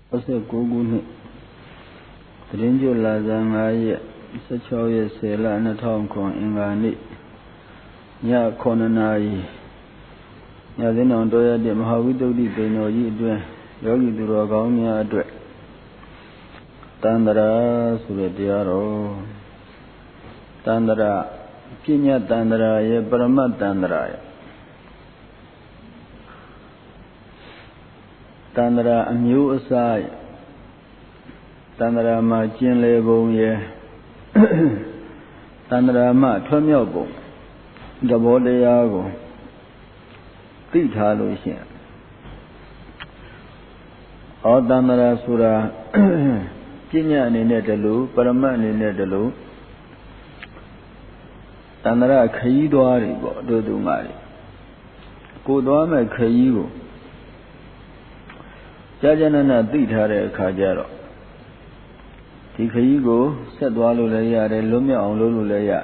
69ခုနှစ်သတင်းကြွလာဇန်9ရက်16ရက်10လ2009အင်္ဂါနေ့ည9နာရီညသင်းတော်တော်ရတဲ့မဟာဝိသုဒ္ဓိပင်တော်ကြီးအတွင်းယောဂီသူတော်ကောင်းများအတွက်တန္တရာဆိုတဲ့တရားတော်တန္တရာပညာတန္တရာရဲ့ပရမတ်တန္တရာရဲ့တန္တရာအမျိုးအစားရဲ့တန္တရာမှာကျင်လေပုံရဲ့တန္တရာမှာထွတ်မြောက်ပုံသဘောတရားကိုသိထားလို့ရှိရင်တန္တရာဆိုတာပညာအနေနဲ့တလူပရမတ်အနေနဲ့တလူတန္တရာခရီးသွားတွေပေါ့တို့သူမတွေကိုသွားမဲ့ခရီးကိုကြာကြာနာနာသိထားတဲ့အခါကျတော့ဒီခရီးကိုဆက်သွားလို့လည်းရတယ်လွတ်မြောက်အောင်လုပ်လို့လည်းရ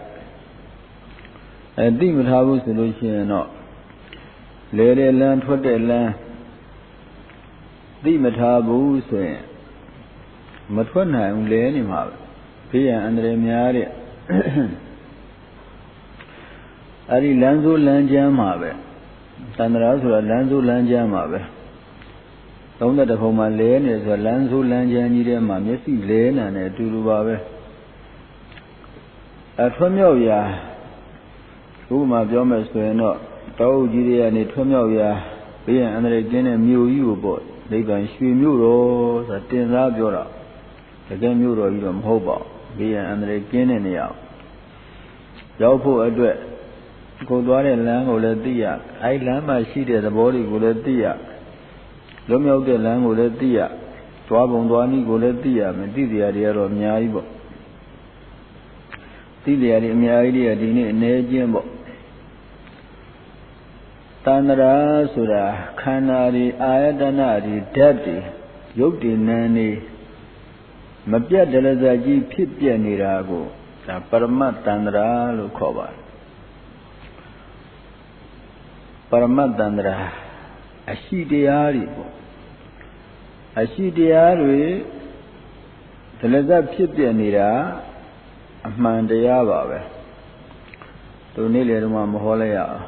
သိမထားဘူးဆိုလို့ရှိရင်တော့လဲတဲ့လမ်းထွက်တဲ့လမ်းသိမထားဘူးဆိုရင်မထွက်နိုင်ဘူးလဲနေမှာပဲဘေးရန်အန္တရာယ်များတဲ့အဲ့ဒီလမ်းစိုးလမ်းကျမ်းမှာပဲတန္တရာဆိုတာလမ်းစိုးလမ်းကျမ်းမှာပဲ31ခုမှလဲနေဆိုလမ်းစိုးလမ်းကျမ်းကြီးထဲမှာမျက်စိလဲနေတယ်အတူတူပါပဲထွတ်မြောက်ရာဥပမာပြောမယ်ဆိုရင်တော့တောအုပ်ကြီးတွေကနေထွတ်မြောက်ရာဘေးရန်အန္တရာယ်ကျင်းတဲ့မြို့ကြီးကိုပေါ့နိဗ္ဗာန်ရွှေမြို့တော်ဆိုတာတင်စားပြောတာတကယ်မြို့တော်ကြီးတော့မဟုတ်ပါဘူးဘေးရန်အန္တရာယ်ကျင်းတဲ့နေရာရောက်ဖို့အတွက်ကိုသွားတဲ့လမ်းကိုလည်းသိရအဲဒီလမ်းမှာရှိတဲ့သဘောတွေကိုလည်းသိရလွတ်မြောက်တဲ့လမ်းကိုလည်းသိရသွားပုံသွားနည်းကိုလည်းသိရမယ်သိတရားတွေကတော့အများကြီးပေါ့သိတရားတွေအများကြီးတွေကဒီနေ့အနေချင်းပေါ့တန္တရာဆိုတာခန္ဓာတွေအာယတနာတွေဓာတ်တွေရုပ်တွေနာမ်တွေမပြတ်တလဇကြီးဖြစ်ပြနေတာကိုဒါပရမတ်တန္တရာလို့ခေါ်ပါတယ်ပရမတ်တန္တရာအရှိတရားတွေပေါ့အရှိတရားတွေဒလဇဖြစ်ပြနေတာအမှန်တရားပါပဲသူနေ့လေတော့မဟောလိုက်ရအောင်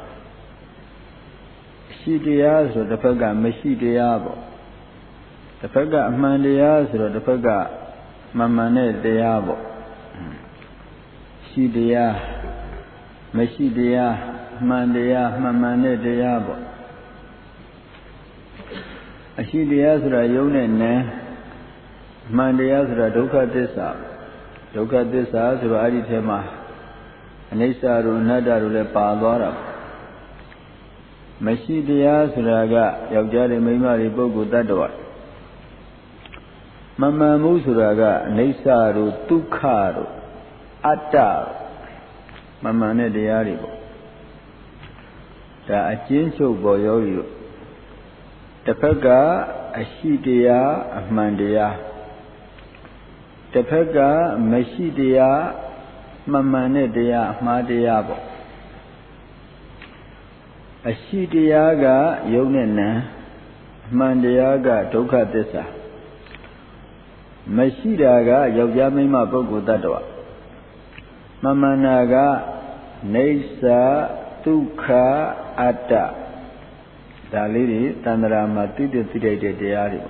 ရှိတရားဆိုတစ်ဖက်ကမရှိတရားပေါ့တစ်ဖက်ကအမှန်တရားဆိုတော့တစ်ဖက်ကမှန်မှန်တဲ့တရားပေါ့ရှိတရားမရှိတရားမှန်တရားမှန်မှန်တဲ့တရားပေါ့အရှိတရားဆိုတာယုံနဲ့နံမှန်တရားဆိုတာဒုက္ခသစ္စာဒုက္ခသစ္စာဆိုတော့အဲ့ဒီထဲမှာအနိစ္စတို့အနတ္တတို့လည်းပါသွားတာမရှိတရားဆိုတာကယောက်ျားတွေမိန်းမတွေပုဂ္ဂိုလ်တ attva မမှန်မှုဆိုတာကအနိစ္စတို့ဒုက္ခတို့အတ္တမမှန်တဲ့တရားတွေပေါ့ဒါအကျဉ်းချုပ်ပေါ်ယောဂီတို့တစ်ဖက်ကအရှိတရားအမှန်တရားတစ်ဖက်ကမရှိတရားမမှန်တဲ့တရားအမှားတရားပေါ့အရှိတရားကယုံနဲ့နံအမှန်တရားကဒုက္ခသစ္စာမရှိတာကယောက်ျားမိန်းမပုဂ္ဂိုလ်တ attva မမှန်တာကနေဆာဒုက္ခအတ္တဒါလေးတွေတန္တရာမှာသိတဲ့တရားတွေ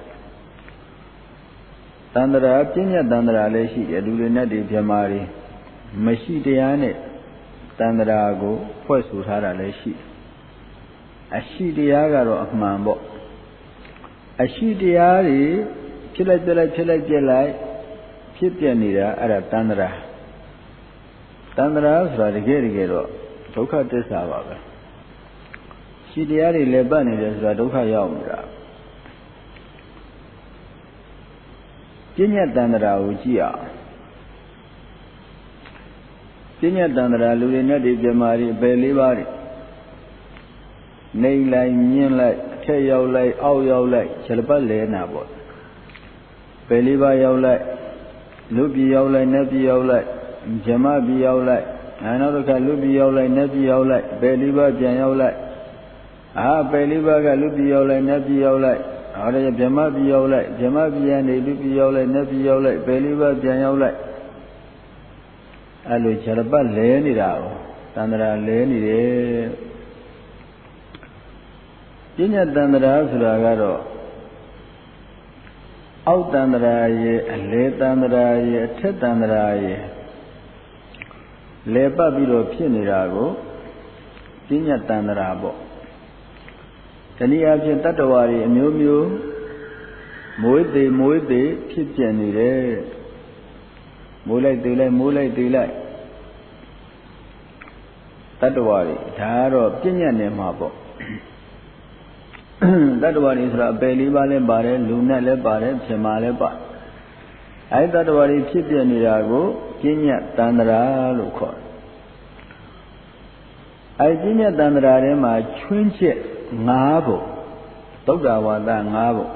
တန္တရာပညာတန္တရာလည်းရှိတယ်လူတွေနဲ့ဒီဗြဟ္မာတွေမရှိတရားနဲ့တန္တရာကိုဖွဲ့ဆိုထားတာလည်းရှိတယ်အရှိတရားကတော့အမှန်ပေါ့အရှိတရားတွေဖြစ်လိုက်ပြက်လိုက်ဖြစ်လိုက်ပြက်လိုက်ဖြစ်ပြနေတာအဲ့ဒါတန္တရာဆိုတာတကယ်တော့ဒုက္ခသစ္စာပါပဲရှိတရားတွေလည်းပတ်နေတယ်ဆိုတာဒုက္ခရောက်နေတာပညာတန္တရာကိုကြည့်အောင်ပညာတန္တရာလူတွေနဲ့ဒီပြမာတွေအပယ်လေးပါးတွေနေလိုက်မြင့်လိုက်အထက်ရောက်လိုက်အောက်ရောက်လိုက်ခြေပတ်လဲနာပေါ့ပယ်လေးပါးရောက်လိုက်လူပြည်ရောက်လိုက်နတ်ပြည်ရောက်လိုက်ဇမပြည်ရောက်လိုက်နောက်တစ်ခါလူပြည်ရောက်လိုက်နတ်ပြည်ရောက်လိုက်ပယ်လေးပါးပြန်ရောက်လိုက်ပယ်လေးပါးကလူပြည်ရောက်လိုက်နတ်ပြည်ရောက်လိုက်ဟောတယ်ဗြဟ္မပြည်ရောက်လိုက်ဗြဟ္မပြည်ကနေလူပြည်ရောက်လိုက်နတ်ပြည်ရောက်လိုက်ပယ်လေးပါးပြန်ရောက်လိုက်အဲ့လိုခြေပတ်လဲနေတာကိုတန္တရာလဲနေတယ်ပညာတန္တရာဆိုတာကတော့အောက်တန္တရာရဲ့အလယ်တန္တရာရဲ့အထက်တန္တရာရဲ့လဲပတ်ပြီးတော့ဖြစ်နေတာကိုပညာတန္တရာပေါ့တနည်းအားဖြင့်တတ္တဝါတွေအမျိုးမျိုးမွေးသေးဖြစ်ပြနေတယ်မိုးလိုက်သေးလိုက်မိုးလိုက်သေးလိုက်တတ္တဝါတွေဒါကတော့ပညာနဲ့မှာပေါ့တတ္တဝါတွေဆိုတာအပယ်လေးပါးလည်းပါတယ်လူနဲ့လည်းပါတယ်ဖြေမာလည်းပါအဲဒီတတ္တဝါတွေဖြစ်ပြနေတာကိုပညာတန္တရာလို့ခေါ်တယ်အဲဒီပညာတန္တရာထဲမှာချွင်းချက်၅ပုံသုဒ္ဓဝါဒ၅ပုံ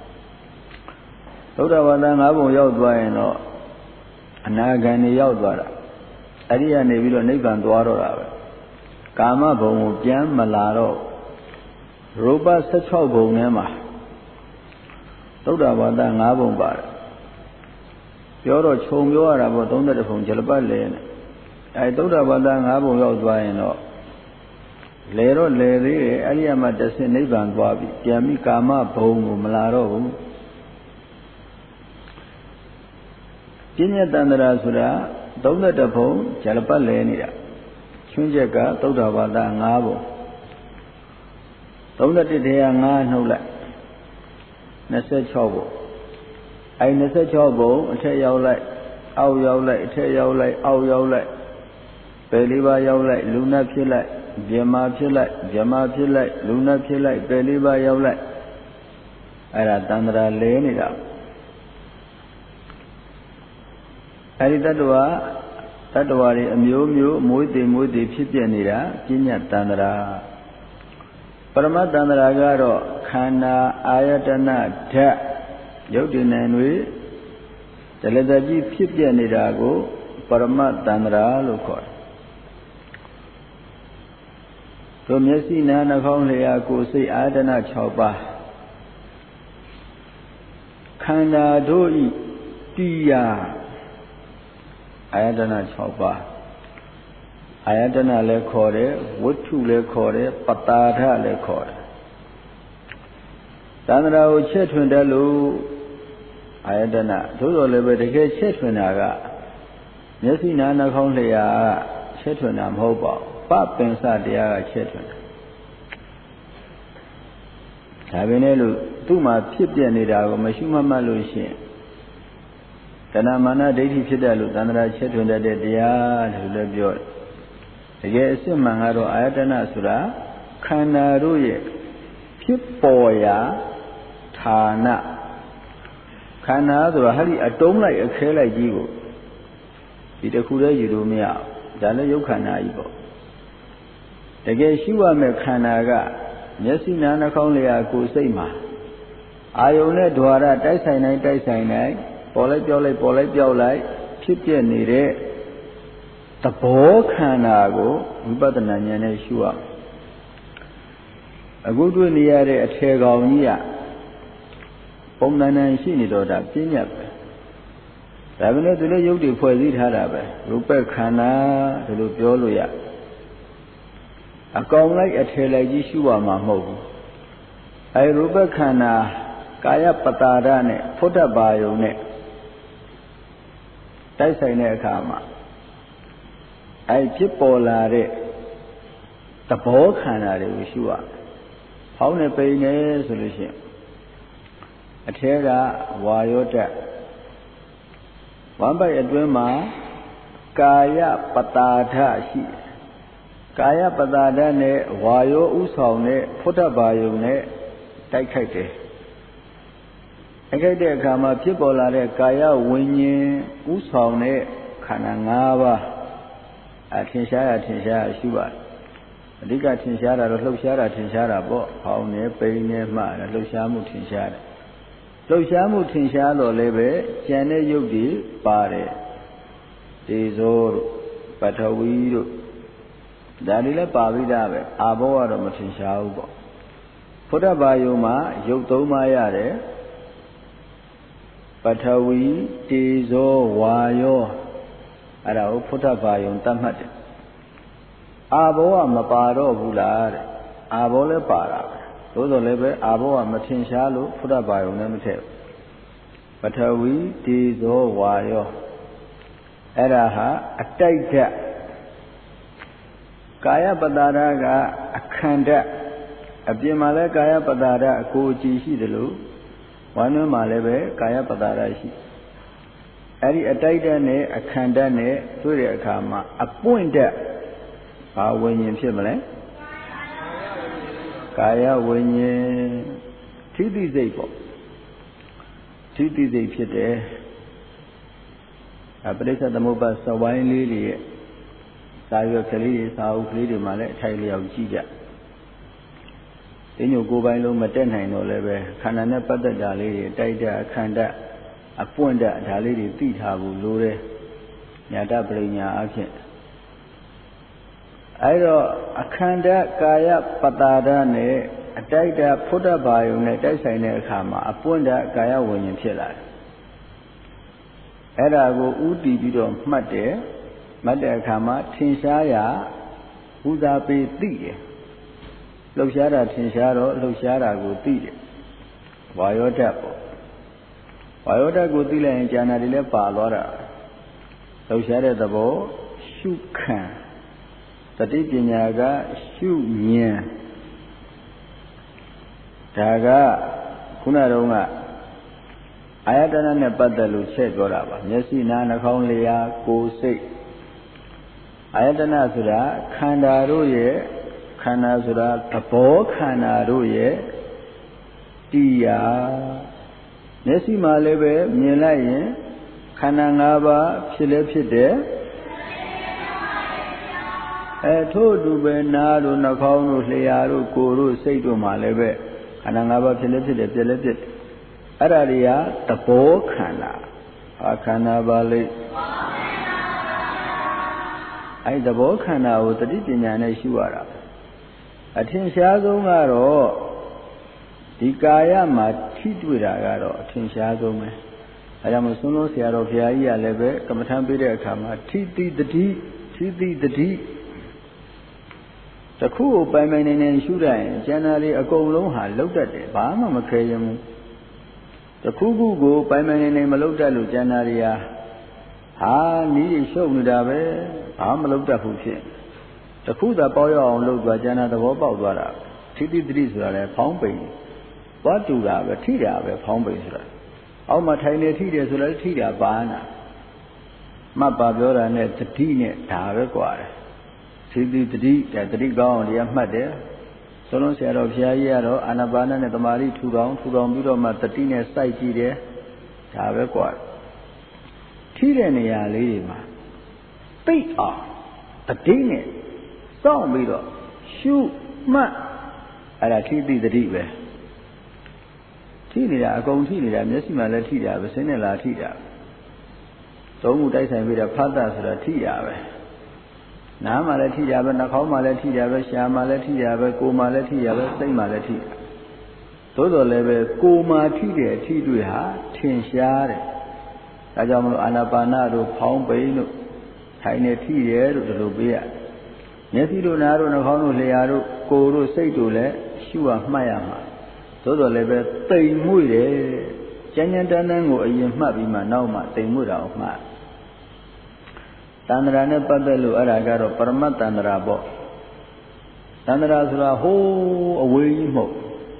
သုဒ္ဓဝါဒ၅ပုံရောက်သွားရင်တော့အနာဂံနေရောက်သွားတာအဲ့ဒီကနေပြီးတော့နိဗ္ဗာန်သွားတော့တာပဲကာမဘုံကိုပြန်မလာတော့ရူပ16ဘုံထဲမှာသုဒ္ဓဝါဒ5ဘုံပါတယ်ပြောတော့ခြုံပြောရတာပေါ့31ဘုံကျလပတ်လဲနဲ့အဲသုဒ္ဓဝါဒ5ဘုံရောက်သွားရင်တော့လဲတော့လဲသေးတယ်အဲ့ဒီမှာတစ်ဆင့်နိဗ္ဗာန်သွားပြီပြန်ပြီးကာမဘုံကိုမလာတော့ဘူးပညာတန္တရာဆိုတာ31ဘုံကျလပတ်လဲနေတာချွင်းချက်ကသုဒ္ဓဝါဒ5ဘုံ31ထဲက5နှုတ်လိုက်26ဘုံအဲ26ဘုံအထက်ရောက်လိုက်အောက်ရောက်လိုက်အထက်ရောက်လိုက်အောက်ရောက်လိုက်ပယ်လေးပါးရောက်လိုက်လူနတ်ဖြစ်လိုက်ဗြဟ္မာဖြစ်လိုက်ဗြဟ္မာဖြစ်လိုက်လူနတ်ဖြစ်လိုက်ပယ်လေးပါးရောက်လိုက်အဲ့ဒါတန္တရာလဲနေတာအဲ့ဒီတတ္တဝါတွေအမျိုးမျိုးမွေးသေးဖြစ်ပြနေတာပညာတန္တရာပရမတန္တရာကတော့ခန္ဓာအာယတနာဓာတ်ရုပ်တည်နိုင်တွေတလတကြီးဖြစ်ပြနေတာကိုပရမတန္တရာလို့ခေါ်တယ်တို့မျက်စိနားနှာခေါင်းလျှာကိုယ်စိတ်အာယတနာ6ပါးခန္ဓာတို့ဤတရားအာယတနာ6ပါးအာယတနာလည်းခေါ်တယ်ဝတ္ထုလည်းခေါ်တယ်ပတာထလည်းခေါ်တယ်တန္တရာကိုချက်ထွင်တယ်လို့အာယတနာသို့တော်လည်းပဲတကယ်ချက်ထွင်တာကမျက်စိနားနှာခေါင်းလျှာချက်ထွင်တာမဟုတ်ပါဘူးပပင်စတရားကချက်ထွင်တယ်ဒါပဲလေလို့သူ့မှာဖြစ်ပြနေတာကိုမရှုမှတ်လို့ရှိရင်တဏမာနဒိဋ္ဌိဖြစ်တယ်လို့သန္တရာချက်ထွင်တတ်တဲ့တရားလို့လည်းပြောတယ်တကယ်အစစ်မှန်ကတော့အာယတနာဆိုတာခန္ဓာတို့ရဲ့ဖြစ်ပေါ်ရာဌာနခန္ဓာဆိုတာဟာဒီအတုံးလိုက်အခဲလိုက်ကြီးကိုဒီတစ်ခုတည်းယူလို့မရဘူးဒါလည်းယုတ်ခန္ဓာကြီးပေါ့တကယ်ရှိရမယ့်ခန္ဓာကမျက်စိနားနှာခေါင်းလျှာကိုယ်စိတ်မှာအာယုန်နဲ့ဓဝါရတိုက်ဆိုင်တိုင်းပေါ်လိုက်ပြောက်လိုက်ပေါ်လိုက်ပြောက်လိုက်ဖြစ်ပြနေတဲ့သဘောခန္ဓာကိုဝိပဿနာဉာဏ်နဲ့ရှုရအခုတွေ့နေရတဲ့အထေကောင်ကြီးကပုံသဏ္ဍာန်ရှိနေတော့ဒါပြဉ္ညာပဲဒါပဲလေသူလည်းယုတ်တွေဖွဲ့စည်းထားတာပဲရူပခန္ဓာဒီလိုပြောလို့ရအကောင်လိုက်အထေလိုက်ကြီးရှုရမှာမဟုတ်ဘူးအဲရူပခန္ဓာကာယပတာဒနဲ့ဖုဒ္ဓဘာယုံနဲ့တိုက်ဆိုင်တဲ့အခါမှာအဲဖြစ်ပေါ်လာတဲ့သဘောခန္ဓာတွေကိုရှုရဟောင်းနေပိန်နေဆိုလို့ရှိရင်အထဲကဝါယောဓာတ်ဝမ်းပိုက်အတွင်းမှာကာယပတာဒရှိကာယပတာဒနဲ့ဝါယောဥဆောင်တဲ့ဖုဒ္ဓဘာယုံနဲ့တိုက်ခိုက်တယ်တိုက်ခိုက်တဲ့အခါမှာဖြစ်ပေါ်လာတဲ့ကာယဝိညာဉ်ဥဆောင်တဲ့ခန္ဓာ၅ပါးထင်ရှားရှုပါတယ်အဓိကထင်ရှားတာတော့လှုပ်ရှားတာထင်ရှားတာပေါ့ဟောင်းနေပိန်နေမှလှုပ်ရှားမှုထင်ရှားတယ်လှုပ်ရှားမှုထင်ရှားတော့လည်းပဲကျန်တဲ့ယုတ်တွေပါတယ်ဒေဇောတို့ပထဝီတို့ဒါတွေလည်းပါပြီးသားပဲအာဘောကတော့မထင်ရှားဘူးပေါ့ဖုဒ္ဓဘာယုံမှာရုပ်သုံးပါးရတယ်ပထဝီတေဇောဝါယောအဲ့ဒါကိုဖုဒ္ဓဘာယုံတတ်မှတ်တယ်အာဘောကမပါတော့ဘူးလားတဲ့အာဘောလည်းပါတာပဲသို့တော်လည်းပဲအာဘောကမထင်ရှားလို့ဖုဒ္ဓဘာယုံလည်းမထည့်ဘူးပထဝီတေဇောဝါယောအဲ့ဒါဟာအတိုက်ဓာတ်ကာယပတ္တာရကအခန္ဓာအပြင်မှာလည်းကာယပတ္တာရအကိုအကြည်ရှိတယ်လို့ဝမ်းတွင်းမှာလည်းပဲကာယပတ္တာရရှိအဲ့ဒီအတိုက်ဓာတ်နဲ့အခန္ဓာနဲ့တွေ့တဲ့အခါမှာအပွင့်ဓာတ်ဘာဝိညာဉ်ဖြစ်မလဲကာယဝိညာဉ်ထိတိစိတ်ပေါ့ထိတိစိတ်ဖြစ်တယ်ပရိစ္ဆေသမုပ္ပါစဝိုင်းလေးတွေရဲ့စာရွက်ကလေးတွေစာအုပ်ကလေးတွေမှာလည်းအထိုက်လျောက်ကြည့်ကြဒီညိုကိုယ်ပိုင်လုံးမတက်နိုင်တော့လည်းပဲခန္ဓာနဲ့ပတ်သက်တာလေးတွေတိုက်တဲ့အခန္ဓာအပွင့်တဲ့ဒါလေးတွေသိထားဖို့လိုတယ်ညာတပရိညာအဖြစ်အဲဒါအခန္ဓာကာယပတ္တာရနဲ့အတိုက်တာဖုဒ္ဓဘာယုံနဲ့တိုက်ဆိုင်တဲ့အခါမှာအပွင့်တဲ့ကာယဝိညာဉ်ဖြစ်လာတယ်အဲ့ဒါကိုဥတည်ပြီးတော့မှတ်တယ်မှတ်တဲ့အခါမှာထင်ရှားရာဥသာပေသိတယ်လှုပ်ရှားတာထင်ရှားတော့လှုပ်ရှားတာကိုသိတယ်ဝါယောဓာတ်ပေါ့ဝါယောဓာတ်ကိုသိလိုက်ရင်ဉာဏ်တွေလည်းပါသွားတာလှုပ်ရှားတဲ့သဘောရှုခံတတိပညာကရှုဉာဏ်ဒါကခုနတုန်းကအာယတနာနဲ့ပတ်သက်လို့ချက်ပြောတာပါမျက်စိနားနှာခေါင်းလျှာကိုယ်စိတ်အာယတနာဆိုတာခန္ဓာတို့ရဲ့ခန္ဓာဆိုတာသဘောခန္ဓာတို့ရဲ့တရားမျက်စိမှာလည်းပဲမြင်လိုက်ရင်ခန္ဓာ၅ပါးဖြစ်လဲဖြစ်တယ်ထို့တူပဲနားတို့နှာခေါင်းတို့လျှာတို့ကိုယ်တို့စိတ်တို့မှာလည်းပဲခန္ဓာ၅ပါးဖြစ်လဲဖြစ်တယ်ပြည့်လဲပြည့်တယ်အဲ့ဒါတွေကသဘောခန္ဓာခန္ဓာပါလိအဲ့သဘောခန္ဓာကိုတတိပညာနဲ့ရှုရတာအထင်ရှားဆုံးကတော့ဒီကာယမှာထိတွေ့တာကတော့အထင်ရှားဆုံးပဲအဲဒါမို့ဆုံးလုံးဆရာတော်ဘုရားကြီးကလည်းပဲကမ္မထမ်းပေးတဲ့အခါမှာထိတိတတိထိတိတတိတခုကိုပိုင်ပိုင်နေနေရှုလိုက်ရင်ကျန်တာတွေအကုန်လုံးဟာလုတ်တတ်တယ်ဘာမှမခဲရင်ဘူးတခုခုကိုပိုင်ပိုင်နေနေမလုတ်တတ်လို့ကျန်တာတွေဟာနီးတွေရှုပ်နေတာပဲဘာမှမလုတ်တတ်ဘူးဖြစ်တခုသာပေါရအောင်လုပ်သွားကျန်တာသဘောပေါက်သွားတာထိတိတတိဆိုတာလည်းဖောင်းပိန်သွားတူတာပဲထိတာပဲဖောင်းပိန်ဆိုတာအောက်မှာထိုင်နေထိတယ်ဆိုလည်းထိတာပါနာမှတ်ပါပြောတာနဲ့တတိနဲ့ဒါပဲกว่าတယ်ထိတိတတိတတိကောင်းအောင်တရားမှတ်တယ်ဆုံးလုံးဆရာတော်ဘုရားကြီးကတော့အာနာပါနနဲ့တမာတိထူထောင်ပြီးတော့မှတတိနဲ့စိုက်ကြည့်တယ်ဒါပဲกว่าထိတဲ့နေရာလေးတွေမှာသိအောင်တတိနဲ့စောင့်ပြီးတော့ရှုမှတ်အဲ့ဒါထိတိတတိပဲထိနေတာအကုန်ထိနေတာမျက်စိမှလည်းထိတာပဲစင်းနဲ့လာထိတာသုံးခုတိုက်ဆိုင်ပြီးတော့ဖတ်တာဆိုတာထိတာပဲနားမှလည်းထိတာပဲနှာခေါင်းမှလည်းထိတာပဲရှားမှလည်းထိတာပဲကိုယ်မှလည်းထိတာပဲစိတ်မှလည်းထိတာသို့တော်လည်းပဲကိုယ်မှထိတဲ့အထိတွေ့ဟာထင်ရှားတယ်ဒါကြောင့်မလို့အာနာပါနတို့ဖောင်းပိန်တို့ထိုင်နေထိတယ်တို့ဒီလိုပေးရမျက်စိတို့နားတို့နှာခေါင်းတို့လျှာတို့ကိုယ်တို့စိတ်တို့လည်းရှုရမှတ်ရမှာသို့တော်လည်းပဲတိမ်မွေ့တယ်ကြမ်းကြမ်းတမ်းတမ်းကိုအရင်မှတ်ပြီးမှနောက်မှတိမ်မွေ့တာကိုမှတ်တန္တရာနဲ့ပတ်သက်လို့အဲ့ဒါကတော့ပရမတ်တန္တရာပေါ့တန္တရာဆိုတာဟိုးအဝေးကြီးမဟုတ်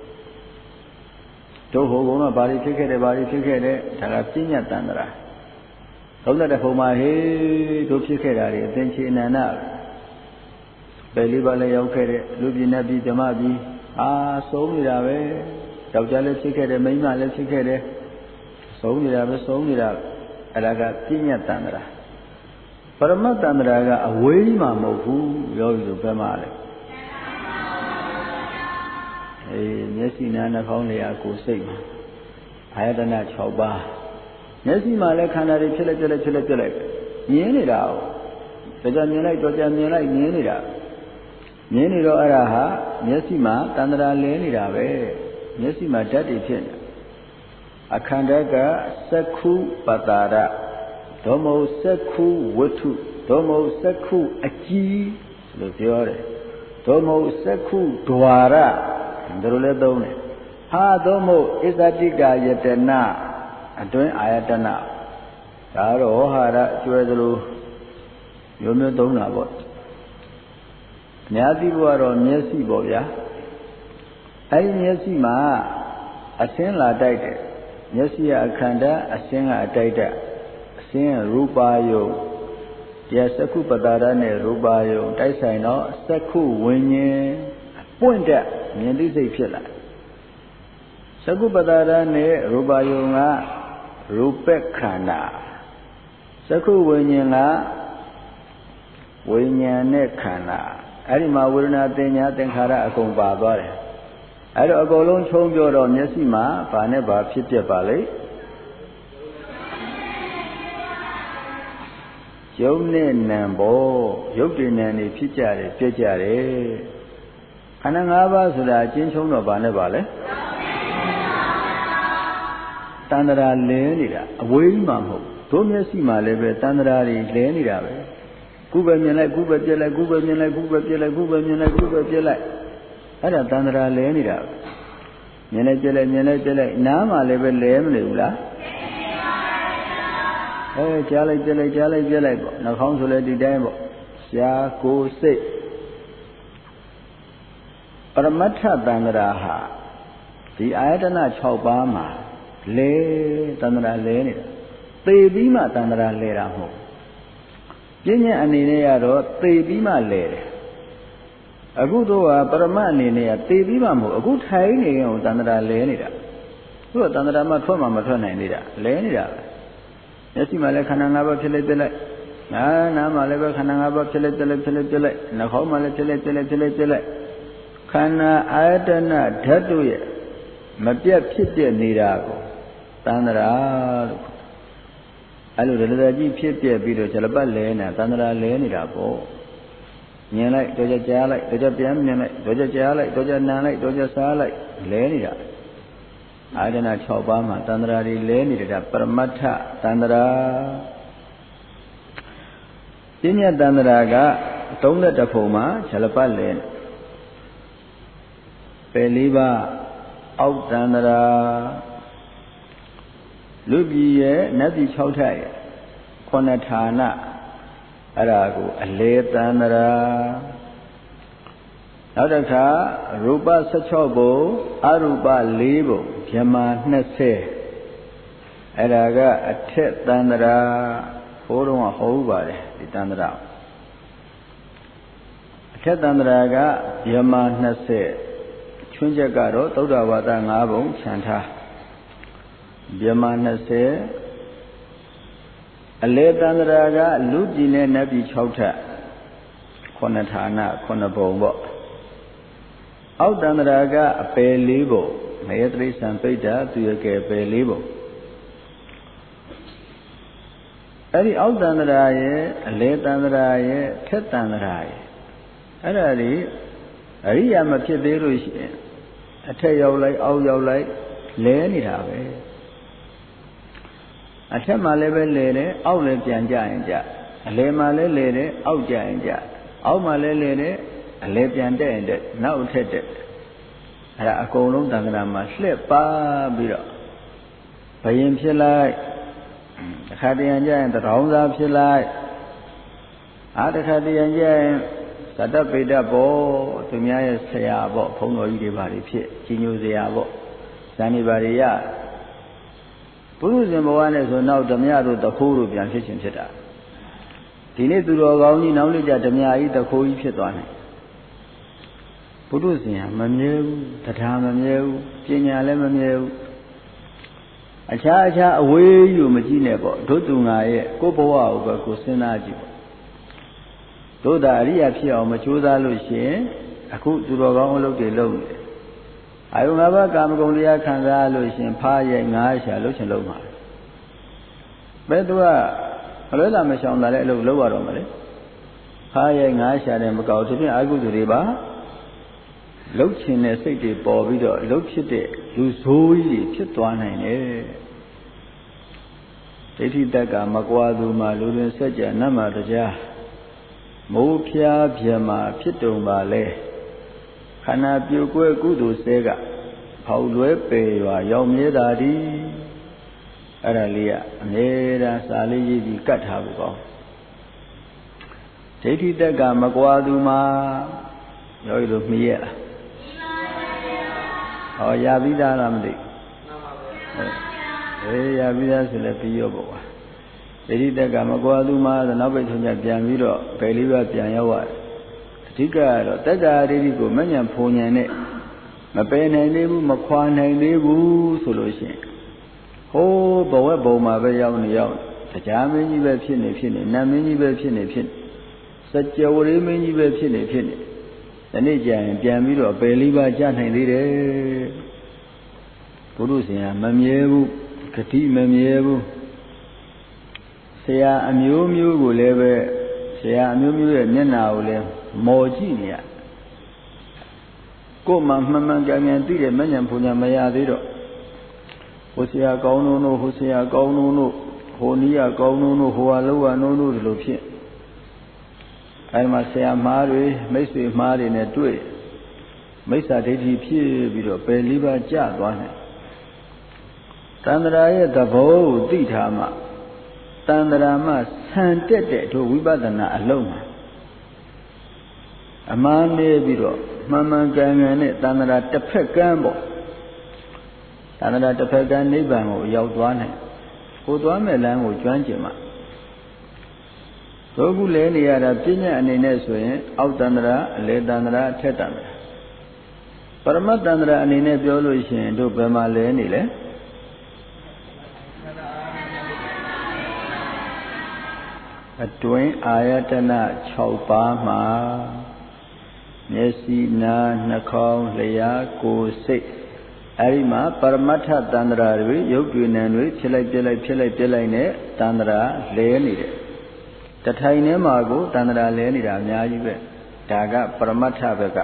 တို့ဟိုကုန်းတော့ဘာတွေဖြစ်ခဲ့တယ်ဘာတွေဖြစ်ခဲ့တယ်ဒါကပြဉ္ညာတန္တရာသုံးတဲ့ဘုံမှာဟေးတို့ဖြစ်ခဲ့တာတွေအသင်္ချေအနန္တပဲလေးပါးလည်းရောက်ခဲ့တဲ့လူပြည်နဲ့ပြည်ဓမ္မပြည်ဆုံးနေတာပဲယောက်ျားလည်းဖြစ်ခဲ့တယ်မိန်းမလည်းဖြစ်ခဲ့တယ်ဆုံးနေတာပဲဆုံးနေတာအဲ့ဒါကပြဉ္ညာတန္တရာပရမတ်တန္တရာကအဝေးကြီးမှမဟုတ်ဘူးယောဂီတို့ဘယ်မှာလဲမျက်စိနားနှာခေါင်းလျှာကိုယ်စိတ်မှာအာယတနာ6ပါးမျက်စိမှာလည်းခန္ဓာတွေဖြစ်လိုက်မြင်နေတာ哦ဒါကြမြင်လိုက်တော့ကြမြင်လိုက်မြင်နေတာမြင်နေတော့အဲ့ဒါဟာမျက်စိမှာတန္တရာလဲနေတာပဲမျက်စိမှာဓာတ်တွေဖြစ်နေအခန္ဓာကစက္ခုပတ္တာရဒေါမဟုတ်စက္ခုဝတ္ထုဒေါမဟုတ်စက္ခုအကြည်လို့ပြောတယ်ဒေါမဟုတ်စက္ခုဒွါရဒါလိုလဲသုံးတယ်ဟာဒေါမဟုတ်ဣဇတိကယတနာအတွင်းအာယတနာဒါတော့ဝဟာရကျွဲသလိုမျိုးမျိုးသုံးတာပေါ့အများသိဖို့ကတော့မျက်စိပေါ့ဗျာအဲဒီမျက်စိမှာအစင်းလာတိုက်တယ်မျက်စိကအခန္ဓာအစင်းကအတိုက်တဲ့အစင်းရူပါယုံတရားစက္ခုပတ္တာရနဲ့ရူပါယုံတိုက်ဆိုင်တော့စက္ခုဝိညာဉ်ပွင့်တဲ့မြင်သိစိတ်ဖြစ်လာစက္ခုပတ္တာရနဲ့ရူပါယုံကရူပခန္ဓာစက္ခုဝိညာဉ်ကဝိညာဉ်နဲ့ခန္ဓာအဲ့ဒီမှာဝေဒနာတင်ညာသင်္ခါရအကုန်ပါသွားတယ်အဲ့တော့အကုန်လုံးချုံပြောတော့မျက်စိမှာဘာနဲ့ဘာဖြစ်ပြပါလိမ့်ယုံနဲ့နံဘောရုပ်တည်နံနေဖြစ်ကြတယ်ပြည့်ကြတယ်ခန္ဓာ၅ပါးဆိုတာအချင်းချုံတော့ဘာနဲ့ပါလဲတန္တရာလဲနေတာအဝေးမှမဟုတ်တို့မျက်စိမှာလည်းပဲတန္တရာတွေလဲနေတာပဲခုပဲမြင်လိုက်ခုပဲပြက်လိုက်ခုပဲမြင်လိုက်ခုပဲပြက်လိုက်ခုပဲမြင်လိုက်ခုပဲပြက်လိုက်အဲ့ဒါတန္တရာလဲနေတာပဲမြင်လိုက်ပြက်လိုက်မြင်လိုက်ပြက်လိုက်နားမှာလည်းပဲလဲမနေဘူးလားကြားလိုက်ပြက်လိုက်ကြားလိုက်ပြက်လိုက်ပေါ့နှာခေါင်းဆိုလည်းဒီတိုင်းပေါ့ရှားကိုယ်စိတ်ပရမတ္ထတန္တရာဟာဒီအာယတနာ6ပါးမှာလဲတန္တရာလဲနေတာသေပြီးမှတန္တရာလဲတာမဟုတ်ပညာအနေနဲ့ကတော့သေပြီးမှလဲတယ်အခုတော့ပရမတ်အနေနဲ့ကသေပြီးမှမဟုတ်အခုထိုင်နေရင်တန္တရာလဲနေတာသူကတန္တရာမှထွက်မှမထွက်နိုင်သေးတာလဲနေတာပဲမျက်စိမှာလည်းခန္ဓာ၅ပါးဖြစ်လိုက်ပြလိုက်နားမှာလည်းပဲခန္ဓာ၅ပါးဖြစ်လိုက်ပြလိုက်ဖြစ်လိုက်ပြလိုက်နှာခေါင်းမှာလည်းဖြစ်လိုက်ပြလိုက်ဖြစ်လိုက်ပြလိုက်ခန္ဓာအာယတနာဓာတ်တို့ရဲ့မပြတ်ဖြစ်ပြနေတာကိုတန္တရာလို့အဲ့လိုဒလဒကြီးဖြစ်ပြပြီးတော့ဇလပတ်လဲနေတာတန္တရာလဲနေတာပေါ့မြင်လိုက်တော့ကြားလိုက်တော့ပြန်မြင်လိုက်တော့ကြားလိုက်တော့နားလိုက်တော့စားလိုက်လဲနေတာအာယတနာ6ပါးမှာတန္တရာတွေလဲနေတာပရမတ္ထတန္တရာပညာတန္တရာက32ပုံမှာဇလပတ်လဲပယ်၄ပါးအောက်တန္တရာလူပြည်ရဲ့နတ်ပြည်6ထပ်ရဲ့9ဌာနအဲ့ဒါကိုအလေတန္တရာနောက်တစ်ခါရူပ16ပုံအရူပ4ပုံဗြဟ္မာ20အဲ့ဒါကအထက်တန္တရာဘိုးတော်ကဟောဥပါတယ်ဒီတန္တရာအထက်တန္တရာကဗြဟ္မာ20ချွင်းချက်ကတော့သုဒ္ဓဝါဒ5ပုံခြံထားဗြဟ္မာ20အလေတန္တရာကလူပြည်နဲ့နတ်ပြည်6ထပ်9ဌာန9ပုံပေါ့အောက်တန္တရာကအပယ်4ပုံမယတရိစ္ဆန်ပိဋ္ဌာသူရကယ်ပယ်4ပုံအဲ့ဒီအောက်တန္တရာရဲ့အလေတန္တရာရဲ့ထက်တန္တရာရဲ့အဲ့ဒါဒီအရိယာမဖြစ်သေးလို့ရှိရင်အထက်ရောက်လိုက်အောက်ရောက်လိုက်လဲနေတာပဲအထက်မှာလည်းပဲလဲတယ်အောက်လည်းပြန်ကြရင်ကြအလယ်မှာလည်းလဲတယ်အောက်ကြရင်ကြအောက်မှာလည်းလဲတယ်အလယ်ပြန်တက်ရင်တက်နောက်ထက်တက်အဲ့ဒါအကုန်လုံးတန်ခါမှာလှက်ပါပြီးတော့ဘယင်ဖြစ်လိုက်တစ်ခါတရံကြရင်တရောင်းစားဖြစ်လိုက်တစ်ခါတရံကြရင်သတ္တပိဋကပေါ့သူများရဲ့ဆရာပေါ့ဘုန်းတော်ကြီးတွေဘာတွေဖြစ်ကြီးညိုဆရာပေါ့ဇာနေပါတွေရပုရုဇဉ်ဘဝနဲ့ဆိုနောက်ဓမြတို့တခိုးတို့ပြန်ဖြစ်ခြင်းဖြစ်တာဒီနေ့သူတော်ကောင်းကြီးနောက်လိကြဓမြကြီးတခိုးကြီးဖြစ်သွားတယ်ပုရုဇဉ်ကမမြဲဘူးတရားမမြဲဘူးပညာလည်းမမြဲဘူးအခြားအဝေးယူမကြည့်နဲ့ပေါ့ဒုသူငါရဲ့ကိုယ်ဘဝကိုပဲကိုစဉ်းစားကြည့်ပေါ့တို့သာအရိယာဖြစ်အောင်မကြိုးစားလို့ရှိရင်အခုသူတော်ကောင်းအလုပ်တွေလုပ်နေတယ်အာယု၅ပါးကာမဂုဏ်တရားခံစားလို့ရှိရင်ဖားရိုက်ငါးရှာလုပ်ချင်လုပ်မှာပဲသူကမလွဲလာမရှောင်လာတဲ့အလုပ်လုပ်ရတော့မလဲရဲ့ငါးရှာတယ်မကောက်သူဖြင့်အကုသိုလ်တွေပါလှုပ်ချင်တဲ့စိတ်တွေပေါ်ပြီးတော့လှုပ်ဖြစ်တဲ့လူဆိုးကြီးဖြစ်သွားနိုင်တယ်ဒိဋ္ဌိတက်ကမကွာသူမှာလူတွင်စัจ जा နတ်မှာတရားမိုးဖျားပြမှာဖြစ်တုံပါလေခန္ဓာပြိုကွဲကုသိုလ်ဆဲကဖောက်လွဲပယ်ရွာရောက်မြဲတာဒီအဲ့ဒါလေးကအမြဲတမ်းစာလေးရေးပြီးကတ်ထားဖို့ကောင်းဒိဋ္ဌိတက်ကမကွာသူမှာရောရလို့မှီရလားဟောရပြီးသားလားမသိရပြီးသားဆိုလည်းပြီးရောပေါ့ကွာဒိဋ္ဌိတက်ကမကွာသူမှာနောက်ပိတ်ထုံးချပြန်ပြီးတော့ဘယ်လေးပါပြန်ရောက်ရတယ်အဓိကကတော့တက္ကရာဒိဋ္ဌိကိုမဉ္ဇဉ်ဖုံဉဏ်နဲ့မပယ်နိုင်သေးဘူးမခွာနိုင်သေးဘူးဆိုလို့ရှိရင်ဟိုးဘဝဘုံမှာပဲရောက်နေတရားမင်းကြီးပဲဖြစ်နေနတ်မင်းကြီးပဲဖြစ်နေစัจ java ဝရိမင်းကြီးပဲဖြစ်နေဒီနေ့ကျရင်ပြန်ပြီးတော့ပယ်လေးပါကြားနိုင်သေးတယ်ဘုရုရှင်ကမမြဲဘူးဂတိမမြဲဘူးဆရာအမျိုးမျိုးကိုလည်းပဲဆရာအမျိုးမျိုးရဲ့မျက်နှာကိုလည်းမော်ကြည့်နေရကိုယ်မှမှန်မှန်ကန်ကန်သိတဲ့မဉ္ဇဉ်ဘုံညာမရသေးတော့ဟိုဆရာကောင်းတို့ဟိုဆရာကောင်းတို့ဟိုနီးရကောင်းတို့ဟိုဟာလောကနိုးတို့ဒီလိုဖြစ်အဲဒီမှာဆရာမားတွေမိတ်ဆွေမားတွေနဲ့တွေ့မိစ္ဆာဒိဋ္ဌိဖြစ်ပြီးတော့ပယ်လေးပါးကျသွားတယ်တန္တရာရဲ့သဘောကိုသိထားမှတန္တရာမှဆန်တက်တဲ့တို့ဝိပဿနာအလုံးမှာအမှားနေပြီးတော့မှန်မှန်ကန်ကန်နဲ့တန္တရာတစ်ဖက်ကမ်းပေါ့တန္တရာတစ်ဖက်ကမ်းနိဗ္ဗာန်ကိုရောက်သွားနိုင်ကိုသွားမဲ့လမ်းကိုကျွမ်းကျင်မှတို့ခုလဲနေရတာပြဉ္ညာအနေနဲ့ဆိုရင်အောက်တန္တရာအလေတန္တရာအထက်တန္တရာပရမတ္တန္တရာအနေနဲ့ပြောလို့ရှိရင်တို့ဘယ်မှာလဲနေလဲအတွင်းအာယတနာ6ပါးမှာမျက်စိနားနှာခေါင်းလျှာကိုယ်စိတ်အဲဒီမှာပရမတ္ထတန္တရာတွေရုပ်တွေနာမ်တွေဖြစ်လိုက်ပြက်လိုက်နဲ့တန္တရာလဲနေတယ်တထိုင်ထဲမှာကိုတန္တရာလဲနေတာအများကြီးပဲဒါကပရမတ္ထဘက်က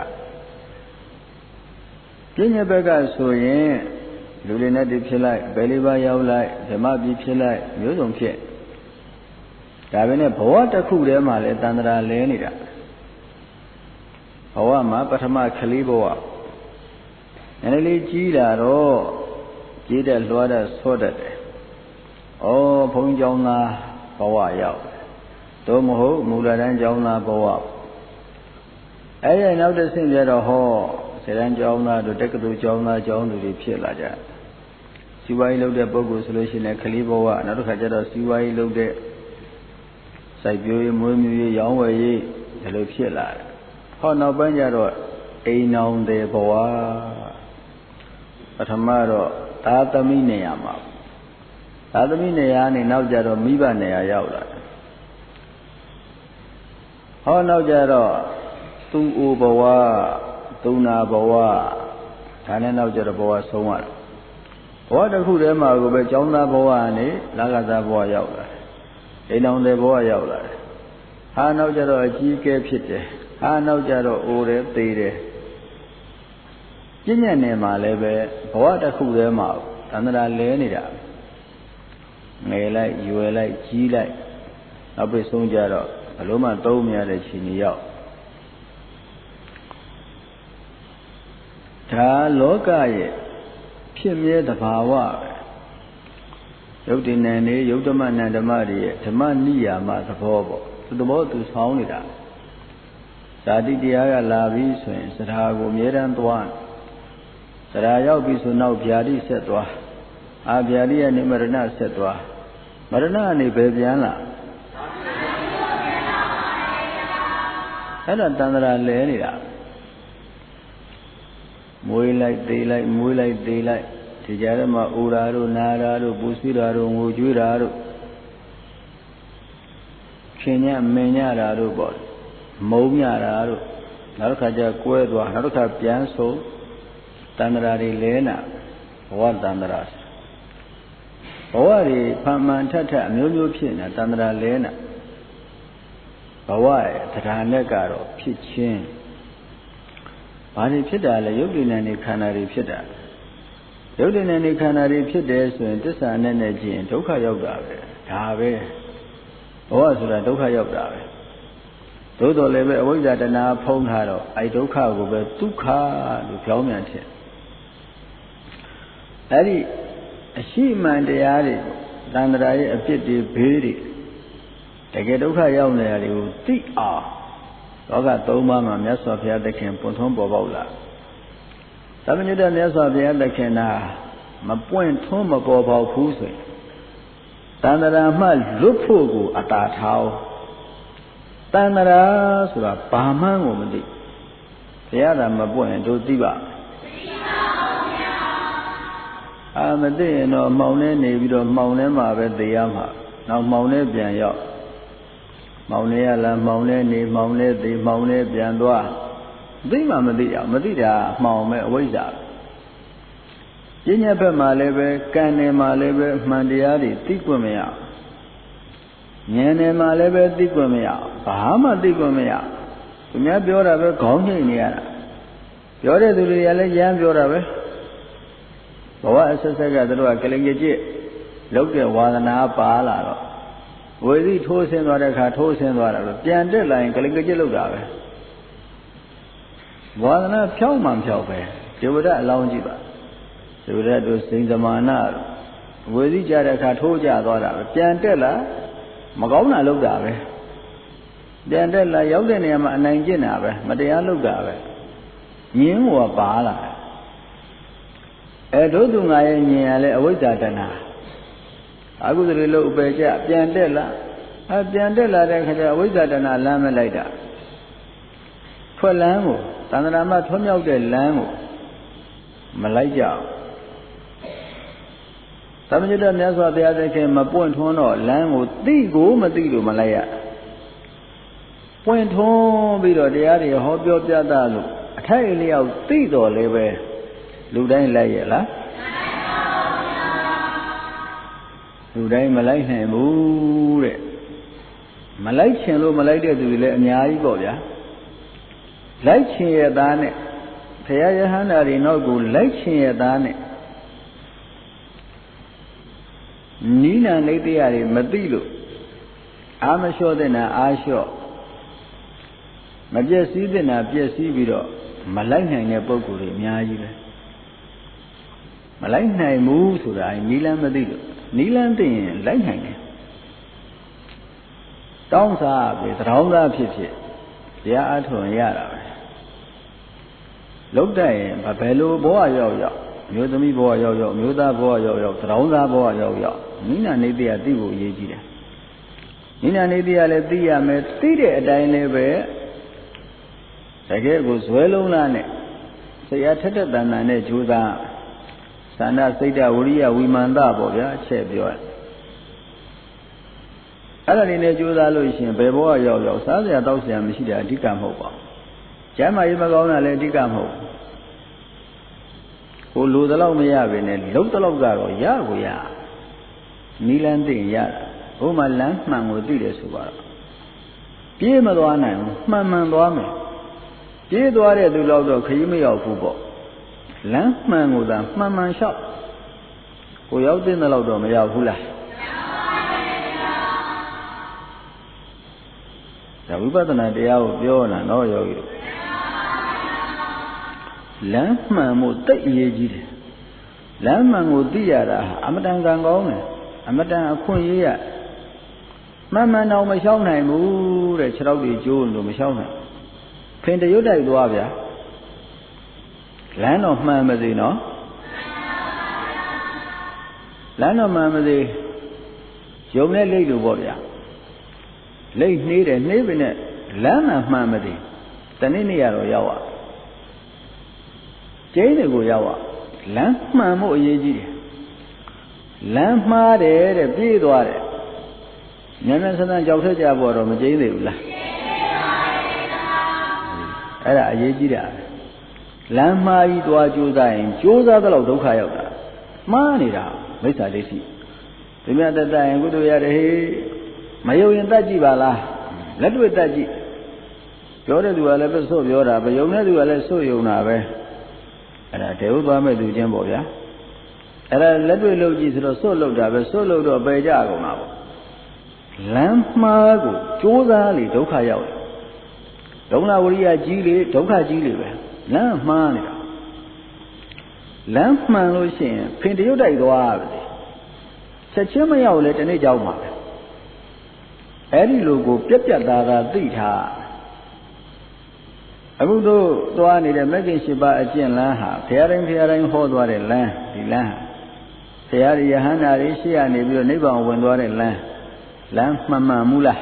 ပြဉ္ညာဘက်ကဆိုရင်လူတွေနဲ့တည်းဖြစ်လိုက်ဘယ်လေးပါးရောက်လိုက်ဓမ္မပြီးဖြစ်လိုက်မျိုးစုံဖြစ်ဒါပဲနဲ့ဘဝတစ်ခုတည်းမှာလည်းတန္တရာလဲနေတာဘဝမှာပထမခလေးဘဝနည်းနည်းလေးကြီးလာတော့ကြီးတဲ့လွှားတဲ့ဆော့တတ်တယ်။ဩဘုန်းကြီးကျောင်းသားဘဝရောက်သို့မဟုတ်မူလတန်းကျောင်းသားဘဝအဲ့ဒီနောက်တစ်ဆင့်ကျတော့ဟောစေတန်းကျောင်းသားတို့တက္ကသိုလ်ကျောင်းသားကျောင်းသူတွေဖြစ်လာကြစီဝါရေးလုပ်တဲ့ပုဂ္ဂိုလ်ဆိုလို့ရှိရင်ခလေးဘဝနောက်တစ်ခါကျတော့စီဝါရေးလုပ်တဲ့စိုက်ပျိုးရေးမွေးမြူရေးရောင်းဝယ်ရေးဒီလိုဖြစ်လာတယ်ဟောနောက်ပိုင်းကျတော့အိမ်နောင်တဲ့ဘဝပထမတော့သာသမီနေရာမှာသာသမီနေရာနဲ့နောက်ကျတော့မိဘနေရာရောက်လာတယ်ဟောနောက်ကျတော့သူ့အိုဘဝသူနာဘဝဒါနဲ့နောက်ကျတော့ဘဝဆုံးရတယ်ဘဝတစ်ခုတည်းမှာကိုပဲကျောင်းသားဘဝနဲ့လက္ခဏာဘဝရောက်လာတယ်အိမ်အောင်တဲ့ဘဝရောက်လာတယ်ဟာနောက်ကျတော့အကြီးအကဲဖြစ်တယ်ဟာနောက်ကျတော့အိုတယ်သေတယ်ပြဉ္ညာနယ်မှာလည်းပဲဘဝတစ်ခုတည်းမှာသန္တရာလဲနေတာငယ်လိုက်ရွယ်လိုက်ကြီးလိုက်နောက်ပြီးဆုံးကြတော့ဘလို့မှသုံးမရတဲ့ခြေနေရောက်ဒါလောကရဲ့ဖြစ်မြဲသဘာဝပဲယုတ်တိနံနေယုတ်ဓမ္မနံဓမ္မတွေရဲ့ဓမ္မနိယာမသဘောပေါ့သူသဘောသူဆောင်းနေတာဇာတိတရားကလာပြီးဆိုရင်စရာကိုအမြဲတမ်းသွားစရာရောက်ပြီဆိုနောက်ဗျာတိဆက်သွားအာဗျာတိကနေမရဏဆက်သွားမရဏကနေဘယ်ပြန်လာအဲ့ဒါတန္တရာလဲနေတာမွေးလိုက်သေးလိုက်မွေးလိုက်သေးလိုက်ဒီကြားထဲမှာအိုရာတို့နာရာတို့ပူဆွေးတာတို့ငိုကြွေးတာတို့ခင်ညမင်ညတာတို့ပေါ့မုံညတာတို့နောက်တစ်ခါကျကွဲသွားနောက်တစ်ခါပြန်ဆုံးတန္တရာတွေလဲနာဘဝတန္တရာဘဝတွေဖန်မှန်ထက်ထက်အမျိုးမျိုးဖြစ်နေတန္တရာလဲနာဘဝရဲ့တရားနဲ့ကတော့ဖြစ်ချင်းဘာတွေဖြစ်တာလဲယုတ်တိနဲ့နေခန္ဓာတွေဖြစ်တာယုတ်တိနဲ့နေခန္ဓာတွေဖြစ်တယ်ဆိုရင်သစ္စာနဲ့ကြည့်ရင်ဒုက္ခရောက်တာပဲဒါပဲဘဝဆိုတာဒုက္ခရောက်တာပဲသို့တော်လည်းပဲအဝိဇ္ဇာတဏှာဖုံးထားတော့အဲဒုက္ခကိုပဲဒုက္ခလို့ပြောင်းပြန်ထင်အဲ့ဒီအရှိမှန်တရားတွေတဏ္ဍာရဲ့အဖြစ်တွေဘေးတွေတကယ်ဒုက္ခရောက်နေတာတွေကိုသိအောင်လောကသုံးပါးမှာမြတ်စွာဘုရားသခင်ပွင့်ထွန်းပေါ်ပေါက်လာသမညုတမြတ်စွာဘုရားသခင်ကမပွင့်ထွန်းမပေါ်ပေါက်ဘူးဆိုရင်တဏ္ဍာမှလွတ်ဖို့ကိုအတားထားတဏ္ဍာဆိုတာဘာမှန်းကိုမသိဘုရားကမပွင့်ရင်တို့သိပါမသိရင်တော့မှောင်ထဲနေပြီးတော့မှောင်ထဲမှာပဲသိရမှာနောက်မှောင်ထဲပြန်ရောက်မှောင်ထဲရလားမှောင်ထဲနေမှောင်ထဲသိမှောင်ထဲပြန်သွားသိမှမသိရမသိတာမှောင်မဲ့အဝိဇ္ဇာပညာဘက်မှာလည်းပဲကံနယ်မှာလည်းပဲမှန်တရားတွေသိခွင့်မရဉာဏ်နယ်မှာလည်းပဲသိခွင့်မရဘာမှသိခွင့်မရသူများပြောတာပဲခေါင်းငိတ်နေရတာပြောတဲ့သူတွေကလည်းရမ်းပြောတာပဲဘဝအဆက်ဆက်ကသူတို့ကကလင်ကြစ်လောက်တဲ့ဝါဒနာပါလာတော့ဝေသိထိုးဆင်းသွားတဲ့အခါထိုးဆင်းသွားတာပဲပြန်တက်လာရင်ကလင်ကြစ်လောက်တာပဲဝါဒနာဖြောင်းမှဖြောင်းပဲဇေဝဒအလောင်းကြည့်ပါဇေဝဒတို့စိန်သမာနဝေသိကြတဲ့အခါထိုးကြသွားတာပဲပြန်တက်လာမကောင်းတာလောက်တာပဲပြန်တက်လာရောက်တဲ့နေရာမှာအနိုင်ကျင့်တာပဲမတရားလောက်တာပဲညင်းဟောပါလာဒုသူငါရဲ့ညင်ရလဲအဝိဇ္ဇာတဏှာအခုတည်းလို့အပေကျပြန်တက်လာပြန်တက်လာတဲ့ခါကျအဝိဇ္ဇာတဏှာလမ်းမလိုက်တာထွက်လမ်းကိုသန္တရာမထွံ့မြောက်တဲ့လမ်းကိုမလိုက်ကြအောင်သမညုတမြတ်စွာဘုရားသခင်မပွင့်ထွန်းတော့လမ်းကိုသိကိုမသိလို့မလိုက်ရပွင့်ထွန်းပြီးတော့တရားတွေဟောပြောပြသလို့အထိုက်အလျောက်သိတော်လည်းပဲလူတိုင်းလိုက်ရလားလူတိုင်းမလိုက်နိုင်ဘူးတဲ့မလိုက်ချင်လို့မလိုက်တဲ့သူတွေလည်းအများကြီးပေါ့ဗျာလိုက်ချင်ရသားနဲ့ဘုရားယဟန္တာတွေနောက်ကိုလိုက်ချင်ရသားနဲ့နိနာနေတရားတွေမသိလို့အာမလျှော့တဲ့နာအာလျှော့မပြည့်စည်တဲ့နာပြည့်စည်ပြီးတော့မလိုက်နိုင်တဲ့ပုဂ္ဂိုလ်တွေအများကြီးပဲမလိုက်နိုင်ဘူးဆိုတာနီလန်းမသိလို့နီလန်းသိရင်လိုက်နိုင်တယ်တောင်းစားပြီသံတော်သားဖြစ်ဖြစ်တရားအထုံရတာပဲလုတ်တဲ့ရင်ဘယ်လိုဘဝရောက်ရောက်မျိုးသမီးဘဝရောက်ရောက်မျိုးသားဘဝရောက်ရောက်သံတော်သားဘဝရောက်ရောက်နိနာနေတရားသိဖို့အရေးကြီးတယ်နိနာနေတရားလည်းသိရမယ်သိတဲ့အတိုင်းလည်းပဲတကယ်ကိုဇွဲလုံးလားနဲ့ဆရာထက်တဲ့တဏ္ဍာနဲ့ကြိုးစားသန္တာစိတ်တဝရိယဝိမာန်တပေါ့ဗျာအချက်ပြောရအဲ့ဒါလေးနဲ့ကြိုးစားလို့ရှိရင်ဘယ်ဘဝရောက်ရောက်စားစရာတောက်စရာမရှိတာအဓိကမဟုတ်ပါဘူးကျမ်းမာရေးမကောင်းတာလည်းအဓိကမဟုတ်ဘူးကိုလိုသလောက်မရပဲနဲ့လုံးတလောက်ကတော့ရကိုရနီလန်းသိရင်ရတာဘုမှလမ်းမှန်ကိုသိတယ်ဆိုတော့ပြေးမသွားနိုင်ဘူးမှန်သွားမယ်ပြေးသွားတဲ့သူလောက်တော့ခရီးမရောက်ဘူးပေါ့လမ်းမှန်ကိုသာမှန်လျှောက်ကိုရောက်တဲ့လောက်တော့မရောက်ဘူးလားဒါဝိပဿနာတရားကိုပြောလာတော့ယောဂီတို့လမ်းမှန်မှုတိတ်အရေးကြီးတယ်လမ်းမှန်ကိုသိရတာအမတန်ကံကောင်းတယ်အမတန်အခွင့်အရေးရမှန်တော့မလျှောက်နိုင်ဘူးတဲ့ခြေထောက်တွေကျိုးလို့မလျှောက်နိုင်ဖင်တရွတ်တိုက်သွားဗျာလမ်းတော့မှန်မသေးနော်လမ်းတော့မှန်မသေးယုံနဲ့လိတ်လို့ပေါ့ဗျာလိတ်နှေးတယ်နှေးပြီနဲ့လမ်းမှန်မသေးတနေ့နေ့ရတော့ရောက်อ่ะကျင်းတွေကိုရောက်อ่ะလမ်းမှန်မှုအရေးကြီးတယ်လမ်းမှားတယ်တဲ့ပြေးသွားတယ်ဉာဏ်နဲ့စမ်းကြောက်ထက်ကြပေါ်တော့မကျင်းသေးဘူးလားအဲ့ဒါအရေးကြီးတာလမ်းမှားကြီးသွားကြိုးစားရင်ကြိုးစားတဲ့လောက်ဒုက္ခရောက်တာမှားနေတာမိစ္ဆာဒိဋ္ဌိဒီမြတ်တတ်ရင်ကုသိုလ်ရတယ်ဟေးမယုံရင်တတ်ကြည့်ပါလားလက်တွေ့တတ်ကြည့်ပြောတဲ့သူကလည်းပဲစွတ်ပြောတာပဲယုံတဲ့သူကလည်းစွတ်ယုံတာပဲအဲ့ဒါတေဟုတ်သွားမဲ့သူချင်းပေါ့ဗျာအဲ့ဒါလက်တွေ့လုပ်ကြည့်ဆိုတော့စွတ်လုပ်တာပဲစွတ်လုပ်တော့ပယ်ကြကုန်တာပေါ့လမ်းမှားကိုကြိုးစားလေဒုက္ခရောက်တယ်ဒုက္ခဝရိယကြီးလေဒုက္ခကြီးလေပဲလမ်းမှားနေတာလမ်းမှန်လို့ရှိရင်ဖင်တရုတ်တိုက်သွားပါလေချက်ချင်းမရောက်လေတနေ့ကြောက်မှာပဲအဲ့ဒီလိုကိုပြက်ပြက်သားသားသိထားအခုတို့သွားနေတဲ့မဂ္ဂင်၈ပါးအကျင့်လမ်းဟာဘုရားတိုင်းဟောသွားတဲ့လမ်းဒီလမ်းဟာဘုရားရဟန္တာတွေရှေ့ကနေပြီးတော့နိဗ္ဗာန်ဝင်သွားတဲ့လမ်းမှန်မှုလား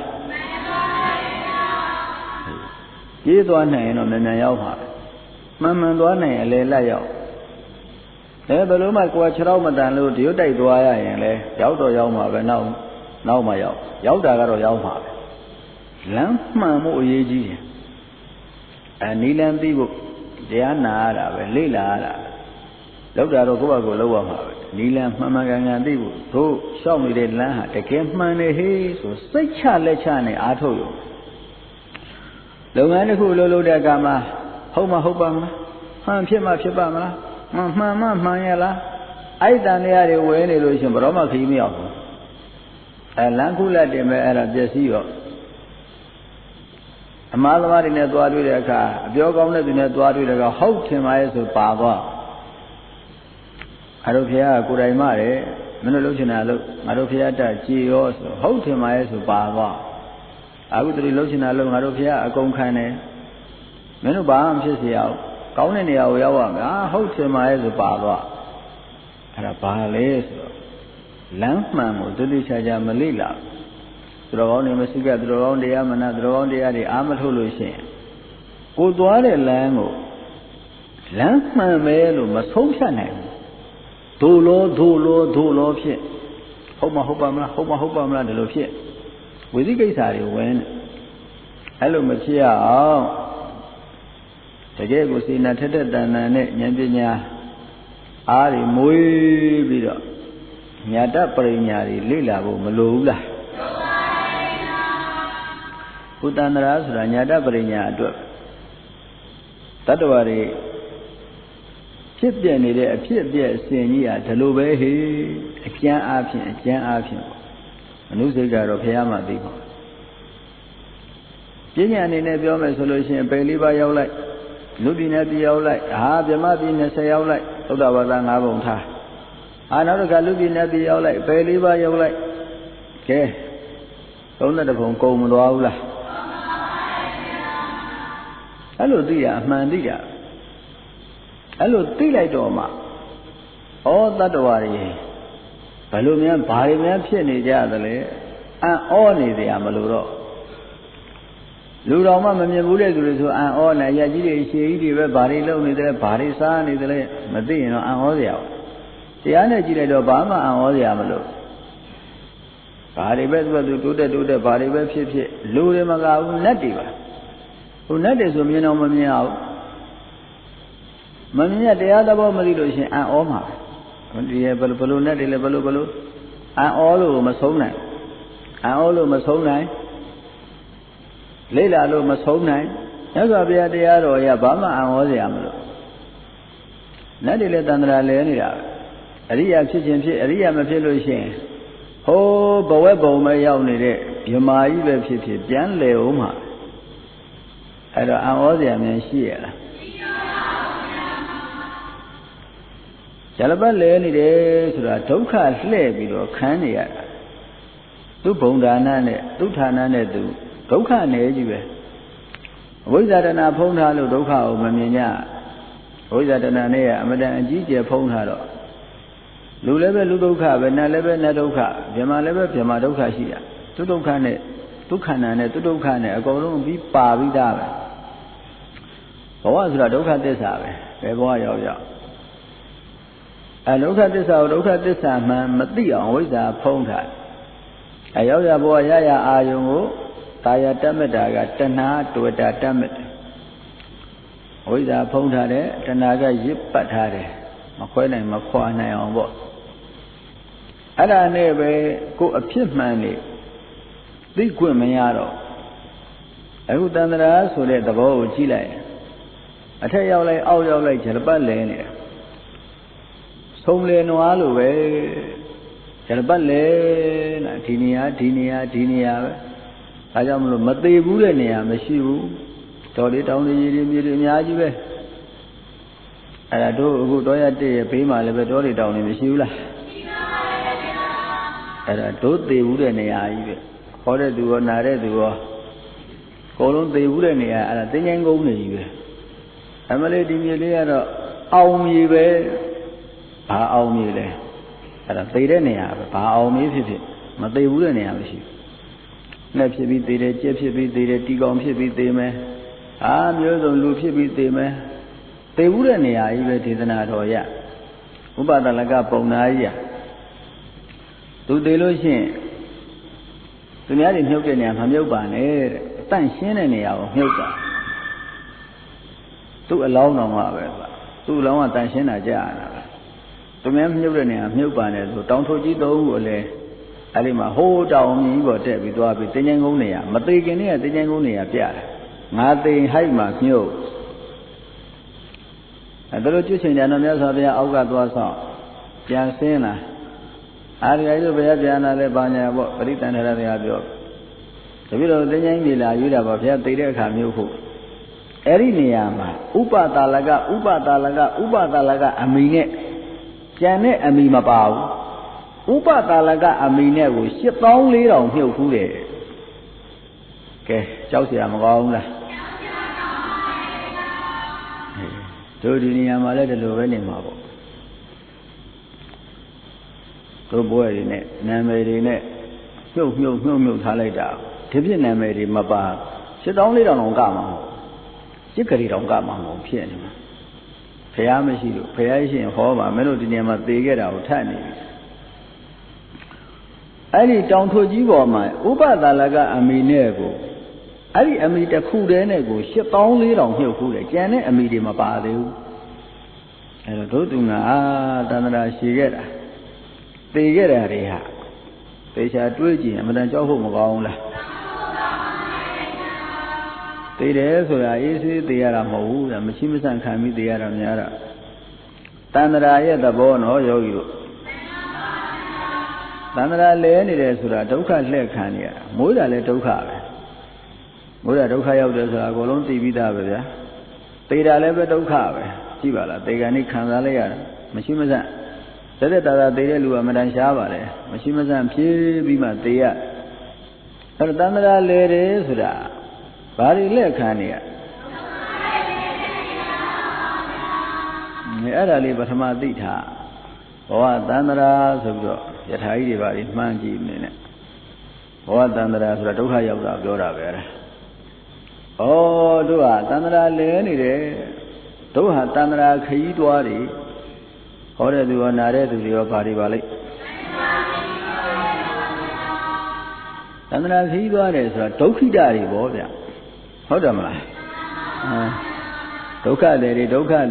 ပြေးသွားနိုင်ရင်တော့မြန်မြန်ရောက်ပါမှန်သွားနိုင်ရင်အလေလက်ရောက်ဘယ်လိုမှကိုယ်ခြေထောက်မတန်လို့ဒီရုပ်တိုက်သွားရရင်လေရောက်တော့ရောက်မှာပဲနောက်မှရောက်တာကတော့ရောက်မှာပဲလမ်းမှန်မှုအရေးကြီးတယ်နီလန်းသိဖို့တရားနာရတာပဲလေ့လာရတာလောက်တာတော့ကိုယ့်ဘာကိုယ်လောက်ရမှာပဲနီလန်းမှန်ကန်သိဖို့တို့ရှောက်နေတဲ့လမ်းဟာတကယ်မှန်နေဟေးဆိုစိတ်ချလက်ချနဲ့အားထုတ်ရုံလုပ်ငန်းတစ်ခုလုပ်တဲ့အခါမှာဟုတ်ပါမလားမှန်ဖြစ်ပါမလားမှန်ရလားအဲ့တန်တရားတွေဝဲနေလို့ရှင်ဘယ်တော့မှခရီးမရောက်ဘူးလမ်းခုလက်တင်မဲ့အဲ့ဒါပျက်စီးရောအမှားသမားတွေနဲ့သွားတွေ့တဲ့အခါအပြောကောင်းတဲ့သူနဲ့သွားတွေ့တဲ့အခါဟုတ်ထင်ပါရဲ့ဆိုပါသွားငါတို့ဖះကကိုယ်တိုင်မတယ်မင်းတို့လှုပ်ချင်တာလို့ငါတို့ဖះတကြည်ရောဆိုဟုတ်ထင်ပါရဲ့ဆိုပါသွားအခုတည်းလှုပ်ချင်တာလို့ငါတို့ဖះအကုန်ခံတယ်မင်းတို့ဘာမှဖြစ်စေရအောင်ကောင်းတဲ့နေရာကိုရောက်ရမယ်ဟုတ်ထင်ပါရဲ့ဆိုပါသွားအဲ့ဒါဘာလဲဆိုတော့လမ်းမှန်ကိုတိတိကျကျမလေ့လာသူတော်ကောင်းတွေမရှိကသူတော်ကောင်းတရားမနာသူတော်ကောင်းတရားတွေအားမထုတ်လို့ရှိရင်ကိုသွားတဲ့လမ်းကိုလမ်းမှန်ပဲလို့မဆုံးဖြတ်နိုင်ဘူးဒို့ဖြစ်ဟုတ်ပါမလားဒီလိုဖြစ်ဝိသိကိစ္စတွေဝင်အဲ့လိုမဖြစ်အောင်တကယ်ကိုစိနာထက်တန်နဲ့ဉာဏ်ပညာအားတွေမွေးပြီးတော့ညာတပရိညာတွေလေ့လာဖို့မလိုဘူးလားဘုတ္တန္တရာဆိုတာညာတပရိညာအတွက်တတ္တဝါတွေဖြစ်ပြနေတဲ့အဖြစ်အပျက်အစဉ်ကြီးဟာဒီလိုပဲဟေအကျမ်းအားဖြင့်မနုစိတ်ကတော့ဖះမှသိပါပညာအနေနဲ့ပြောမယ်ဆိုလို့ရှိရင်ပယ်လေးပါးရောက်လိုက်လူပြည်နဲ့ပြည်ရောက်လိုက်ဗြဟ္မပြည်20ရောက်လိုက်သုဒ္ဓဘာသာ5ပုံထားနောက်တစ်ခါလူပြည်နဲ့ပြည်ရောက်လိုက်ပယ်လေးပါးရောက်လိုက်ကဲ32ပုံကုန်မသွားဘူးလားအဲ့လိုသိရအမှန်သိတာအဲ့လိုသိလိုက်တော့မှတတ္တဝါတွေဘယ်လိုများဘာတွေများဖြစ်နေကြသလဲဩနေကြမလို့တော့လူတော်မှမမြင်ဘူးတဲ့သူတွေဆိုဩနေရကြီးတွေရှည်ကြီးတွေပဲဘာတွေလုပ်နေတယ်ဘာတွေစားနေတယ်မသိရင်တော့ဩစရာတရားနဲ့ကြည့်လိုက်တော့ဘာမှဩစရာမလို့ဘာတွေပဲသူတိုးတက်ဘာတွေပဲဖြစ်လူတွေမကဘူးနတ်တွေပါဟိုနတ်တွေဆိုမြင်တော့မမြင်အောင်မမြင်ရတရားသဘောမသိလို့ရှင်ဩမှာဒီဘယ်လိုနတ်တွေလဲဘယ်လိုဩလို့မဆုံးနိုင်လေ့လာလို့မဆုံးနိုင်မြတ်စွာဘုရားတရားတော်ရဘာမှဩစရာမလိုနတ်တွေလည်းတန်ត្រာလဲနေတာအရိယာဖြစ်ခြင်းဖြစ်အရိယာမဖြစ်လို့ရှိရင်ဟိုးဘဝဘုံပဲရောက်နေတဲ့မြမာကြီးပဲဖြစ်ပြန်လေဦးမှာအဲ့တော့ဩစရာများရှိရလားဇလပတ်လဲနေတယ်ဆိုတာဒုက္ခလှဲ့ပြီးတော့ခံနေရတာသူဘုံဒါနနဲ့သူဌာနနဲ့သူဒုက္ခနယ်ကြီးပဲအဝိဇ္ဇာတဏဖုံးထားလို့ဒုက္ခကိုမမြင်ကြအဝိဇ္ဇာတဏနဲ့အမတန်အကြီးကျယ်ဖုံးထားတော့လူလည်းပဲလူဒုက္ခပဲနတ်လည်းပဲနတ်ဒုက္ခဗြဟ္မာလည်းပဲဗြဟ္မာဒုက္ခရှိတာသူဒုက္ခနဲ့ဒုက္ခနာနဲ့သူဒုက္ခနဲ့အကုန်လုံးပြီးပါပြီးသားပဲဘဝဆိုတာဒုက္ခသစ္စာပဲဘယ်ဘဝရောက်ဒုက္ခသစ္စာကိုဒုက္ခသစ္စာမှန်မသိအောင်ဝိဇ္ဇာဖုံးထားရောက်ရဘဝရရအာယုံကိုတာယာတတ်မြတ်တာကတဏှာတွေ့တာတတ်မြတ်တယ်ဝိဇ္ဇာဖုံးထားတယ်တဏှာကရစ်ပတ်ထားတယ်မခွဲနိုင်မခွာနိုင်အောင်ပေါ့အဲ့ဒါနဲ့ပဲကိုယ်အဖြစ်မှန်နေသိခွင့်မရတော့အခုတန္တရာဆိုတဲ့သဘောကိုကြည့်လိုက်အထက်ရောက်လိုက်အောက်ရောက်လိုက်ခြေပတ်လဲနေတယ်ဆုံးလေနွားလိုပဲခြေပတ်လဲနာဒီနေရာပဲဒါကြောင့်မလို့မသေးဘူးတဲ့နေရာမရှိဘူးတော်လေးတောင်းလေးကြီးမြေတွေအများကြီးပဲအဲ့ဒါတို့အခုတော်ရတဲ့ရဲ့ဘေးမှာလည်းပဲတော်လေးတောင်းနေမရှိဘူးလားအဲ့ဒါတို့သေးဘူးတဲ့နေရာကြီးပဲခေါ်တဲ့သူရောနာတဲ့သူရောအကုန်လုံးသေဘူးတဲ့နေရာအဲ့ဒါသင်္ချိုင်းကုန်းနေကြီးပဲအမလေးဒီမြေလေးကတော့အောင်မြေပဲဘာအောင်မြေလဲအဲ့ဒါသေတဲ့နေရာပဲဘာအောင်မြေဖြစ်ဖြစ်မသေဘူးတဲ့နေရာမရှိဘူးလက်ဖြစ်ပြီးသေတယ်ကြက်ဖြစ်ပြီးသေတယ်တီကောင်ဖြစ်ပြီးသေမယ်မျိုးစုံလူဖြစ်ပြီးသေမယ်သေဘူးတဲ့နေရာကြီးပဲဒေသနာတော်ရဥပဒလကပုံနာကြီးသူသေလို့ရှိရင်သူများတွေမြုပ်တဲ့နေရာမမြုပ်ပါနဲ့တဲ့တန့်ရှင်းတဲ့နေရာကိုမြုပ်တာသူ့အလောင်းတော်မှာပဲသူ့အလောင်းကတန့်ရှင်းတာကြာတာပဲသူများမြုပ်တဲ့နေရာမြုပ်ပါနဲ့ဆိုတောင်ထုတ်ကြီးသုံးခုအလဲအဲ့ဒီမှာဟိုးတောင်မြင်းပေါ်တက်ပြီးသွားပြီးတင်းကျင်းကုန်းနေရာမသေးခင်နဲ့တင်းကျင်းကုန်းနေရာပြတာငါသိဟိုက်မှာမြုပ်အဲ့ဒါလိုကျွတ်ချင်ကြတော့မြတ်စွာဘုရားအောက်ကသွားဆောင်ပြန်ဆင်းလာအားရည်လို့ဘုရားပြန်လာလဲပါညာပေါ့ပရိသန္ဓရတရားပြောတပည့်တော်တင်းကျင်းကြီးလာယူတာပေါ့ဘုရားသိတဲ့အခါမြုပ်ဖို့အဲ့ဒီနေရာမှာဥပတာလကအမိနဲ့ကျန်တဲ့အမိမပါဘူးဥပတာလကအမိနဲ့ကို84,000မြုပ်ဖူးတယ်ကဲကြောက်เสียမကောင်းဘူးလားတို့ဒီနေရာမှာလည်းဒီလိုပဲနေမှာပေါ့တို့ဘွဲတွေနဲ့နာမည်တွေနဲ့မြုပ်ထားလိုက်တာဒီပြည့်နာမည်တွေမပါ84,000တောင်ကမှာစိတ်ကလေးတောင်ကမှာမဟုတ်ဖြစ်နေမှာဖះမရှိလို့ဖះရှိရင်ဟောပါမင်းတို့ဒီနေရာမှာသေခဲ့တာကိုထပ်နေပြီအဲ့ဒီတောင်ထွကြီးပေါ်မှာဥပဒါလကအမိနဲ့ကိုအဲ့ဒီအမိတစ်ခုတည်းနဲ့ကို84,000မြုပ်ခုတယ်ကျန်တဲ့အမိတွေမပါသေးဘူးအဲ့တော့တို့သူငါတန္တရာရှိခဲ့တာသေခဲ့တာတွေဟာသေချာတွေးကြည့်ရင်အမှန်တန်ကြောက်ဖို့မကောင်းဘူးလားသေတယ်ဆိုတာအေးဆေးသေရတာမဟုတ်ဘူးလားမရှိမဆန့်ခံပြီးသေရတာများတာတန္တရာရဲ့သဘောနော်ယောဂီတို့တန္တရာလဲနေတယ်ဆိုတာဒုက္ခလှည့်ခံနေရတာမိုးတာလည်းဒုက္ခပဲမိုးတာဒုက္ခရောက်တယ်ဆိုတာအကုန်လုံးသိပြီးသားပဲဗျာသေတာလည်းပဲဒုက္ခပဲကြည့်ပါလားသေကံนี่ခံစားလိုက်ရတာမရှိမဆန့်သက်တာသေတဲ့လူကမတန်ရှားပါလေမရှိမဆန့်ဖြည်းပြီးမှသေရအဲ့တော့တန္တရာလဲတယ်ဆိုတာဘာတွေလက်ခံနေရအဲ့ဒါလေးပထမသိထားဘဝတန္တရာဆိုပြီးတော့ယထာကြီးတွေပါလိမှန်းကြည့်နေနဲ့ဘဝတန္တရာဆိုတာဒုက္ခရောက်တာပြောတာပဲဩတို့ဟာတန္တရာလဲနေတယ်တို့ဟာတန္တရာခရီးသွားတယ်ဟောတဲ့သူရောနာတဲ့သူတွေရောဘာတွေပါလိတန္တရာခရီးသွားတယ်ဆိုတာဒုက္ခိတတွေပေါ့ဗျဟုတ်တယ်မလားဒုက္ခတွေအဲ့ဒါကို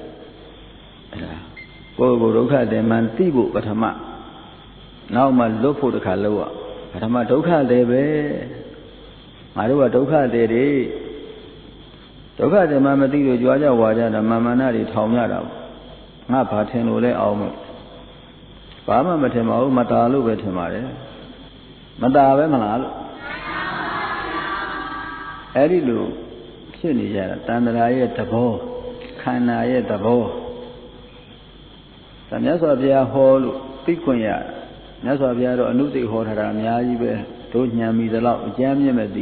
ယ်ဒုက္ခတွေမှန်သိဖို့ပထမနောက်မှလွတ်ဖို့တစ်ခါလောက်อ่ะပထမဒုက္ခတွေပဲငါတို့ကဒုက္ခတွေဒုက္ခတွေမှမသိလို့ကြွားကြဝါကြတာမာမနာတွေထောင်ရတာငါဘာထင်လို့လဲအောင်မဘာမှမထင်ပါဘူးမတာလို့ပဲထင်ပါတယ်မတာပဲမလားလို့အဲ့ဒီလိုဖြစ်နေကြတာတန္တရာရဲ့သဘောခန္ဓာရဲ့သဘောဒါမြတ်စွာဘုရားဟောလို့သိခွင့်ရမြတ်စွာဘုရားတော့အနုသိဟောထားတာအများကြီးပဲတို့ညံမိသလောက်အကျမ်းမြင့်မဲ့သိ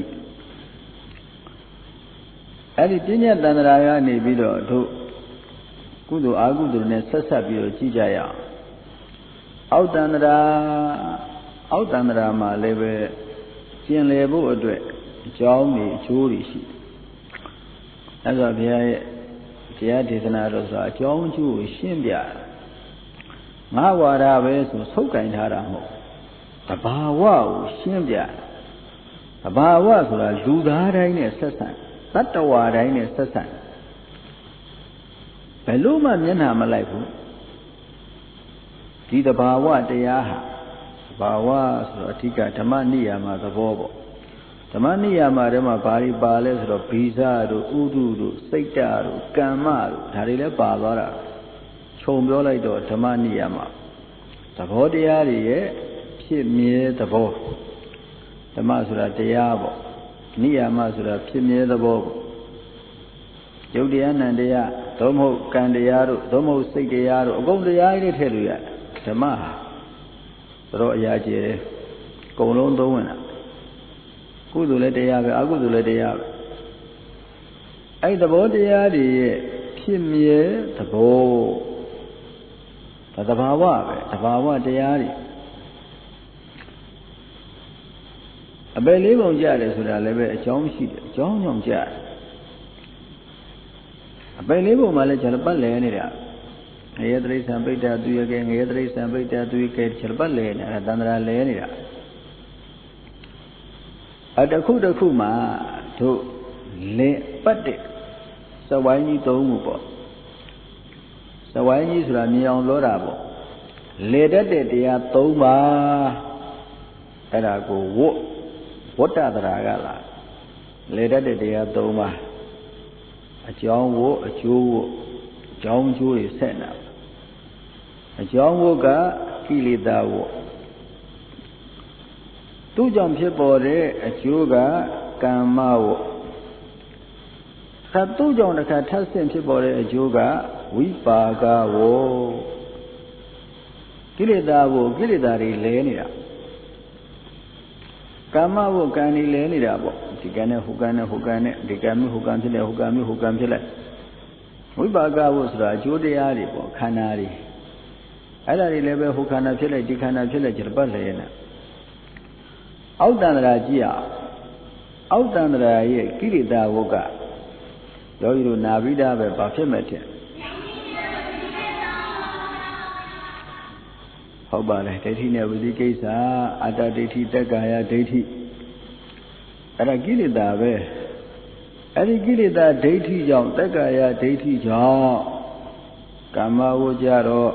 အဲ့ဒီပညာတန္တရာကနေပြီးတော့တို့ကုသိုလ်အကုသိုလ်နဲ့ဆက်ဆက်ပြီးတော့ကြည့်ကြရအောင်အောက်တန္တရာမှာလည်းပဲကျင်လည်ဖို့အတွက်အကြောင်းတွေအကျိုးတွေရှိတယ်။အဲဒါဘုရားရဲ့တရားဒေသနာတော်ဆိုတာအကြောင်းအကျိုးကိုရှင်းပြတယ်။ငါဝါဒပဲဆိုဆုပ်ကင်ထားတာမဟုတ်။တဘာဝကိုရှင်းပြတယ်။တဘာဝဆိုတာလူသားတိုင်းနဲ့ဆက်ဆံတတ္တဝါတိုင်းနဲ့ဆက်ဆံဘယ်လို့မှမျက်နှာမလိုက်ဘူး။ဒီတဘာဝတရားဟာဘာဝဆိုတော့အဓိကဓမ္မနိယာမသဘောပေါ့ဓမ္မနိယာမထဲမှာဘာတွေပါလဲဆိုတော့ဘိဇတို့ဥဒုတို့စိတ်တတို့ကမ္မတို့ဒါတွေလည်းပါသွားတာခြုံပြောလိုက်တော့ဓမ္မနိယာမသဘောတရားတွေရဲ့ဖြစ်မြဲသဘောဓမ္မဆိုတာတရားပေါ့နိယာမဆိုတာဖြစ်မြဲသဘောပေါ့ယုတ်တရားနံတရားသို့မဟုတ်ကံတရားတို့သို့မဟုတ်စိတ်တရားတို့အကုန်တရားတွေထည့်လို့ရဓမ္မဟာတော်အရာကျယ်တယ်အကုန်လုံးသုံးဝင်တာကုသိုလ်လည်းတရားပဲအကုသိုလ်လည်းတရားပဲအဲ့သဘောတရားတွေရဲ့ဖြစ်မြဲသဘောဒါသဘာဝပဲသဘာဝတရားတွေအပယ်လေးပုံကြတယ်ဆိုတာလည်းပဲအကြောင်းရှိတယ်အကြောင်းကြောင့်ကြတယ်အပယ်လေးပုံမှာလည်းခြေပတ်လဲနေတာငရေတိရစ္ဆာန်ပိဋ္ဌာသူရကဲငရေတိရစ္ဆာန်ပိဋ္ဌာသူရကဲခြေပတ်လဲနေတာတန္တရာလဲနေတာတစ်ခုတစ်ခုမှာတို့လဲပတ်တဲ့စဝိုင်းကြီးသုံးခုပေါ့စဝိုင်းကြီးဆိုတာမြင်အောင်ပြောတာပေါ့လေတတ်တဲ့တရား၃ပါးအဲ့ဒါကိုဝတ္တတရာကလားလေတတ်တဲ့တရား၃ပါးအကြောင်းဝအကျိုးဝအကြောင်းကျိုးတွေဆက်နေတာအကြောင်းဝကကိလေသာဝသူ့ကြောင့်ဖြစ်ပေါ်တဲ့အကျိုးကကမ္မဝသူ့ကြောင့်တစ်ခါထပ်ဆင့်ဖြစ်ပေါ်တဲ့အကျိုးကဝိပါကဝကိလေသာဝကိလေသာတွေလဲနေတာကမ္မဝကံတွေလဲနေတာပေါ့ဒီကံနဲ့ဟိုကံနဲ့ဟိုကံနဲ့ဒီကံမျိုးဟိုကံဖြစ်တယ်ဟိုကံမျိုးဟိုကံဖြစ်လိုက်ဝိပါကဝဆိုတာအကျိုးတရားတွေပေါ့ခန္ဓာတွေအဲ့ဒါတွေလည်းပဲဟိုခန္ဓာဖြစ်လိုက်ဒီခန္ဓာဖြစ်လိုက်ကြတပတ်လဲနေအောက်တန္တရာကြည့်အောင်အောက်တန္တရာရဲ့ကိလေသာဝကယောဂီတို့နာဘိဓပဲဘာဖြစ်မဲ့တဲ့ဟုတ်ပါလေဒိဋ္ဌိနဲ့ဝိသိကိစ္စအတ္တဒိဋ္ဌိတက္ကာယဒိဋ္ဌိအဲ့ဒါကိလေသာပဲအဲ့ဒီကိလေသာဒိဋ္ဌိကြောင့်တက္ကာယဒိဋ္ဌိကြောင့်ကာမဝကြတော့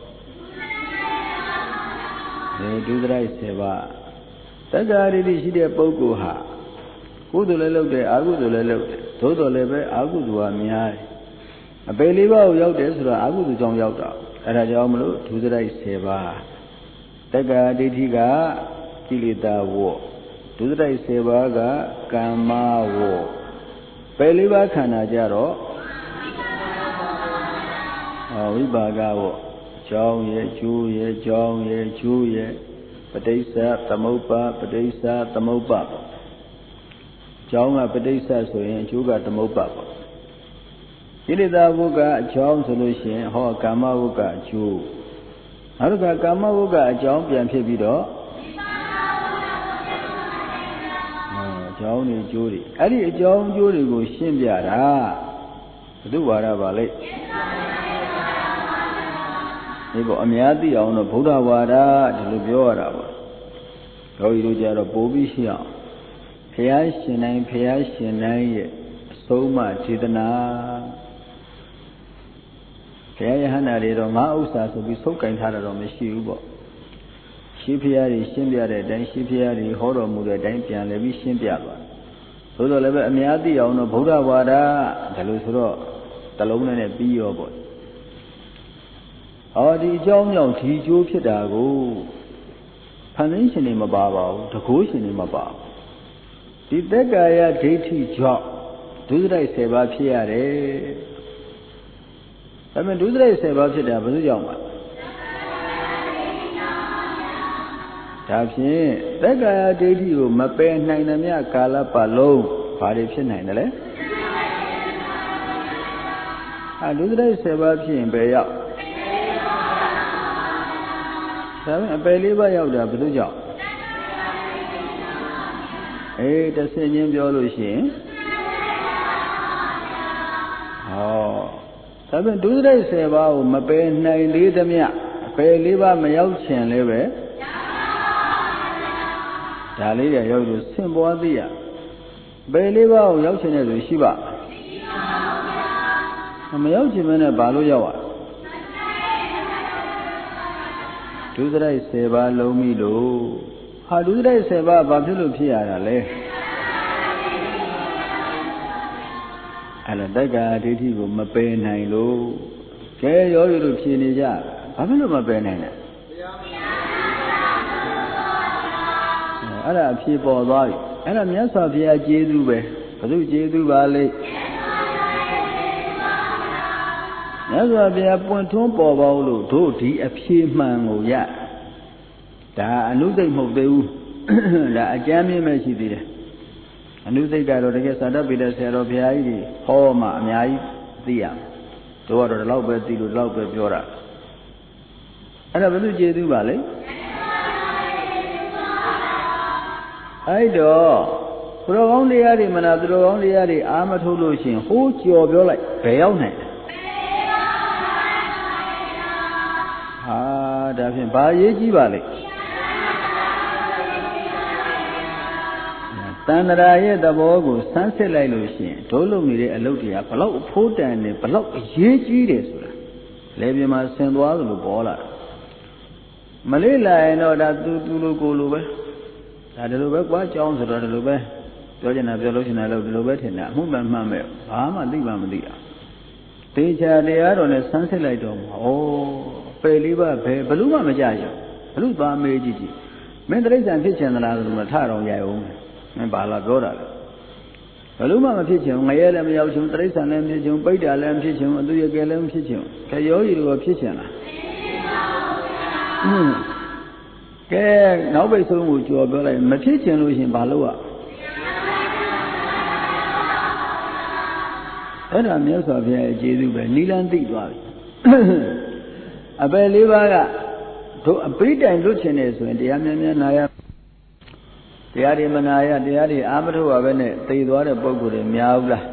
ဒုစရိုက်7ပါးတက္ကာရတိရှိတဲ့ပုဂ္ဂိုလ်ဟာကုသိုလ်လည်းလုပ်တယ်အကုသိုလ်လည်းလုပ်တယ်သို့တော်လည်းပဲအကုသိုလ်ကများတယ်အပေလေးပါးကိုရောက်တယ်ဆိုတာအကုသိုလ်ကြောင့်ရောက်တာအဲဒါကြောင့်မလို့ဒုစရိုက်7ပါးတက္ကာဒိဋ္ဌိကကိလေသာဝဒုစရိုက်7ပါးကကမ္မဝပေလေးပါးခန္ဓာကြတော့ဝိပါကဝကြောင်းရဲ့ကျိုးရဲ့ကြောင်းရဲ့ကျိုးရဲ့ပဋိစ္စသမုပ္ပါပဋိစ္စသမုပ္ပါကြောင်းကပဋိစ္စဆိုရင်အကျိုးကသမုပ္ပါပေါ့ကိလေသာဝုကအကြောင်းဆိုလို့ရှိရင်ဟောကာမဝုကအကျိုးနောက်တစ်ခါကာမဝုကအကြောင်းပြန်ဖြစ်ပြီးတော့အကြောင်းတွေအကျိုးတွေအဲ့ဒီအကြောင်းအကျိုးတွေကိုရှင်းပြတာဘုသူဝါဒပါလေဒီပေါ့အများသိအောင်တော့ဗုဒ္ဓဝါဒဒီလိုပြောရတာပေါ့ယောဂီတို့ကြတော့ပို့ပြီးရှိအောင်ဘုရားရှင်တိုင်းရဲ့အဆုံးအမခြေတနာဘုရားယဟန္တာတွေတော့ငါဥစ္စာဆိုပြီးဆုပ်ကင်ထားတာတော့မရှိဘူးပေါ့ရှိဘုရားကြီးရှင်းပြတဲ့အတိုင်းရှိဘုရားကြီးဟောတော်မူတဲ့အတိုင်းပြန်လည်းပြီးရှင်းပြသွားသို့တော်လည်းပဲအများသိအောင်တော့ဗုဒ္ဓဝါဒဒါလို့ဆိုတော့တလုံးနဲ့ပြီးရောပေါ့ဒီအကြောင်းကြောင့်ဒီကျိုးဖြစ်တာကိုဖန်ဆင်းရှင်တွေမပါပါဘူးတကိုးရှင်တွေမပါဘူးဒီတက္ကာယဒိဋ္ဌိကြောင့်ဒုစရိုက်10ပါးဖြစ်ရတယ်ဒါပေမဲ့ဒုစရိုက်10ပါးဖြစ်တာဘယ်သူကြောင့်ပါဒါဖြင့်တက္ကာယဒိဋ္ဌိကိုမပယ်နိုင်သမျှကာလပတ်လုံးဘာတွေဖြစ်နိုင်တယ်လဲဒုစရိုက်10ပါးဖြစ်ရင်ဘယ်ရောက်ဒါပေမဲ့အပယ်လေးပါးရောက်တာဘယ်သူကြောင့်တစ်ဆင့်ချင်းပြောလို့ရှိရင်ဒါပေမဲ့ဒုစရိုက်10ပါးကိုမပယ်နိုင်သေးသမျှအပယ်လေးပါးမရောက်ချင်လည်းပဲဒါလေးတွေရောက်လို့ဆင့်ပွားသိရပယ်လေးပါးကိုရောက်ချင်တဲ့သူရှိပါမရောက်ချင်မနဲ့ဘာလို့ရောက်ဒုစရိုက်10ပါးလုံးပြီလို့ဒုစရိုက်10ပါးဘာဖြစ်လို့ဖြစ်ရတာလဲ là tất cả đế thi của mà bề này luôn cái gió được phía này raဘာဖြစ်လို့မပယ်နိုင်လဲအဲ့ဒါအဖြေပေါ်သွားပြီအဲ့ဒါမြတ်စွာဘုရားကျေးဇူးပဲဘုသူကျေးဇူးပါလေမြတ်စွာဘုရားပွင့်ထွန်းပေါ်ပေါင်းလို့တို့ဒီအဖြေမှန်ကိုရဒါအနုသိမ့်မဟုတ်သေးဘူးဒါအကျမ်းမြင့်ပဲရှိသေးတယ်အနုသိမ့်ကတော့တကယ်သာတပိတဆရာတော်ဘုရားကြီးတွေဟောမှအများကြီးသိရမယ်တို့ကတော့ဒီလောက်ပဲသိလို့ဒီလောက်ပဲပြောတာအဲ့ဒါဘယ်လိုကျေးဇူးပါလဲအဲ့တော့သူတော်ကောင်းတရားတွေမနာသူတော်ကောင်းတရားတွေအာမထုတ်လို့ရှိရင်ဟိုးကြော်ပြောလိုက်ဘယ်ရောက်နိုင်လဲဟာဒါဖြင့်ဘာရေးကြည့်ပါလဲတဏ္ဍာရဲ့သဘောကိုဆန်းစစ်လိုက်လို့ရှိရင်ဒုလုံနေတဲ့အလုပ်တွေကဘလောက်အဖိုးတန်နေဘလောက်အရေးကြီးတယ်ဆိုတာလေပြမှာဆင်သွားသလိုပေါ်လာမလေးလာရင်တော့ဒါသူလိုကိုလိုပဲဒါဒီလိုပဲကွာကြောင်းဆိုတော့ဒီလိုပဲပြောချင်တာပြောလို့ရှိရင်လည်းဒီလိုပဲထင်တာအမှုမှန်မှန်ပဲဘာမှသိမှမသိတာတေချာတရားတော်နဲ့ဆန်းစစ်လိုက်တော့ဩပယ်လေးပါဘယ်ဘလို့မှမကြရဘလို့သွားမေးကြည့်ကြည့်မင်းတိရစ္ဆာန်ဖြစ်ချင်သလားဆိုတော့ထတော်ရိုက်အောင်မင်းဘာလာပြောတာလဲဘလို့မှမဖြစ်ချင်ငရဲလည်းမရောက်ချင်တိရစ္ဆာန်လည်းမဖြစ်ချင်ပိဋ္ဌာလည်းမဖြစ်ချင်အသူရကယ်လည်းမဖြစ်ချင်ခရောကြီးတို့ဖြစ်ချင်လားကဲနောက်ပိတ်ဆုံးကိုကြော်ပြောလိုက်မဖြစ်ချင်လို့ရှင်ဘာလို့အဲ့ဒါမြတ်စွာဘုရားရဲ့ကျေးဇူးပဲနိလန်းသိသွားပြီအပယ်လေးပါးကတို့အပိတိုင်လွတ်ချင်တယ်ဆိုရင်တရားများများနာရတရားတွေမနာရတရားတွေအာမထုတ်ပါပဲနဲ့သိသွားတဲ့ပုံကိုယ်တွေများဘူးလား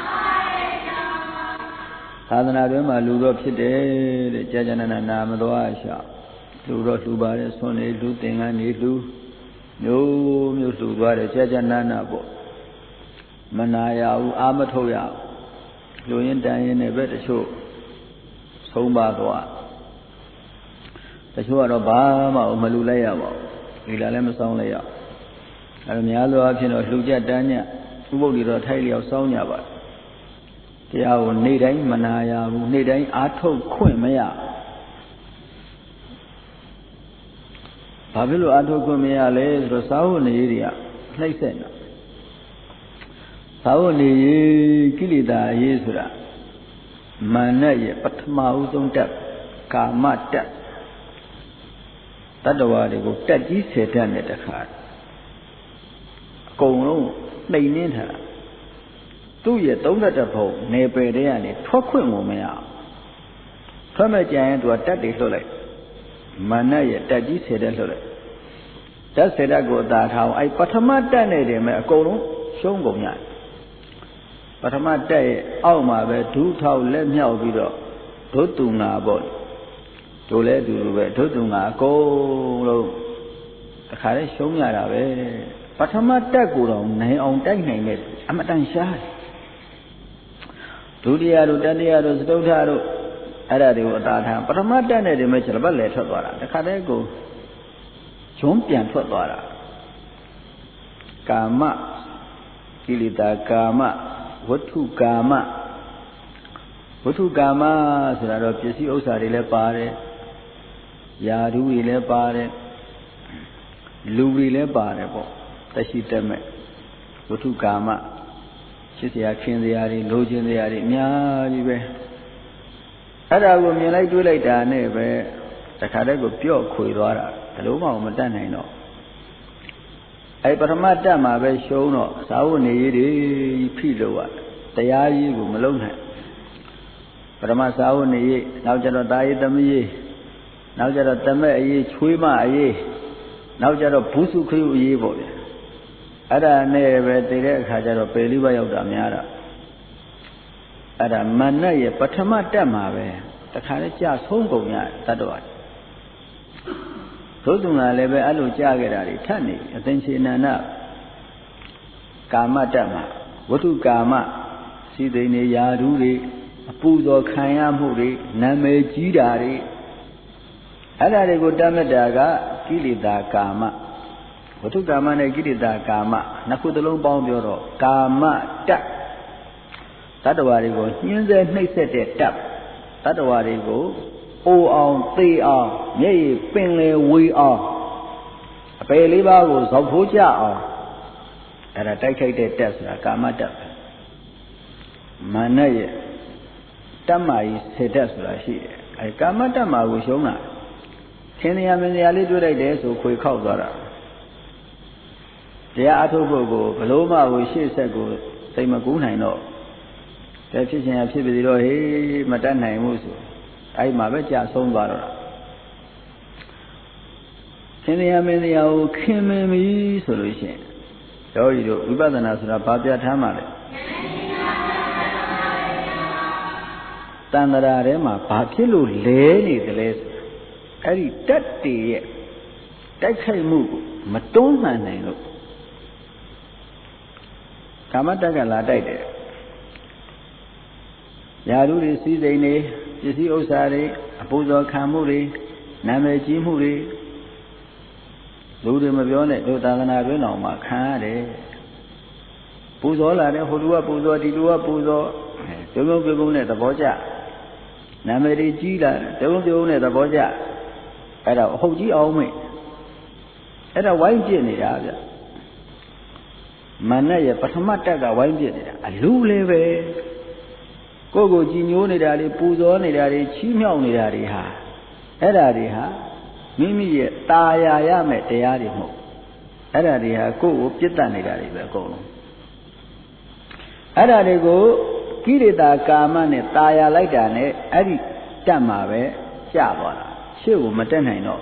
သာသနာ့တွင်မှာလူတော့ဖြစ်တယ်တဲ့ကြာကြာနာမသွားရှောက်လူတော့လှူပါတယ်ဆွန်နေလူသင်္ကန်းနေလူမျိုးမျိုးလှူသွားတယ်ကြာကြာနာပေါ့မနာရဘူးအာမထုတ်ရဘူးလူရင်းတန်ရင်လည်းပဲတချို့ဆုံးပါသွားတချို့ကတော့ဘာမှမလူလိုက်ရပါဘူးဒီလာလည်းမဆောင်လိုက်ရအဲဒါများသောအားဖြင့်တော့လှူကြတန်းညဥပုပ်တွေတော့ထိုက်လျောက်စောင်းကြပါတရားကိုနေ့တိုင်းမနာရဘူးနေ့တိုင်းအားထုတ်ခွင့်မရဘာဖြစ်လို့အားထုတ်ခွင့်မရလဲဆိုတော့သာဝနေတွေကနှိမ့်ဆက်နေတာသာဝနေကိလေသာရေးဆိုတာမာနရဲ့ပထမဦးဆုံးတက်ကာမတက်တတ္တဝါတွေကိုတက်ကြီးဆယ်တတ်တဲ့တခါအကုန်လုံးနှိမ်နှင်းထားတာသူ့ရဲ့32ဘုံနေပယ်တဲ့ကနေထွက်ခွင့်ကိုမရထွက်မဲ့ကြရင်သူကတက်တွေလွတ်လိုက်မာနရဲ့တက်ကြီးဆယ်တက်လွတ်လိုက်တက်ဆယ်တက်ကိုအသာထားအောင်အဲ့ပထမတက်နေတယ်မဲ့အကုန်လုံးရှုံးကုန်ရတယ်ပထမတက်ရဲ့အောက်မှာပဲဒုထောက်လက်မြောက်ပြီးတော့ဒုသူငါပေါ့တို့လည်းအတူတူပဲဒုသူငါအကုန်လုံးတခါလဲရှုံးရတာပဲပထမတက်ကိုတော့နိုင်အောင်တိုက်နိုင်တယ်အမတန်ရှားတယ်ဒုတိယတို့တတိယတို့သတုဋ္ဌတို့အဲ့ဒါတွေကိုအသာထားပထမတက်နေတယ်မဲ့ခြေပတ်လဲထွက်သွားတာတခါတည်းကိုဂျုံပြန်ထွက်သွားတာကာမကိလေသာကာမဝတ္ထုကာမဆိုတာတော့ပစ္စည်းဥစ္စာတွေလည်းပါတယ်ယာဓုတွေလည်းပါတယ်လူတွေလည်းပါတယ်ပေါ့တရှိတက်မဲ့ဝတ္ထုကာမချစ်စရာခင်စရာတွေလိုချင်စရာတွေအများကြီးပဲအဲ့ဒါကိုမြင်လိုက်တွေးလိုက်တာနဲ့ပဲတခါတည်းကိုပြော့ခွေသွားတာဘယ်လိုမှမတတ်နိုင်တော့အဲ့ပထမတက်မှာပဲရှုံးတော့သာဝနေရေးတွေဖိလို့ရတရားကြီးကိုမလုံးနိုင်ပထမသာဝနေရေးနောက်ကျတော့တာရေးသမီးရေးနောက်ကျတော့တမက်အရေးချွေးမအရေးနောက်ကျတော့ဘုစုခရုအရေးပေါ့ဗျအဲ့ဒါနဲ့ပဲတည်တဲ့အခါကျတော့ပေလေးပါရောက်တာများတာအဲ့ဒါမနတ်ရဲ့ပထမတက်မှာပဲတခါလဲကြာဆုံးကုန်ရတတ်တော့သို့သူကလည်းပဲအဲ့လိုကြားခဲ့တာတွေထပ်နေအသင်္ချေနန္ဒကာမတက်မှာဝတ္ထုကာမစီသိနေယာဓုတွေအပူဇော်ခံရမှုတွေနာမည်ကြီးတာတွေအဲ့ဒါတွေကိုတတ်မြတ်တာကကိလေသာကာမဝတ္ထုကာမနဲ့ကိလေသာကာမနှစ်ခုသလုံးပေါင်းပြောတော့ကာမတက် Tatawari go, Yunze Nixet tap, Tatawari go, O on, they are, yea, Pinley, we are. A Peliba was of Huja and a dedicated test, a Kamata. Manay Tama is Hedesla, she, a Kamatama was Yona. Kenya many a little days of quick Kaudara. The Atobogo, Paloma, which she said, say Maguna, I know. The fishing activity, he, Madame Musu. I Mabeja Sombara. Kenya many a Kimmy solution. So you do, Ubadana, Pabia Tamale. Tandarema, Papilu, Lady, the less. Every that day, that's how you move. Matona, I know. Kamataga la died. Yadu is season, you see Osari, Apozo Kamuri, Name Jimuri, Ludim Mavione, Lutana Reno, Macade, Puzola, Hodua Puzo, Didua Puzo, they won't be going at the Boja. Name Gila, they won't be going at the Boja. At a Hoji Ome. At a wine jenny, Manaya, Patamataga, wine jenny, a luleve. Gogo Gignoni, Puzoni, Chimio, Nidariha. Edariha, Mimi, Taya Yame, Tearimo. Edariha, go, Pitani, go. Edarigo, Kirita, Kamane, Taya, Ligane, Adi Tamave, Java. She will maintain I know.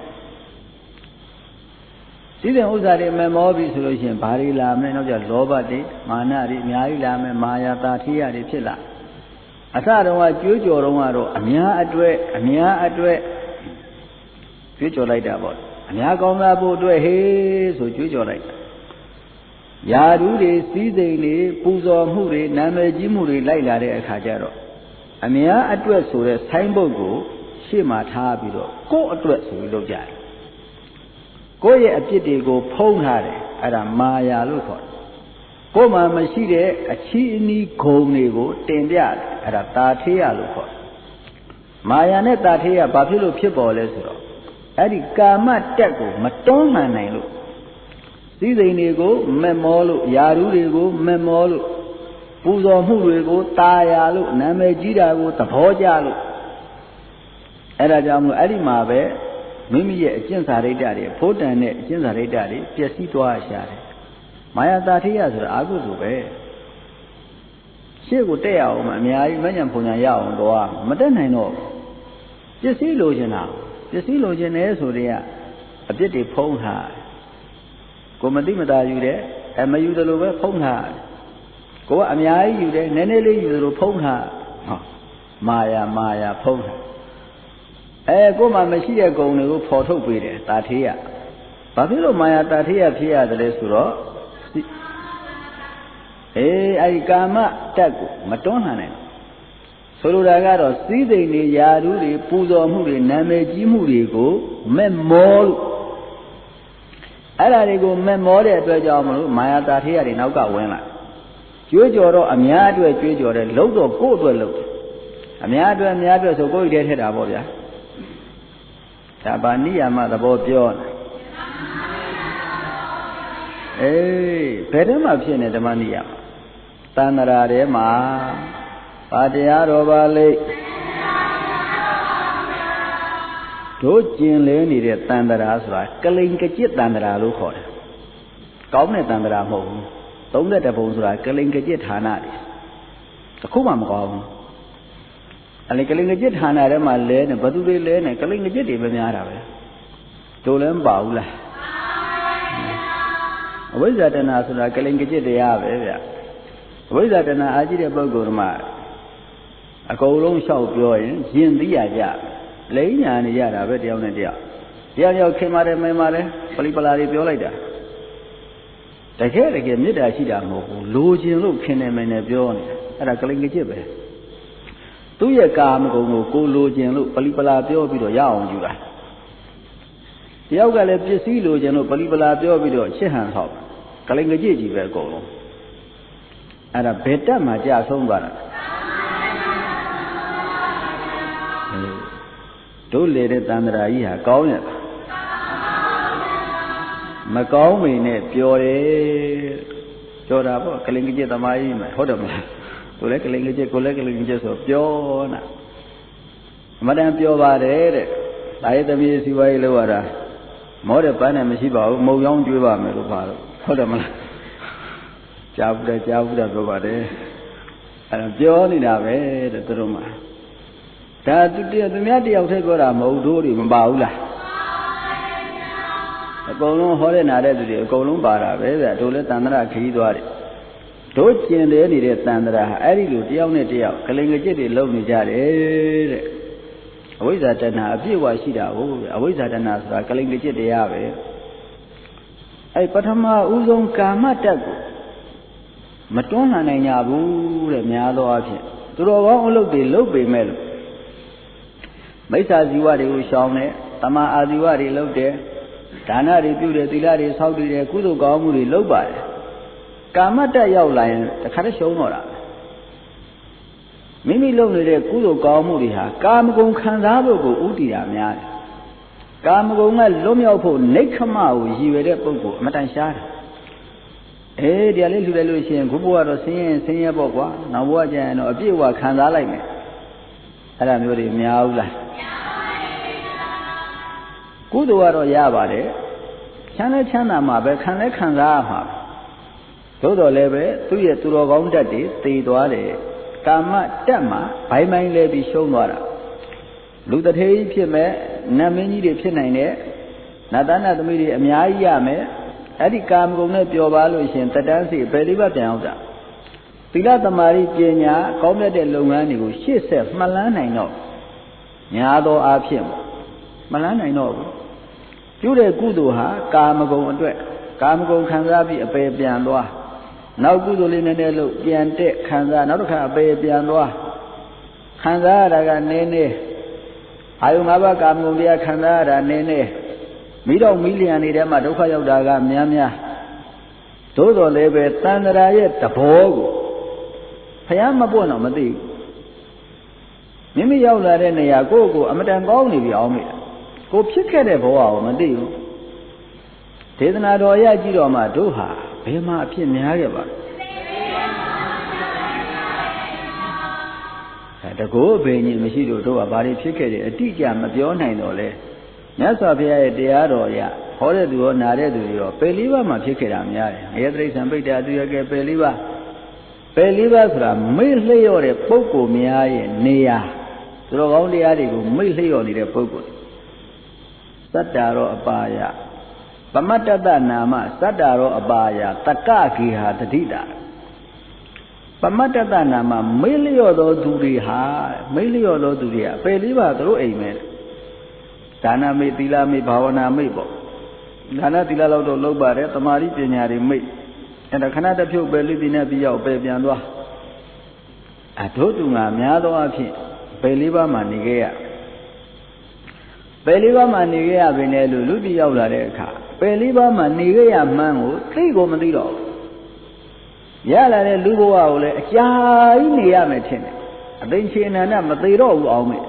See the Uzari Memobi solution, Bari Lame, no just Lobati, Manari, Miai Lame, Maya, Tatia, the Chilla. Asara, Jujo Romaro, Amia Adwe, Future like that boy. Amia Gomabo do a haze or Jujo like. Yadu, Sidney, Puzo Muri, Name Jimuri, Laila, Kajaro. Amia Adwe, so the Saimbogo. She might have it. Go address with the judge. Go ye a pity go pone hardy at a Maya look. Go my machine a chini cold nego, 10 yards at a Tatia look. Maya net that here, Babilo people lesser. Adi Kama Taco, Matoma Nilo. See the nego, Memolo, Yaru nego, Memolo, Puzo Hurego, Tayalu, Namejida, Tapojalu. Erajamu Alimabe, Mimi, a Jinsari daddy, Potan, Jinsari daddy, Jesito Ashari. Maya Tatia, I go to bed. She would tell me, I imagine Punaya on Goa, Madame I know. Just see Logan now. Just see Logan is or there. A pity pone hard. Go Madimada, you there, and my Udalover pone hard. Go Amia, you there, Nenele, you pone hard. Maya pone hard. Go my machine go no photo with it, that here. Babilo Maya Tatia Pia the Lesuro. I Gama Tago, Matonane. Soluragaro, see the Yadu, Puzo Muri, Name Jimurigo, Memol. Alarigo Memori at Rajamu, Maya Tatia in Auga Wena. Jujoro, Amiado, a Jujor, Logo, go to a look. Amiado and Yadu, so go get head about ya. Tabania mother both yon. Eh, Pedama Pine the Mania. Tanara ma Padiaro Valley. Tojin Lenny at Tandarasra, Kalinkajit Tandara Lukor. Governor Tandara home. Don't let the bones like Kalinkajit Hanadis. The Kumam Gom. And like Kalinkajit Hanada, my lane, and Badu lane, and Kalinkajit even Arabe. Tolam Baula. What is that an Asura Kalinkajit de Ave? What is that an Ajida Bogurma? A colon shall join, Jin the Aja. Lane and Yara, very on the dia. Yaya came out of my mother, Polipolari Violator. The hair again, Nida Shida, losing look in a man of Johnny, and a Kalinkajib. 2 years ago, go losing look, Polipola Bio, Yawn, you got. The Yoga left the sea losing look, Polipola Bio, Shehan Hop, Kalingajiji, were going. And a better Maja Sombara. တို့လေတဲ့တန်ត្រာကြီးဟာကောင်းရဲ့မကောင်းပေနဲ့ပျော်တယ်ပျော်တာပေါ့ကလင်ကကျက်သမားကြီးမှာဟုတ်တယ်မလားသူလည်းကလင်ကကျက်ကိုလည်းကလင်ကကျက်ဆိုပျော်နာအမှန်တန်ပျော်ပါတယ်တဲ့ဒါရဲ့သမီးစီဝါရေးလောက်ရတာမောတဲ့ပန်းနဲ့မရှိပါဘူးမုံရောင်းကျွေးပါမယ်လို့ပါတော့ဟုတ်တယ်မလားကြားဘူးတယ်ပြောပါတယ်အဲ့ဒါပြောနေတာပဲတဲ့သူတို့မှာဒါသူများတယောက်တည်းပြောတာမဟုတ်တို့တွေမပါဘူးလားအကုန်လုံးဟောတဲ့နာတဲ့သူတွေအကုန်လုံးပါတာပဲဗျတို့လည်းတန်ត្រာခရီးသွားတယ်တို့ကျင်တယ်နေတဲ့တန်ត្រာအဲ့ဒီလိုတယောက်နဲ့တယောက်ကလင်ကကျစ်တွေလုံနေကြတယ်တဲ့အဝိဇ္ဇာတဏှာအပြည့်အဝရှိတာဟုတ်ဗျအဝိဇ္ဇာတဏှာဆိုတာကလင်ကကျစ်တရားပဲအဲ့ပထမဦးဆုံးကာမတတ်ကိုမတွန်းလှန်နိုင်ကြဘူးတဲ့များသောအားဖြင့်သူတော်ကောင်းအလုပ်တွေလုပ်ပေမဲ့လို့မိစ္ဆာဇီဝတွေကိုရှောင်တယ်တမာအာဇီဝတွေလုပ်တယ်ဒါနတွေပြုတယ်သီလတွေဆောက်တည်တယ်ကုသိုလ်ကောင်းမှုတွေလုပ်ပါတယ်ကာမတတ်ရောက်လာရင်တခါတည်းရှုံးတော့တာမိမိလုပ်နေတဲ့ကုသိုလ်ကောင်းမှုတွေဟာကာမဂုဏ်ခံစားဖို့ကိုဥတည်တာများတယ်ကာမဂုဏ်ကလွတ်မြောက်ဖို့နိက္ခမကိုရည်ရွယ်တဲ့ပုဂ္ဂိုလ်အမတန်ရှားတယ်ဒီကလေးလှူလိုက်လို့ရှိရင်ခုဘဝတော့ဆင်းရဲပေါ့ကွာနောက်ဘဝကျရင်တော့အပြည့်အဝခံစားလိုက်မယ်အဲ့ဒါမျိုးတွေများဘူးလားကုသိုလ်ကတော့ရပါတယ်ချမ်းသာမှာပဲခံလဲခံစားရမှာသို့တော်လည်းပဲသူ့ရဲ့သူတော်ကောင်းတက်တွေတည်သွားတယ်ကာမတက်မှာဘိုင်းဘိုင်းလဲပြီးရှုံးသွားတာလူတထေးကြီးဖြစ်မဲ့နတ်မင်းကြီးတွေဖြစ်နိုင်တဲ့နတ်သားနတ်သမီးတွေအများကြီးရမယ်အဲ့ဒီကာမဂုဏ်နဲ့ပျော်ပါလို့ရှင်တတန်းစီပဲလေးပါပြန်အောင်တာသီလသမာဓိပညာကောင်းမြတ်တဲ့လုပ်ငန်းတွေကိုရှေ့ဆက်မှလန်းနိုင်တော့ညာသောအားဖြင့်မလန်းနိုင်တော့ဘူးပြုတဲ့ကုသိုလ်ဟာကာမဂုဏ်အတွက်ကာမဂုဏ်ခံစားပြီးအပေပြန်သွားနောက်ကုသိုလ်လေးနည်းနည်းလို့ပြန်တက်ခံစားနောက်တစ်ခါအပေပြန်သွားခံစားရတာကနည်းနည်းအာယု၅ပါးကာမဂုဏ်တရားခံစားရတာနည်းနည်းမိတော့မိလျံနေတဲ့မှာဒုက္ခရောက်တာကများများသို့တော်လည်းပဲတန်ត្រာရဲ့သဘောကိုဘုရားမပွင့်တော့မသိဘူးမိမိရောက်လာတဲ့နေရာကိုယ့်ကိုအမတန်ကောင်းနေပြီအောင်မိတာကိုဖြစ်ခဲ့တဲ့ဘဝကိုမသိဘူးဒေသနာတော်ရကြည့်တော့မှတို့ဟာဘယ်မှာအဖြစ်များခဲ့ပါလဲတကောဘယ်ကြီးမရှိတို့ကဘာတွေဖြစ်ခဲ့တယ်အတိအကျမပြောနိုင်တော့လဲမြတ်စွာဘုရားရဲ့တရားတော်ရဟောတဲ့သူရောနာတဲ့သူရောပယ်လေးပါးမှာဖြစ်ခဲ့တာများတယ်အယတိရစ္ဆာန်ပိဋ္ဌာသူရကဲပယ်လေးပါးဆိုတာမေ့လျော့တဲ့ပုဂ္ဂိုလ်များရဲ့နေရာသူတော်ကောင်းတရားတွေကိုမေ့လျော့နေတဲ့ပုဂ္ဂိုလ်သတ္တာရောအပါယပမတ္တတနာမသတ္တာရောအပါယတကကေဟာတတိတာပမတ္တတနာမမေ့လျော့သောသူတွေဟာမေ့လျော့သောသူတွေကပယ်လေးပါးသူတို့အိမ်မဲ့ဒါနမေ့သီလမေ့ဘာဝနာမေ့ပေါ့ဒါနသီလလောက်တော့လုပ်ပါတယ်တမာတိပညာတွေမေ့အဲ့ဒါခဏတစ်ဖြုတ်ပဲလိတိနဲ့ပြီးရောက်ပဲပြန်သွားတို့သူငါများသောအားဖြင့်ပယ်လေးပါးမှနေခဲ့ရပယ်လေးပါးမှနေခဲ့ရပြီနဲ့လူပြည်ရောက်လာတဲ့အခါပယ်လေးပါးမှနေခဲ့ရမှန်းကိုသိကိုမသိတော့ဘူးရလာတဲ့လူဘဝကိုလည်းအကြာကြီးနေရမယ်ထင်တယ်အသိဉာဏ်နဲ့မသိတော့ဘူးအောင်မေ့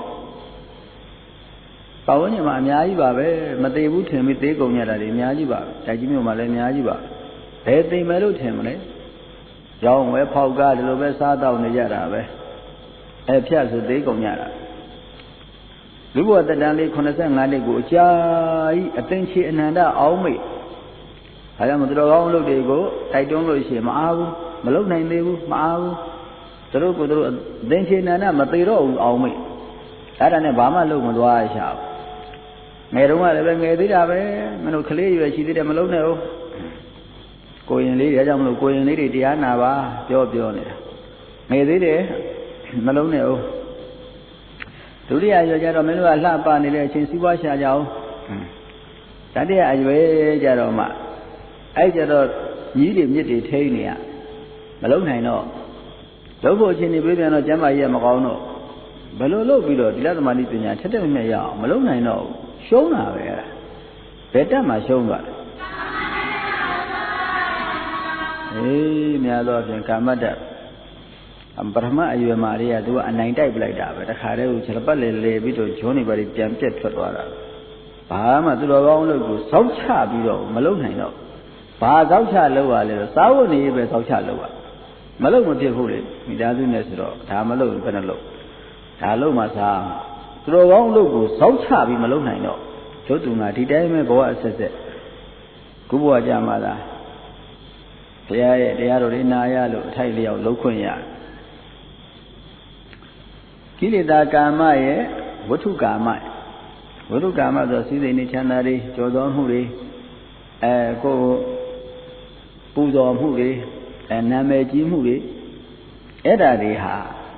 ပတ်ဝန်းကျင်မှာအများကြီးပါပဲမသိဘူးထင်ပြီးသေးကုန်ကြတာတွေအများကြီးပါပဲတိုက်ကြီးမြို့မှာလည်းအများကြီးပါဘယ်သိမယ်လို့ထင်မလဲရောင်းဝဲဖောက်ကားဒီလိုပဲစားတော့နေကြတာပဲဖြတ်ဆိုသေးကုန်ကြတာလူဘဝတတန်းလေး85နှစ်ကိုအကြာကြီးအသိဉာဏ်အနန္တအောင်မေ့ဒါကြောင့်မတော်ကောင်းလုပ်တွေကိုတိုက်တွန်းလို့ရှိရင်မအားဘူးမလုပ်နိုင်သေးဘူးမအားဘူးသူတို့ကိုသူတို့အသိဉာဏ်အနန္တမသိတော့ဘူးအောင်မေ့အဲ့ဒါနဲ့ဘာမှလုပ်မသွားရရှာဘူးငယ်တုန်းကလည်းပဲငယ်သေးတာပဲမင်းတို့ကလေးရွယ်ရှိသေးတယ်မလုံးနဲ့ဟုတ်ကိုရင်လေးတွေကြောင့်မလို့ကိုရင်လေးတွေတရားနာပါပြောနေတာငယ်သေးတယ်မလုံးနဲ့ဟုတ်ဒုတိယရွယ်ကြတော့မင်းတို့ကလှပနေတဲ့အချိန်စီးပွားရှာကြအောင်တတိယအရွယ်ကြတော့မှအဲ့ကြတော့ကြီးတွေမြစ်တွေထိန်းနေရမလုံးနိုင်တော့လုပ်ဖို့အချိန်တွေပြေးပြန်တော့ကျမ်းမာရေးမကောင်းတော့ဘယ်လိုလုပ်ပြီးတော့ဒီလသမာဓိပညာထက်မြက်ရအောင်မလုံးနိုင်တော့ရှုံးတာပဲအဲ့ဒါဘယ်တက်မှရှုံးသွားတယ်များသောဖြင့်ကာမတ္တပထမအရွယ်မှာလေးကသူကအနိုင်တိုက်ပလိုက်တာပဲတခါတည်းကိုခြေပတ်လေပြီးတော့ဂျုံးနေပါလိပြန်ပြက်ထွက်သွားတာဘာမှသူတော်ကောင်းလို့ကိုစောက်ချပြီးတော့မလုံနိုင်တော့ဘာစောက်ချလောက်ရလဲတော့စားဝတ်နေပဲစောက်ချလောက်ရမလုံမဖြစ်ဘူးလေမိသားစုနဲ့ဆိုတော့ဒါမလုံဘယ်နှလုံဒါလုံမှစားသူတော်ကောင်းလို့ကိုစောက်ချပြီးမလုံနိုင်တော့ကျုပ်သူငါဒီတိုင်းပဲဘဝအဆက်ဆက်ခုဘဝကြမှာလားဘုရားရဲ့တရားတော်လေးနာရလို့အထိုက်လျောက်လှုပ်ခွင့်ရကိလေသာကာမရဲ့ဝတ္ထုကာမဝတ္ထုကာမဆိုစည်းစိမ်နေချမ်းသာတွေကြော်သောမှုတွေကိုပူဇော်မှုတွေနာမည်ကြီးမှုတွေအဲ့ဒါတွေဟာ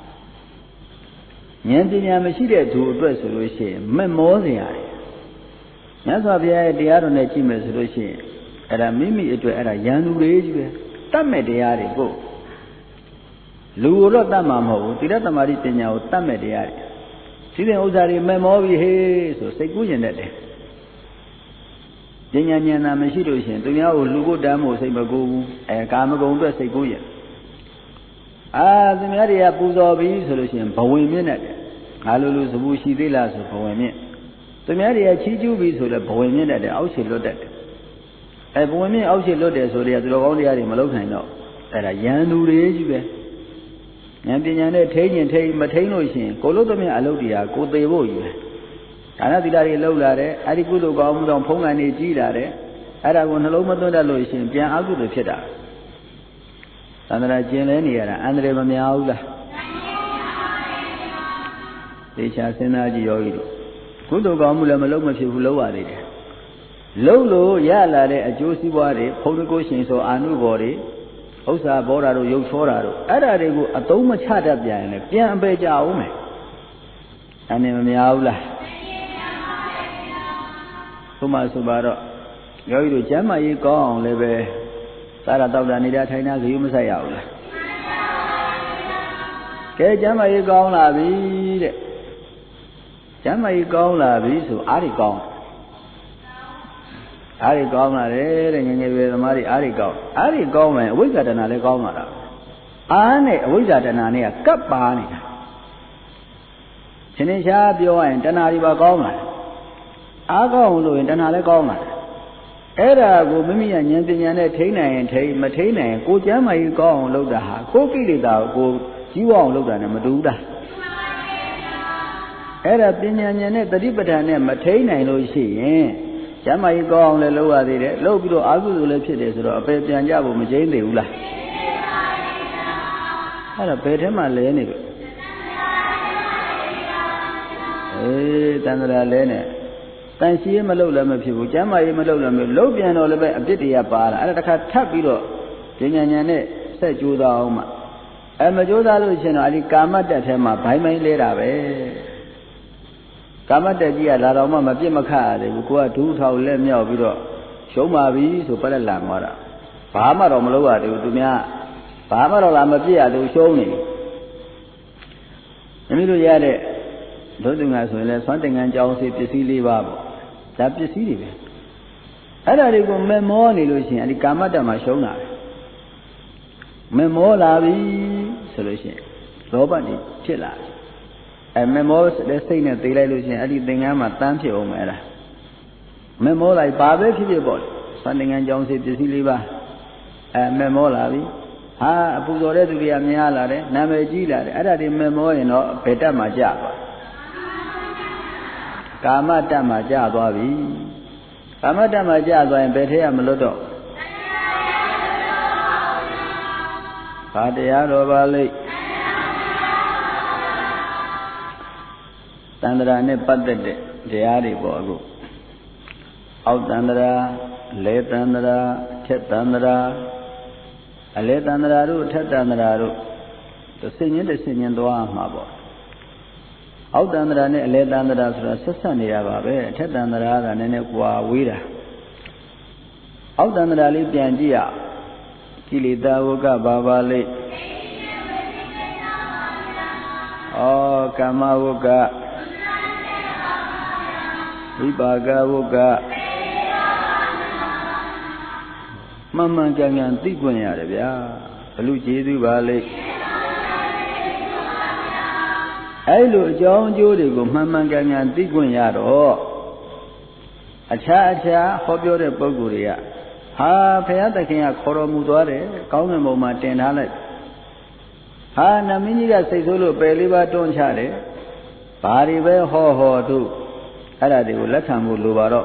ဉာဏ်ပညာမရှိတဲ့သူအတွက်ဆိုလို့ရှိရင်မက်မောစရာတွေမြတ်စွာဘုရားရဲ့တရားတော်နဲ့ကြည့်မယ်ဆိုလို့ရှိရင်အဲ့ဒါမိမိအတွက်အဲ့ဒါရန်သူတွေကြီးပဲတတ်မဲ့တရားတွေကိုလူတော့တတ်မှာမဟုတ်ဘူးတိရသမารိပညာကိုတတ်မဲ့တရားတွေစီးတဲ့ဥစ္စာတွေမက်မောပြီးဟေးဆိုစိတ်ကူးရင်တတ်တယ်ပညာဉာဏ်သာမရှိလို့ရှိရင်သူများကိုလူကိုတမ်းဖို့စိတ်မကူဘူးကာမဂုဏ်အတွက်စိတ်ကူးရင်သူများတွေကပူဇော်ပြီးဆိုလို့ရှိရင်ဘဝင်မြင့်နဲ့တယ်ငါလိုစဘူးရှိသေးလားဆိုဘဝင်မြင့်သူများတွေကချီးကျူးပြီးဆိုလည်းဘဝင်မြင့်နဲ့တယ်အောက်ခြေလွတ်တတ်တယ်ဘဝင်မြင့်အောက်ခြေလွတ်တယ်ဆိုတဲ့သူတော်ကောင်းတရားတွေမလုပ်နိုင်တော့အဲ့ဒါရန်သူတွေကြီးပဲဉာဏ်ပညာနဲ့ထိန်းရင်ထိန်းမထိန်းလို့ရှိရင်ကိုလို့သမျှအလုပ်တရားကိုသေဖို့ကြီးပဲဒါနသီလတွေလှုပ်လာတယ်အဲ့ဒီကုသိုလ်ကောင်းမှုကြောင့်ဖုံးကန်နေကြီးလာတယ်အဲ့ဒါကိုနှလုံးမသွင်းတတ်လို့ရှိရင်ပြန်အကုသိုလ်ဖြစ်တာသန္တရာကျင်လဲနေရတာအန္တရာယ်မများဘူးလားသေချာစဉ်းစားကြည့်ယောဂီတို့ကုသိုလ်ကောင်းမှုလည်းမလုပ်မဖြစ်ဘူးလုပ်ရသေးတယ်လုပ်လို့ရလာတဲ့အကျိုးစီးပွားတွေဖုံးကိုရှင်ဆိုအာနုဘော်တွေဥစ္စာဘောဓာတို့ရုပ်ချောတာတို့အဲ့ဒါတွေကိုအသုံးမချတတ်ပြန်ရင်လည်းပြန်အပေကြအောင်မယ်အန္တရာယ်မများဘူးလားဘုမဆိုပါတော့ယောဂီတို့ကျမ်းမာရေးကောင်းအောင်လည်းပဲသာရတောက်တာနေတာထိုင်တာဂရုမစိုက်ရဘူးလားကဲကျမ်းမာရေးကောင်းလာပြီတဲ့ကျမ်းမာရေးကောင်းလာပြီဆိုအားတွေကောင်းလာတယ်တဲ့ငယ်ငယ်ရွယ်သမားတွေအားတွေကောင်းမယ်အဝိဇ္ဇာတဏှာလည်းကောင်းလာတာအားနဲ့အဝိဇ္ဇာတဏှာနဲ့ကပ်ပါနေတာရှင်နေရှားပြောရရင်တဏှာတွေပါကောင်းလာတယ်အားကောင်းလို့ရင်တဏှာလည်းကောင်းလာတယ်အဲ့ဒါကိုမိမိရဲ့ဉာဏ်ပညာနဲ့ထိန်းနိုင်ရင်ထိန်းမထိန်းနိုင်ရင်ကိုကျမ်းမာရေးကောင်းအောင်လုပ်တာဟာကိုကိလေသာကိုကြီးဝအောင်လုပ်တာနဲ့မတူဘူးလားအဲ့ဒါပညာဉာဏ်နဲ့တတိပဋ္ဌာန်နဲ့မထိန်းနိုင်လို့ရှိရင်ကျမ်းမာရေးကောင်းအောင်လည်းလုပ်ရသေးတယ်လုပ်ပြီးတော့အာဟုဆိုလည်းဖြစ်တယ်ဆိုတော့အပေပြန်ကြဖို့မကျိန်းသေးဘူးလားအဲ့ဒါဘယ်ထဲမှာလဲနေလို့တန်ត្រာလဲနေတန်ရှိရေးမလုပ်လည်းမဖြစ်ဘူးကျမ်းမာရေးမလုပ်လည်းမဖြစ်လုပ်ပြန်တော့လည်းပဲအပြစ်တရားပါလာအဲ့ဒါတစ်ခါထပ်ပြီးတော့ဉာဏ်ဉာဏ်နဲ့ဆက်ကြိုးစားအောင်မှမကြိုးစားလို့ရှိရင်တော့အဲ့ဒီကာမတ္တထဲမှာဘိုင်းဘိုင်းလဲတာပဲကာမတ္တကြီးကလာတော့မှမပြစ်မခတ်ရတယ်ဘူးကိုကဒူးထောက်လက်မြောက်ပြီးတော့ရှုံးပါပြီဆိုပလက်လန်သွားတာဘာမှတော့မလုပ်ရသေးဘူးသူများဘာမှတော့လာမပြစ်ရသေးဘူးရှုံးနေပြီမိမိတို့ရတဲ့ဒုသင်္ဃဆိုရင်လည်းသွမ်းတင်္ကန်းကြောင်းစီပစ္စည်း၄ပါးပေါ့ဒါပစ္စည်းတွေပဲအဲ့ဒါတွေကိုမမောနေလို့ရှိရင်အဲ့ဒီကာမတ္တမှာရှုံးတာမမောလာပြီဆိုလို့ရှိရင်လောဘတွေဖြစ်လာမမောတဲ့စိတ်နဲ့သိလိုက်လို့ရှိရင်အဲ့ဒီသင်္ကန်းမှာတန်းဖြစ်အောင်မယ်လားမမောလိုက်ဘာပဲဖြစ်ဖြစ်ပေါ့သွမ်းတင်္ကန်းကြောင်းစီပစ္စည်း၄ပါးမမောလာပြီဟာအပူဇော်တဲ့သူတွေကများလာတယ်နာမည်ကြီးလာတယ်အဲ့ဒါတွေမမောရင်တော့ဘယ်တက်မှာကြပါကာမတ္တမှာကြာသွားပြီကာမတ္တမှာကြာသွားရင်ဘယ်ထဲရမလွတ်တော့ဘာတရားတော်ပါလိမ့်တန္တရာနဲ့ပတ်သက်တဲ့တရားတွေပေါ့အခုအောက်တန္တရာလဲတန္တရာထက်တန္တရာအလဲတန္တရာတို့ထက်တန္တရာတို့တစ်စဉ္ချင်းသွားမှာပေါ့အောက်တန္တရာနဲ့အလဲတန္တရာဆိုတာဆက်ဆက်နေရပါပဲအထက်တန္တရာကနည်းနည်းကွာဝေးတာအောက်တန္တရာလေးပြန်ကြည့်ရကိလေသာဝကဘာပါလိမ့်ကာမဝကဝိပါကဝကမှန်မှန်ကန်ကန်သိခွင့်ရတယ်ဗျာဘလူကျေးဇူးပါလိမ့်အဲ့လိုအကြောင်းအကျိုးတွေကိုမှန်မှန်ကန်ကန်သိခွင့်ရတော့အခြားဟောပြောတဲ့ပုဂ္ဂိုလ်တွေကဟာဘုရားသခင်ကခေါ်တော်မူသွားတယ်ကောင်းကင်ဘုံမှာတင်ထားလိုက်ဟာနမင်းကြီးကစိတ်ဆိုးလို့ပယ်လေးပါးတွန်းချတယ်ဘာတွေပဲဟောတို့အဲ့ဒါတွေကိုလက်ခံဖို့လိုပါတော့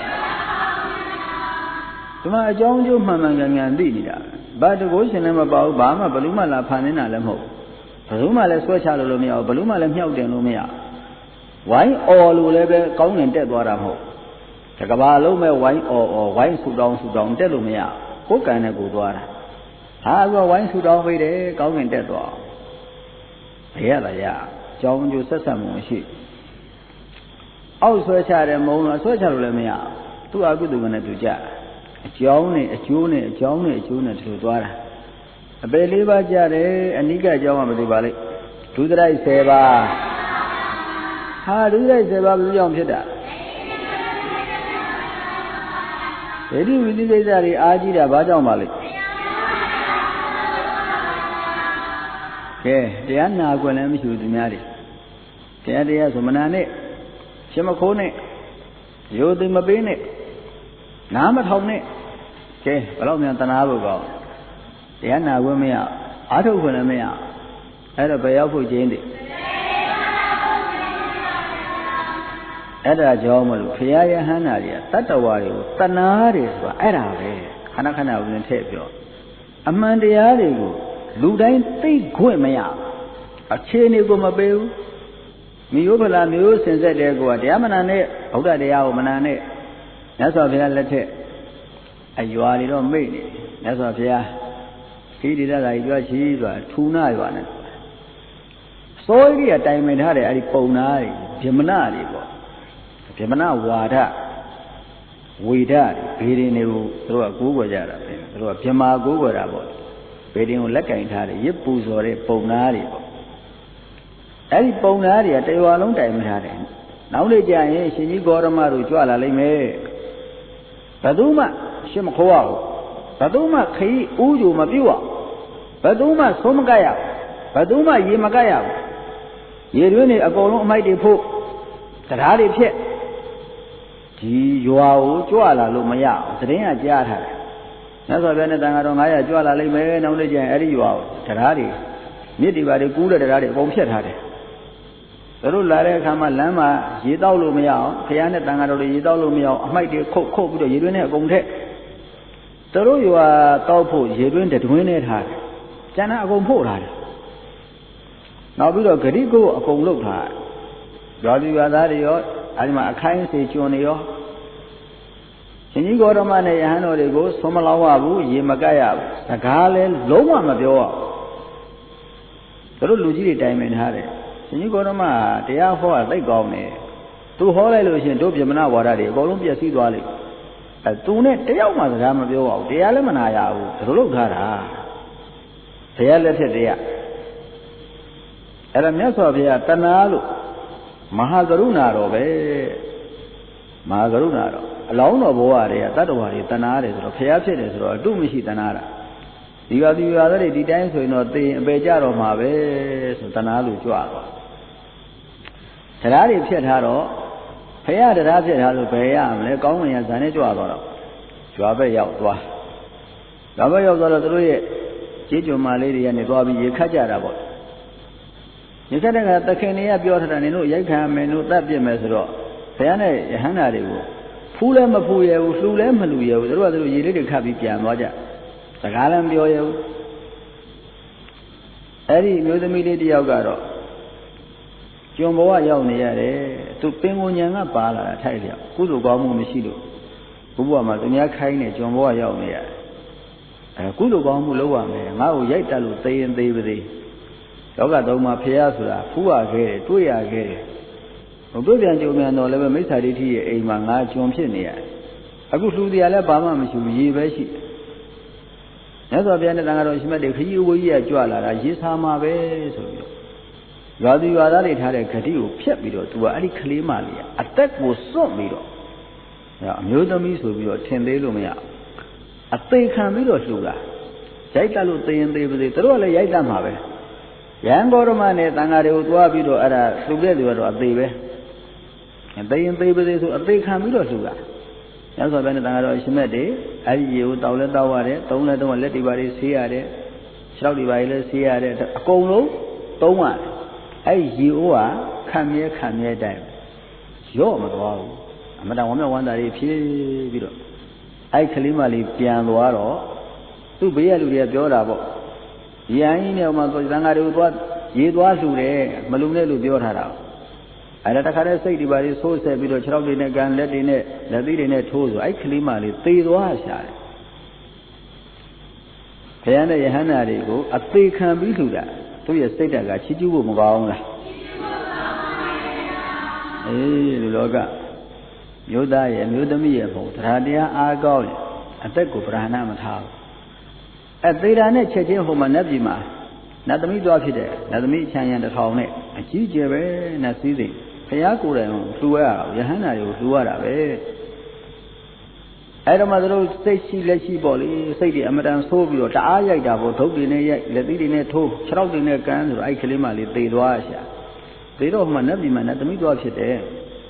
ဒီမှာအကြောင်းအကျိုးမှန်မှန်ကန်ကန်သိနေတာဘာတကိုးရှင်လည်းမပါဘူးဘာမှဘလူးမှလာဖန်နေတာလည်းမဟုတ်ဘလူးမှလည်းဆွဲချလို့မရဘူးဘလူးမှလည်းမြှောက်တင်လို့မရဝိုင်းအော်လို့လည်းပဲကောင်းငင်တက်သွားတာမဟုတ်တကဘာလုံးမဲ့ဝိုင်းအော်ဝိုင်းဆူတောင်းတက်လို့မရကိုယ်ကံနဲ့ကိုယ်သွားတာဟာကဝိုင်းဆူတောင်းပေးတယ်ကောင်းငင်တက်သွားဘယ်ရလားရအကြောင်းအကျိုးဆက်ဆက်မှုမရှိအောက်ဆွဲချတယ်မုံလို့ဆွဲချလို့လည်းမရသူ့အကုသိုလ်ကနဲ့သူကြအကြောင်းနဲ့အကျိုးနဲ့အကြောင်းနဲ့အကျိုးနဲ့သူသွားတာအပေလေးပါးကြတယ်အနိကအကြောင်းကမသိပါလိမ့်ဒုသရိုက်10ပါးဟာဒုသရိုက်10ပါးဘယ်လိုကြောင့်ဖြစ်တာဒိဋ္ဌိဝိသိကိစ္စတွေအားကြီးတာဘာကြောင့်ပါလိမ့်ကဲတရားနာခွင့်လည်းမရှိဘူးသူများတွေတရားဆိုမနာနဲ့ရှင်မခိုးနဲ့ရိုသိမပေးနဲ့နားမထောင်နဲ့ကဲဘယ်တော့မှတနာဖို့ကောတရားနာခွင့်မရအားထုတ်ခွင့်လည်းမရအဲ့တော့ဘယ်ရောက်ဖို့ကျင်းတယ်အဲ့ဒါကြောင့်မလို့ဘုရားယဟန္တာတွေကတတ္တဝါတွေကိုတဏှာတွေဆိုတာအဲ့ဒါပဲခဏဝင်ထည့်ပြောအမှန်တရားတွေကိုလူတိုင်းသိခွင့်မရအခြေအနေကိုမပေးဘူးမျိုးဖလာမျိုးစင်ဆက်တဲ့ကောတရားမနာနဲ့ဗုဒ္ဓတရားကိုမနာနဲ့မြတ်စွာဘုရားလက်ထက်အရွာတွေတော့မိတ်နေမြတ်စွာဘုရားခိတိရသာကြီးကြွချီဆိုတာထူနာရွာနဲ့စိုးရိယာတိုင်ပင်ထားတယ်အဲ့ဒီပုံနာတွေဗြဟ္မဏတွေပေါ့ဗြဟ္မဏဝါဒဝေဒဘေဒင်တွေကိုသူတို့ကကိုးကွယ်ကြတာပဲသူတို့ကဗြဟ္မာကိုးကွယ်တာပေါ့ဘေဒင်ကိုလက်ကင်ထားတယ်ရစ်ပူဇော်တဲ့ပုံနာတွေပေါ့အဲ့ဒီပုံနာတွေကတရွာလုံးတိုင်ပင်ထားတယ်နောက်နေ့ကျရင်ရှင်ကြီးဂေါရမတို့ကြွလာလိမ့်မယ်ဘယ်သူမှရှင်းမခိုးရဘူးဘယ်သူမှခရီးဥကြိုမပြုတ်ဘယ်သူမှသုံးမကရဘယ်သူမှရေမကရဘူးရေတွင်းတွေအကုန်လုံးအမိုက်တွေဖို့တရားတွေဖြစ်ဒီရွာကိုကြွလာလို့မရအောင်သတင်းကကြားထားတယ်မြတ်စွာဘုရားနဲ့တန်ခါတော်900ကြွလာလိမ့်မယ်နောက်နေ့ကျရင်အဲ့ဒီရွာကိုတရားတွေမြစ်တွေပါတွေကူးတဲ့တရားတွေအကုန်ဖြတ်ထားတယ်သူတို့လာတဲ့အခါမှာလမ်းမှာရေတောက်လို့မရအောင်ဘုရားနဲ့တန်ခါတော်တွေရေတောက်လို့မရအောင်အမိုက်တွေခုတ်ပြီးတော့ရေတွင်းနဲ့အကုန်ထက်သူတို့ရွာတောက်ဖို့ရေတွင်းတွင်းနဲ့ထားတယ်ကျန်တာအကုန်ဖို့ထားတယ်နောက်ပြီးတော့ဂရိကိုအကုန်လုပ်ထားရွာသူရွာသားတွေရောအဲဒီမှာအခိုင်းစေကျွန်းတွေရောရှင်ကြီးဂေါရမနဲ့ယဟန်တော်တွေကိုသုံးမလောင်းရဘူးရေမကတ်ရဘူးစကားလည်းလုံးဝမပြောရဘူးသူတို့လူကြီးတွေတိုင်ပင်ထားတယ်ရှင်ကြီးဂေါရမတရားဟောတာသိကောင်းတယ်သူဟောလိုက်လို့ရှိရင်တို့ဗြဟ္မဏဝါဒတွေအကုန်လုံးပြည့်စည်သွားလိမ့်မယ်သူနဲ့တယောက်မှစကားမပြောရဘူးတရားလည်းမနာရဘူးသူတို့လုပ်ထားတာဘုရားလက်ထက်တရားအဲ့ဒါမြတ်စွာဘုရားတဏှာလို့မဟာကရုဏာတော်ပဲမဟာကရုဏာတော်အလောင်းတော်ဘဝတွေကတတ္တဝါတွေတဏှာတယ်ဆိုတော့ဘုရားဖြစ်တယ်ဆိုတော့အတုမရှိတဏှာတာဒီကဒီရွာသားတွေဒီတိုင်းဆိုရင်တော့သိရင်အပေကြတော့မှာပဲဆိုတဏှာလို့ကြွတော့တရားတွေဖြစ်ထားတော့ဘုရားတရားဖြစ်ထားလို့ဘယ်ရမလဲကောင်းဝင်ရဇာနဲ့ကြွသွားတော့ကြွားပဲရောက်သွားကြွားပဲရောက်သွားတော့သူတို့ရဲ့ကြေးကြုံမာလေးတွေကနေသွားပြီးရေခတ်ကြတာပေါ့ရေခတ်တဲ့ကသခင်တွေကပြောထားတာနင်တို့ရိုက်ခံမယ်တို့တတ်ပြစ်မယ်ဆိုတော့ဘုရားနဲ့ယဟန္တာတွေကိုဖူးလည်းမဖူးရဘူးလှူလည်းမလှူရဘူးသူတို့ရေလေးတွေခတ်ပြီးပြန်သွားကြစကားလည်းမပြောရဘူးအဲ့ဒီမျိုးသမီးလေးတယောက်ကတော့ကျွံဘဝရောက်နေရတယ်သူပင်ကိုညံကပါလာတာထိုက်လျောက်ကုသိုလ်ကောင်းမှုမရှိလို့ဘုရားမှာသူများခိုင်းနေကျွံဘဝရောက်နေရတယ်ကုသိုလ်ကောင်းမှုလုပ်ရမယ်ငါ့ကိုရိုက်တက်လို့သေရင်သေပါသေးလောကသုံးမှာဖျားဆိုတာဖူးရခဲ့တယ်တွေ့ရခဲ့တယ်ဘုရားပြန်ကြုံမြန်တော့လည်းမိစ္ဆာဒိဋ္ဌိရဲ့အိမ်မှာငါကျွံဖြစ်နေရတယ်အခုလှူတရားလည်းဘာမှမရှိဘူးရေပဲရှိတယ်မြတ်စွာဘုရားနဲ့တန်ခါတော်ရှင်မြတ်တွေခကြီးအဝေးကြီးကကြွလာတာရေစာမှာပဲဆိုပြီးရွာသူရွာသားတွေထားတဲ့ဂတိကိုဖျက်ပြီးတော့သူကအဲ့ဒီကလေးမလေးအသက်ကိုစွန့်ပြီးတော့အမျိုးသမီးဆိုပြီးတော့ထင်သေးလို့မရအသေးခံပြီးတော့လှူတာရိုက်တက်လို့သေရင်သေပါသေးသူတို့ကလည်းရိုက်တတ်မှာပဲ Yang Gorman and Tangari Utuabido are together at the they in baby so they can be sugar. That's what Benetangaro Shimedi, I you, Taulet Daware, don't let them let anybody see at it, shout the see at it, a colo, don't want. I you are, come here, damn. Yo, Madame, Madame, one that if you I Kalimali Piano, to be a little bit. Yang ini orang tu jangan ada buat, ye dua sudah, malumnya lu biar harap. Ada tak ada saya di bari sosial video cerita ini kan, lihat ini thos, ay kelima ni tiada asal. Kerana yang ada itu, atai kan bisu dah, tu ya saya dah gaji juga mengawang lah. Loga, yoda ya, yoda miye pun, terhadap agau, atai ku perhana macam. Adirane ceceh homa nabi ma, nadami dua kide, nadami cahaya dah tahu ni, aji jebe nasi kaya kurang, dua, yang mana itu dua rabe. Ada masalah sesi lesi boleh, sesi amaran sobi, tak ayah dah boleh, thau dini, lebih dini thau, cerau dini kan, ay kelima li dua aja, dua homa nabi ma, nadami dua kide.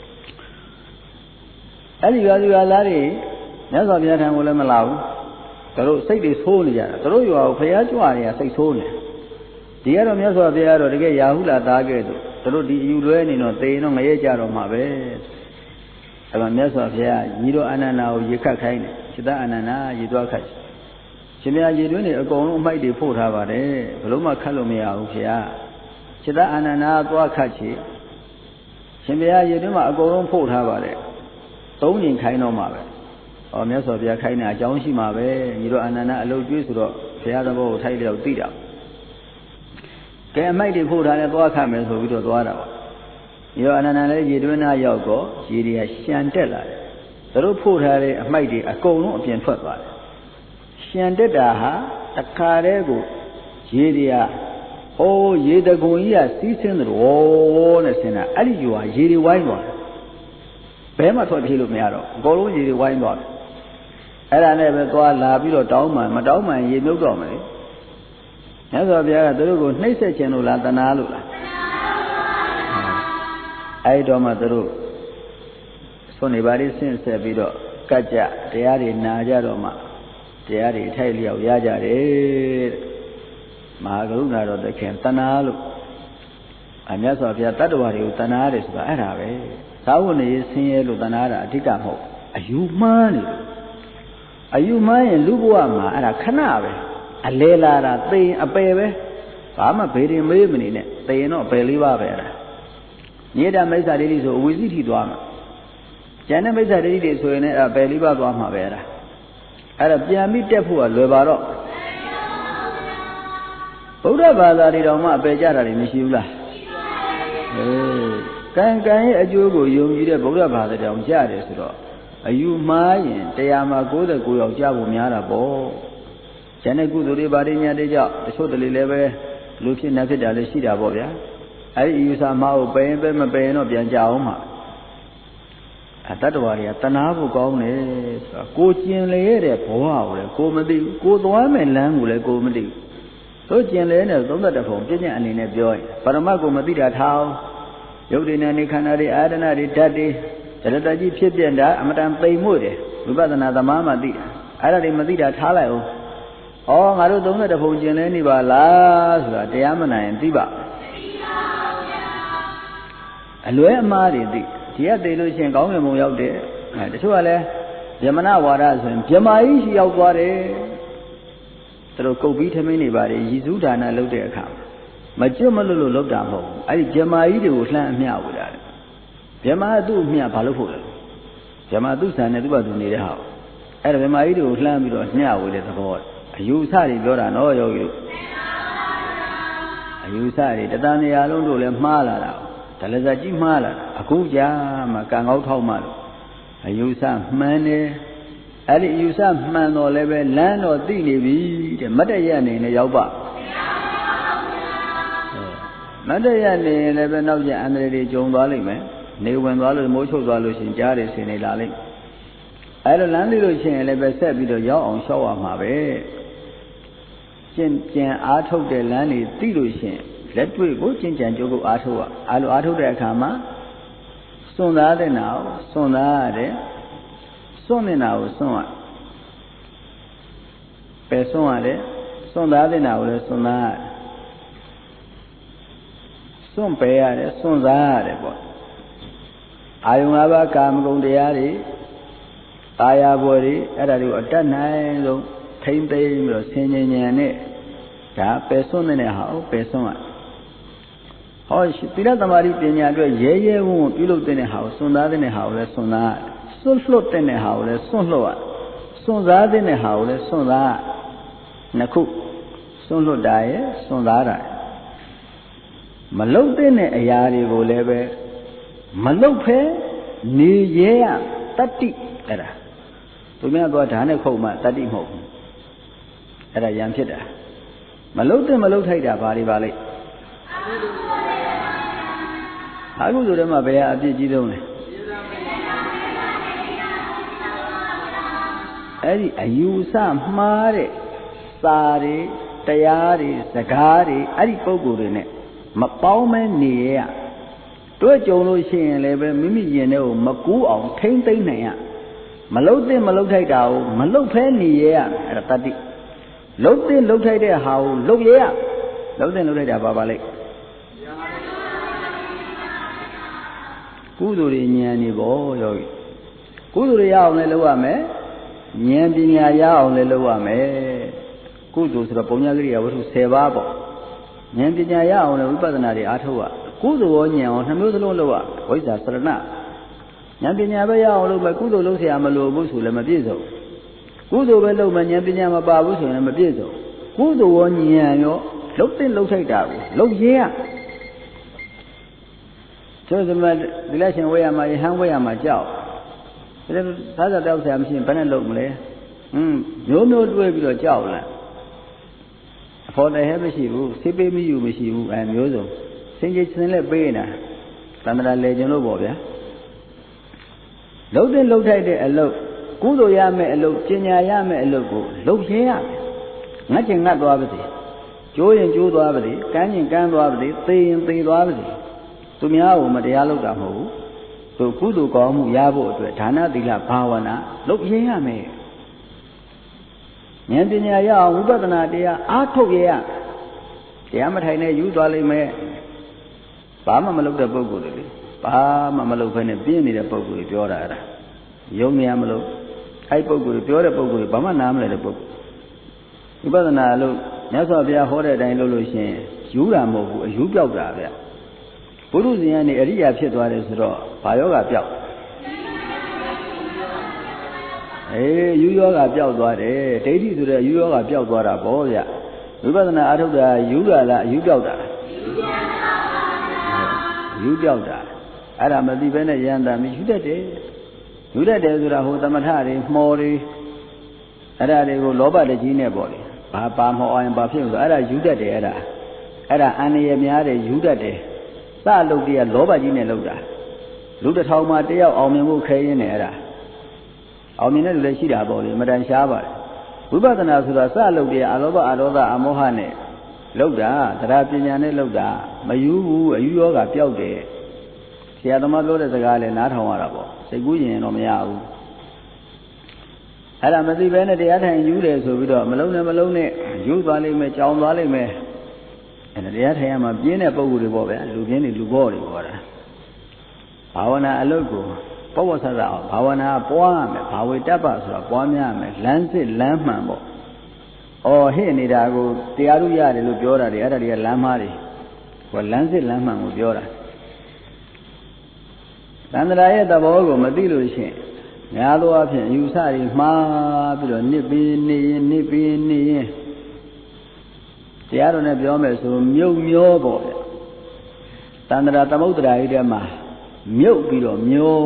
Ada lari, yang saya tanya boleh malau. Kalau saya disoal je, kalau you are fair jual ya saya soal. Dia orang yang soal dia orang dia Yahoo lah dah gitu. Kalau di Euro ni no, teh no ngaya jaro mabe. Kalau yang soal dia, Euro anana o yekat kain, kita anana Euro kai. Cuma Euro ni agak mai di port apa deh, belum makan lom ya o dia. Kita anana tua kaci. Cuma Euro mah agak port apa deh, tahun ni kain no mabe. Oh, macam so biar kain aja orang si mabe, jiro anak-anak lalu jual saya ada bawa saya lihat tidak. Kaya mai di pura ni tua kami so video tua dah. Jiro anak-anak lagi jiro nak jauh ko, jiri siantet lah. Terus pura ni mai di aku nu pian fat lah. Siantet dah, tak kare ko, jiri oh jiri ko iya season oh nasinya, ali jua jiri wine lah. Bema tu hidup menyaro, kalau jiri wine lah. Ada ni betul lah, bila tahu mana ye muka mana. Yang tu biar terus ko, ni se channel lah tanah lu lah. Ay doma terus, so ni baris sen se bila kaca, tiari naja doma, tiari thai liau ya jari, mahagaru naro dekat tanah lu. Anya so biar tadu hari tanah ada sebab ada be. Tahu ni sen lu tanah ada, tidak mau. Ayu mana? Ayu main lu buat mah ada kena be, alela ada teh apa be, sama beri beri ni ne, teh no beri apa be ada. Ni dah macam tadi so, wisi ti dua mah. Jangan macam tadi di so ini beri apa dua mah be ada. Ada piamid tepu lu baru. Bukan bahasa di rumah bejar ada mesti ulah. Kan ayu go yung jadi bukan bahasa di rumah jadi sudah. Ayu main, tiada mahu dah kau jauh miara bo. Jangan kau dulu barinya dia, so dulu lepas lupa nak jalan sida bo ya. Ayu sama mau main no biar jauh mah. Ada dua hari, tanah kau ni, kau cian leh boh le, kau mesti, kau tua melang le, kau mesti. So cian leh ni, tu dah dah faham, cian ni biar. Pertama kau mesti dah tahu, jauh ni kan ada tadi. Jadi tadi siapa dah, amaran paymu deh. Lupa tanah tamam mati. Ada di mati dah thalai oh. Oh, ngaruh tu dah fungsi ni balas, sudah dia mana yang tiba. Luar mari di. Dia dulu siang kau memang jauh deh. Itu soalnya, zaman awal tu, jamai si jauh deh. Terus kau biar ni bari, Yesus dah nak lalu dia kam. Macam mana lalu dah mau? Ada jamai dia usah miau dah. Jemaah tu mian balu pun, jemaah tu sana tu baru ni dah. Ada jemaah itu Islam itu mian boleh terbuat. Ayu sari joran oh yo. Ayu sari, tetapi ni alun tu le malah dah. Kalau saji malah, aku jam makan kau tahu malu. Ayu sari mana? Ada ayu sari mana level land or tinggi bi, mana yang ni jauh pak. Mana yang ni level nak je anda di jom balik meh. Ni bukan lalu muncul lalu sinjari sini lalu. Ada nanti tu sini lebih set video jauh orang sawa mabe. Jen atuk de nanti tidur sini လက်တွေ့ကိုကျင့်ကြံကြိုးကိုအားထုတ်အားလို့အားထုတ်တဲ့အခါမှာစွန့်သားတဲ့နာကိုစွန့်သားရတယ်စွန့်တဲ့နာကိုစွန့်ရပယ်စွန့်ရတယ်စွန့်သားတဲ့နာကိုလည်းစွန့်သားရတယ်စွန့်ပယ်ရတယ်စွန့်စားရတယ်ပေါ့အာယုံ၅ပါးကာမဂုဏ်တရားတွေအာရဘွယ်တွေအဲ့ဒါတွေကိုအတတ်နိုင်ဆုံးထိမ့်သိမ့်ပြီးတော့ဆင်ញင်ញံနဲ့ဒါပယ်စွန့်တဲ့ဟာကိုပယ်စွန့်ရဟောသီလသမာဓိပညာအတွက်ရဲရဲဝံ့ဝံ့ပြုလုပ်တဲ့ဟာကိုစွန့်သားတဲ့ဟာကိုလည်းစွန့်သားစွန့်လွတ်တဲ့ဟာကိုလည်းစွန့်လွတ်ရစွန့်စားတဲ့ဟာကိုလည်းစွန့်သားနှစ်ခုစွန့်လွတ်တာရဲ့စွန့်သားတာမလုတ်တဲ့အရာတွေကိုလည်းပဲမလုတ်ဖဲနေရဲရတတ္တိအဲ့ဒါသူများသွားဓာတ်နဲ့ခုတ်မှတတ္တိမဟုတ်ဘူးအဲ့ဒါရံဖြစ်တာမလုတ်တဲ့မလုတ်ထိုက်တာဘာတွေပါလိမ့်အခုဆိုတော့မှဘယ်ဟာအပြစ်ကြီးဆုံးလဲအဲ့ဒီအယူဆမှားတဲ့စာတွေတရားတွေစကားတွေအဲ့ဒီပုံကိုယ်တွေနဲ့မပေါင်းမဲနေရတွေ့ကြုံလို့ရှိရင်လည်းပဲမိမိရင်ထဲကိုမကူးအောင်ထိမ့်သိမ့်နိုင်ရမလုတ်တဲ့မလုတ်ထိုက်တာကိုမလုတ်ဖဲနေရအဲ့ဒါတတ္တိလုတ်တဲ့လုတ်ထိုက်တဲ့ဟာကိုလုတ်ရလုတ်တဲ့လုတ်ထိုက်တာပါလိမ့်ကုသိုလ်တွေဉာဏ်နေပေါ့ယောဂီကုသိုလ်တွေရအောင်လည်းလုပ်ရမယ်ဉာဏ်ပညာရအောင်လည်းလုပ်ရမယ်ကုသိုလ်ဆိုတော့ပုံညာကရိယာဝတ္ထု10ပါးပေါ့ဉာဏ်ပညာရအောင်လည်းဝိပဿနာတွေအားထုတ်ရကုသိုလ်ရောဉာဏ်ရောနှစ်မျိုးစလုံးလုပ်ရဝိဇ္ဇာစရဏဉာဏ်ပညာပဲရအောင်လုပ်မယ်ကုသိုလ်လုပ်เสียမလို့ဘူးဆိုလည်းမပြည့်စုံကုသိုလ်ပဲလုပ်မယ်ဉာဏ်ပညာမပါဘူးဆိုရင်မပြည့်စုံကုသိုလ်ရောဉာဏ်ရောလုပ်တဲ့လုပ်ထိုက်တာကိုလုပ်ရင်းကျိုးစမဒီလက်ရှင်ဝဲရမှာယဟန်ဝဲရမှာကြောက်ဒါသာသာတောက်ဆရာမရှိရင်ဘယ်နဲ့လုပ်မလဲမျိုးမျိုးတွေးပြီးတော့ကြောက်လာအဖို့တည်းဟဲမရှိဘူးစိပေးမိယူမရှိဘူးမျိုးစုံစင်ကြီးစင်လက်ပေးနေတာသန္တရာလေကျင်လို့ပေါ့ဗျာလှုပ်တဲ့လှုပ်ထိုက်တဲ့အလုပ်ကုသိုလ်ရမယ်အလုပ်ပညာရမယ်အလုပ်ကိုလုပ်ရရမယ်ငတ်ချင်ငတ်သွားပါစေကျိုးရင်ကျိုးသွားပါစေကမ်းရင်ကမ်းသွားပါစေသေရင်သေသွားပါစေသူများကိုမတရားလုပ်တာမဟုတ်ဘူးသူကုသိုလ်ကောင်းမှုရဖို့အတွက်ဒါနသီလဘာဝနာလုပ်ရရမယ်ဉာဏ်ပညာရအောင်ဝိပဿနာတရားအားထုတ်ရတရားမထိုင်နဲ့ယူသွားလိမ့်မယ်ဘာမှမလုပ်တဲ့ပုဂ္ဂိုလ်တွေလေဘာမှမလုပ်ဘဲနဲ့ပြင်းနေတဲ့ပုဂ္ဂိုလ်တွေပြောတာအဲ့ဒါယုံနေရမလို့အဲ့ပုဂ္ဂိုလ်တွေပြောတဲ့ပုဂ္ဂိုလ်တွေဘာမှနားမလဲတဲ့ပုဂ္ဂိုလ်ဝိပဿနာလို့မြတ်စွာဘုရားဟောတဲ့အတိုင်းလုပ်လို့ရှိရင်ယူတာမဟုတ်ဘူးအယူပြောက်တာဗျဘုရုဇဉ်ကနေအရိယာဖြစ်သွားတယ်ဆိုတော့ဘာယောဂပြောက်ယူယောဂပြောက်သွားတယ်ဒိဋ္ဌိဆိုတဲ့ယူယောဂပြောက်သွားတာပေါ့ဗျဝိပဿနာအားထုတ်တာယူတာလားအယူပြောက်တာယူပြောက်တာအဲ့ဒါမသိဘဲနဲ့ရန်တာမယူတတ်တယ်ယူတတ်တယ်ဆိုတာဟိုသမထတွေမှော်တွေအဲ့ဒါတွေကိုလောဘတကြီးနဲ့ပေါ့လေဘာပါမှော်အောင်ဘာဖြစ်လို့ဆိုအဲ့ဒါယူတတ်တယ်အဲ့ဒါအန္တရာယ်များတယ်ယူတတ်တယ်စလုပ်တည်းကလောဘကြီးနဲ့လုပ်တာလူတစ်ထောင်မှတယောက်အောင်မြင်မှုခဲရင်းနဲ့အဲ့ဒါအောင်မြင်တဲ့လူလည်းရှိတာပေါ့လေမတန်ရှားပါတယ်ဝိပဿနာဆိုတာစလုပ်တည်းအလောဘအဒေါသအမောဟနဲ့လုပ်တာတရားပညာနဲ့လုပ်တာမယူဘူးအယူယောဂပျောက်တယ်ဆရာသမားပြောတဲ့စကားလည်းနားထောင်ရတာပေါ့စိတ်ကူးရင်တော့မရဘူးအဲ့ဒါမသိဘဲနဲ့တရားထိုင်ယူတယ်ဆိုပြီးတော့မလုံးနဲ့ယူသွားလိမ့်မယ်ကြောင်သွားလိမ့်မယ်အဲ့ဒါတရားထိုင်ရမှာပြင်းတဲ့ပုံကိုယ်တွေပေါ့ဗျာလူပြင်းတွေလူဘောတွေပေါ့တာဘာဝနာအလုပ်ကိုပောဝဆဆအောင်ဘာဝနာပွားမယ်ဘာဝေတ္တပဆိုတာပွားများမယ်လမ်းစစ်လမ်းမှန်ပေါ့ဟဲ့နေတာကိုတရားဥရတယ်လို့ပြောတာတွေအဲ့ဒါတွေကလမ်းမားတွေဟိုလမ်းစစ်လမ်းမှန်ကိုပြောတာသန္တရာရဲ့သဘောကိုမသိလို့ရှိရင်များသောအားဖြင့်ယူဆတွေမှားပြီးတော့နစ်ပြီးနေရင်တရားတော်နဲ့ပြောမယ်ဆိုမြုပ်မျောပေါ့ဗျသန္တရာသမုဒ္ဒရာကြီးထဲမှာမြုပ်ပြီးတော့မျော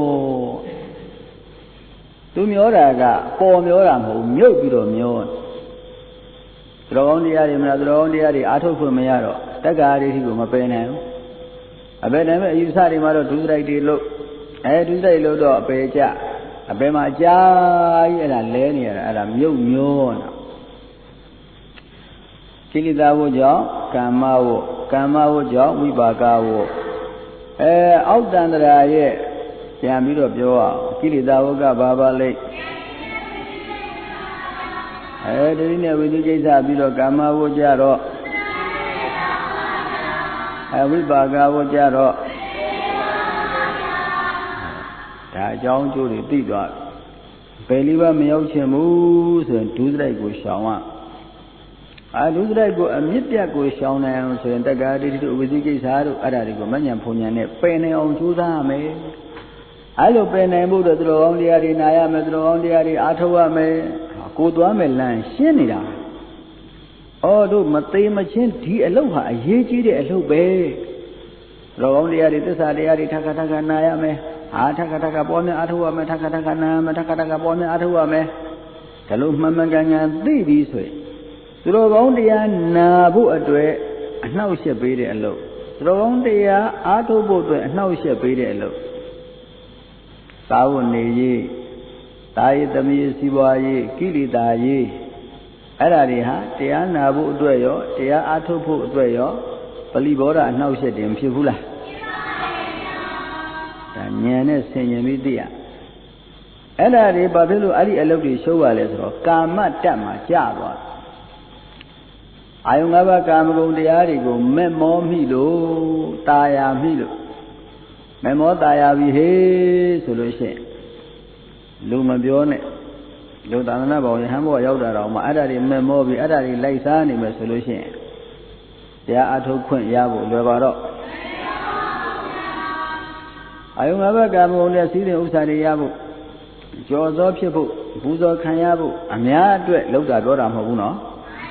သူမျောတာကပေါ်မျောတာမဟုတ်မြုပ်ပြီးတော့မျောသူတော်ကောင်းတရားတွေမလားသူတော်ကောင်းတရားတွေအားထုတ်ခွင့်မရတော့တက္ကရာဒိဋ္ဌိကိုမပယ်နိုင်ဘူးအပယ်နိုင်မဲ့အယူဆတွေမှာတော့ဒုစရိုက်တွေလို့ဒုစရိုက်လို့တော့အပယ်ကြအပယ်မှာအကြာကြီးအဲ့ဒါလဲနေရတာအဲ့ဒါမြုပ်မျောတာကိလေသာဝကြောင့်ကာမဝကမ္မဝကြောင့်ဝိပါကဝအောက်တန္တရာရဲ့ပြန်ပြီးတော့ပြောအောင်ကိလေသာဝကဘာပါလိမ့်တတိနဲ့ဝိသုကိစ္စပြီးတော့ကာမဝကြတော့ဝိပါကဝကြတော့ဒါအကြောင်းကျိုးတွေသိသွားဘယ်လေးပါမရောက်ချင်ဘူးဆိုရင်ဒုစရိုက်ကိုရှောင်ရဒုစရိုက်ကိုအမြင့်ပြတ်ကိုရှောင်နိုင်အောင်ဆိုရင်တက္ကရာတိတို့ဝိသုကိစ္စတို့အဲ့ဒါတွေကိုမဉ္ဇဉ်ဖုန်ဉဏ်နဲ့ပယ်နိုင်အောင်ကြိုးစားရမယ်အဲ့လိုပယ်နိုင်ဖို့တော့သူတော်ကောင်းတရားတွေနာရမယ်သူတော်ကောင်းတရားတွေအားထုတ်ရမယ်ကိုသွားမယ်လမ်းရှင်းနေတာတို့မသေးမချင်းဒီအလုပ်ဟာအရေးကြီးတဲ့အလုပ်ပဲသူတော်ကောင်းတရားတွေသစ္စာတရားတွေထပ်ခါထပ်ခါနာရမယ်ထပ်ခါထပ်ခါပေါ်များအားထုတ်ရမယ်ထပ်ခါထပ်ခါနာရမယ်ထပ်ခါထပ်ခါပေါ်များအားထုတ်ရမယ်ဒါလို့မှန်မှန်ကန်ကန်သိပြီးဆိုရင်သူတော်ကောင်းတရားနာဖို့အတွက်အနှောက်အယှက်ပေးတဲ့အလုပ်သူတော်ကောင်းတရားအားထုတ်ဖို့အတွက်အနှောက်အယှက်ပေးတဲ့အလုပ်သာဝနေရေးတာယသမီးစီးပွားရေးကိလေသာရေးအဲ့ဒါတွေဟာတရားနာဖို့အတွက်ရောတရားအားထုတ်ဖို့အတွက်ရောပလီဘောဓအနှောက်အယှက်တင်ဖြစ်ဘူးလားဒါဉာဏ်နဲ့ဆင်ញင်ပြီးသိရအဲ့ဒါတွေဘာဖြစ်လို့အဲ့ဒီအလုပ်တွေရှုပ်ရလဲဆိုတော့ကာမတတ်မှာကြာသွားအာယုံ၅ပါးကာမဂုဏ်တရားတွေကိုမဲ့မောမိလို့ตาယာမိလို့မဲ့မောตาယာပြီဟေးဆိုလို့ရှိရင်လူမပြောနဲ့လူသာသနာ့ဘောင်ရဟန်းဘောရောက်တာတော့မှအဲ့ဒါတွေမဲ့မောပြီးအဲ့ဒါတွေလိုက်စားနေမယ်ဆိုလို့ရှိရင်တရားအထုတ်ခွင့်ရဖို့လွယ်ပါတော့အာယုံ၅ပါးကာမဂုဏ်နဲ့စည်းစိမ်ဥစ္စာတွေရဖို့ကြော်စောဖြစ်ဖို့ပူဇော်ခံရဖို့အများအတွက်လောက်တာပြောတာမဟုတ်ဘူးနော်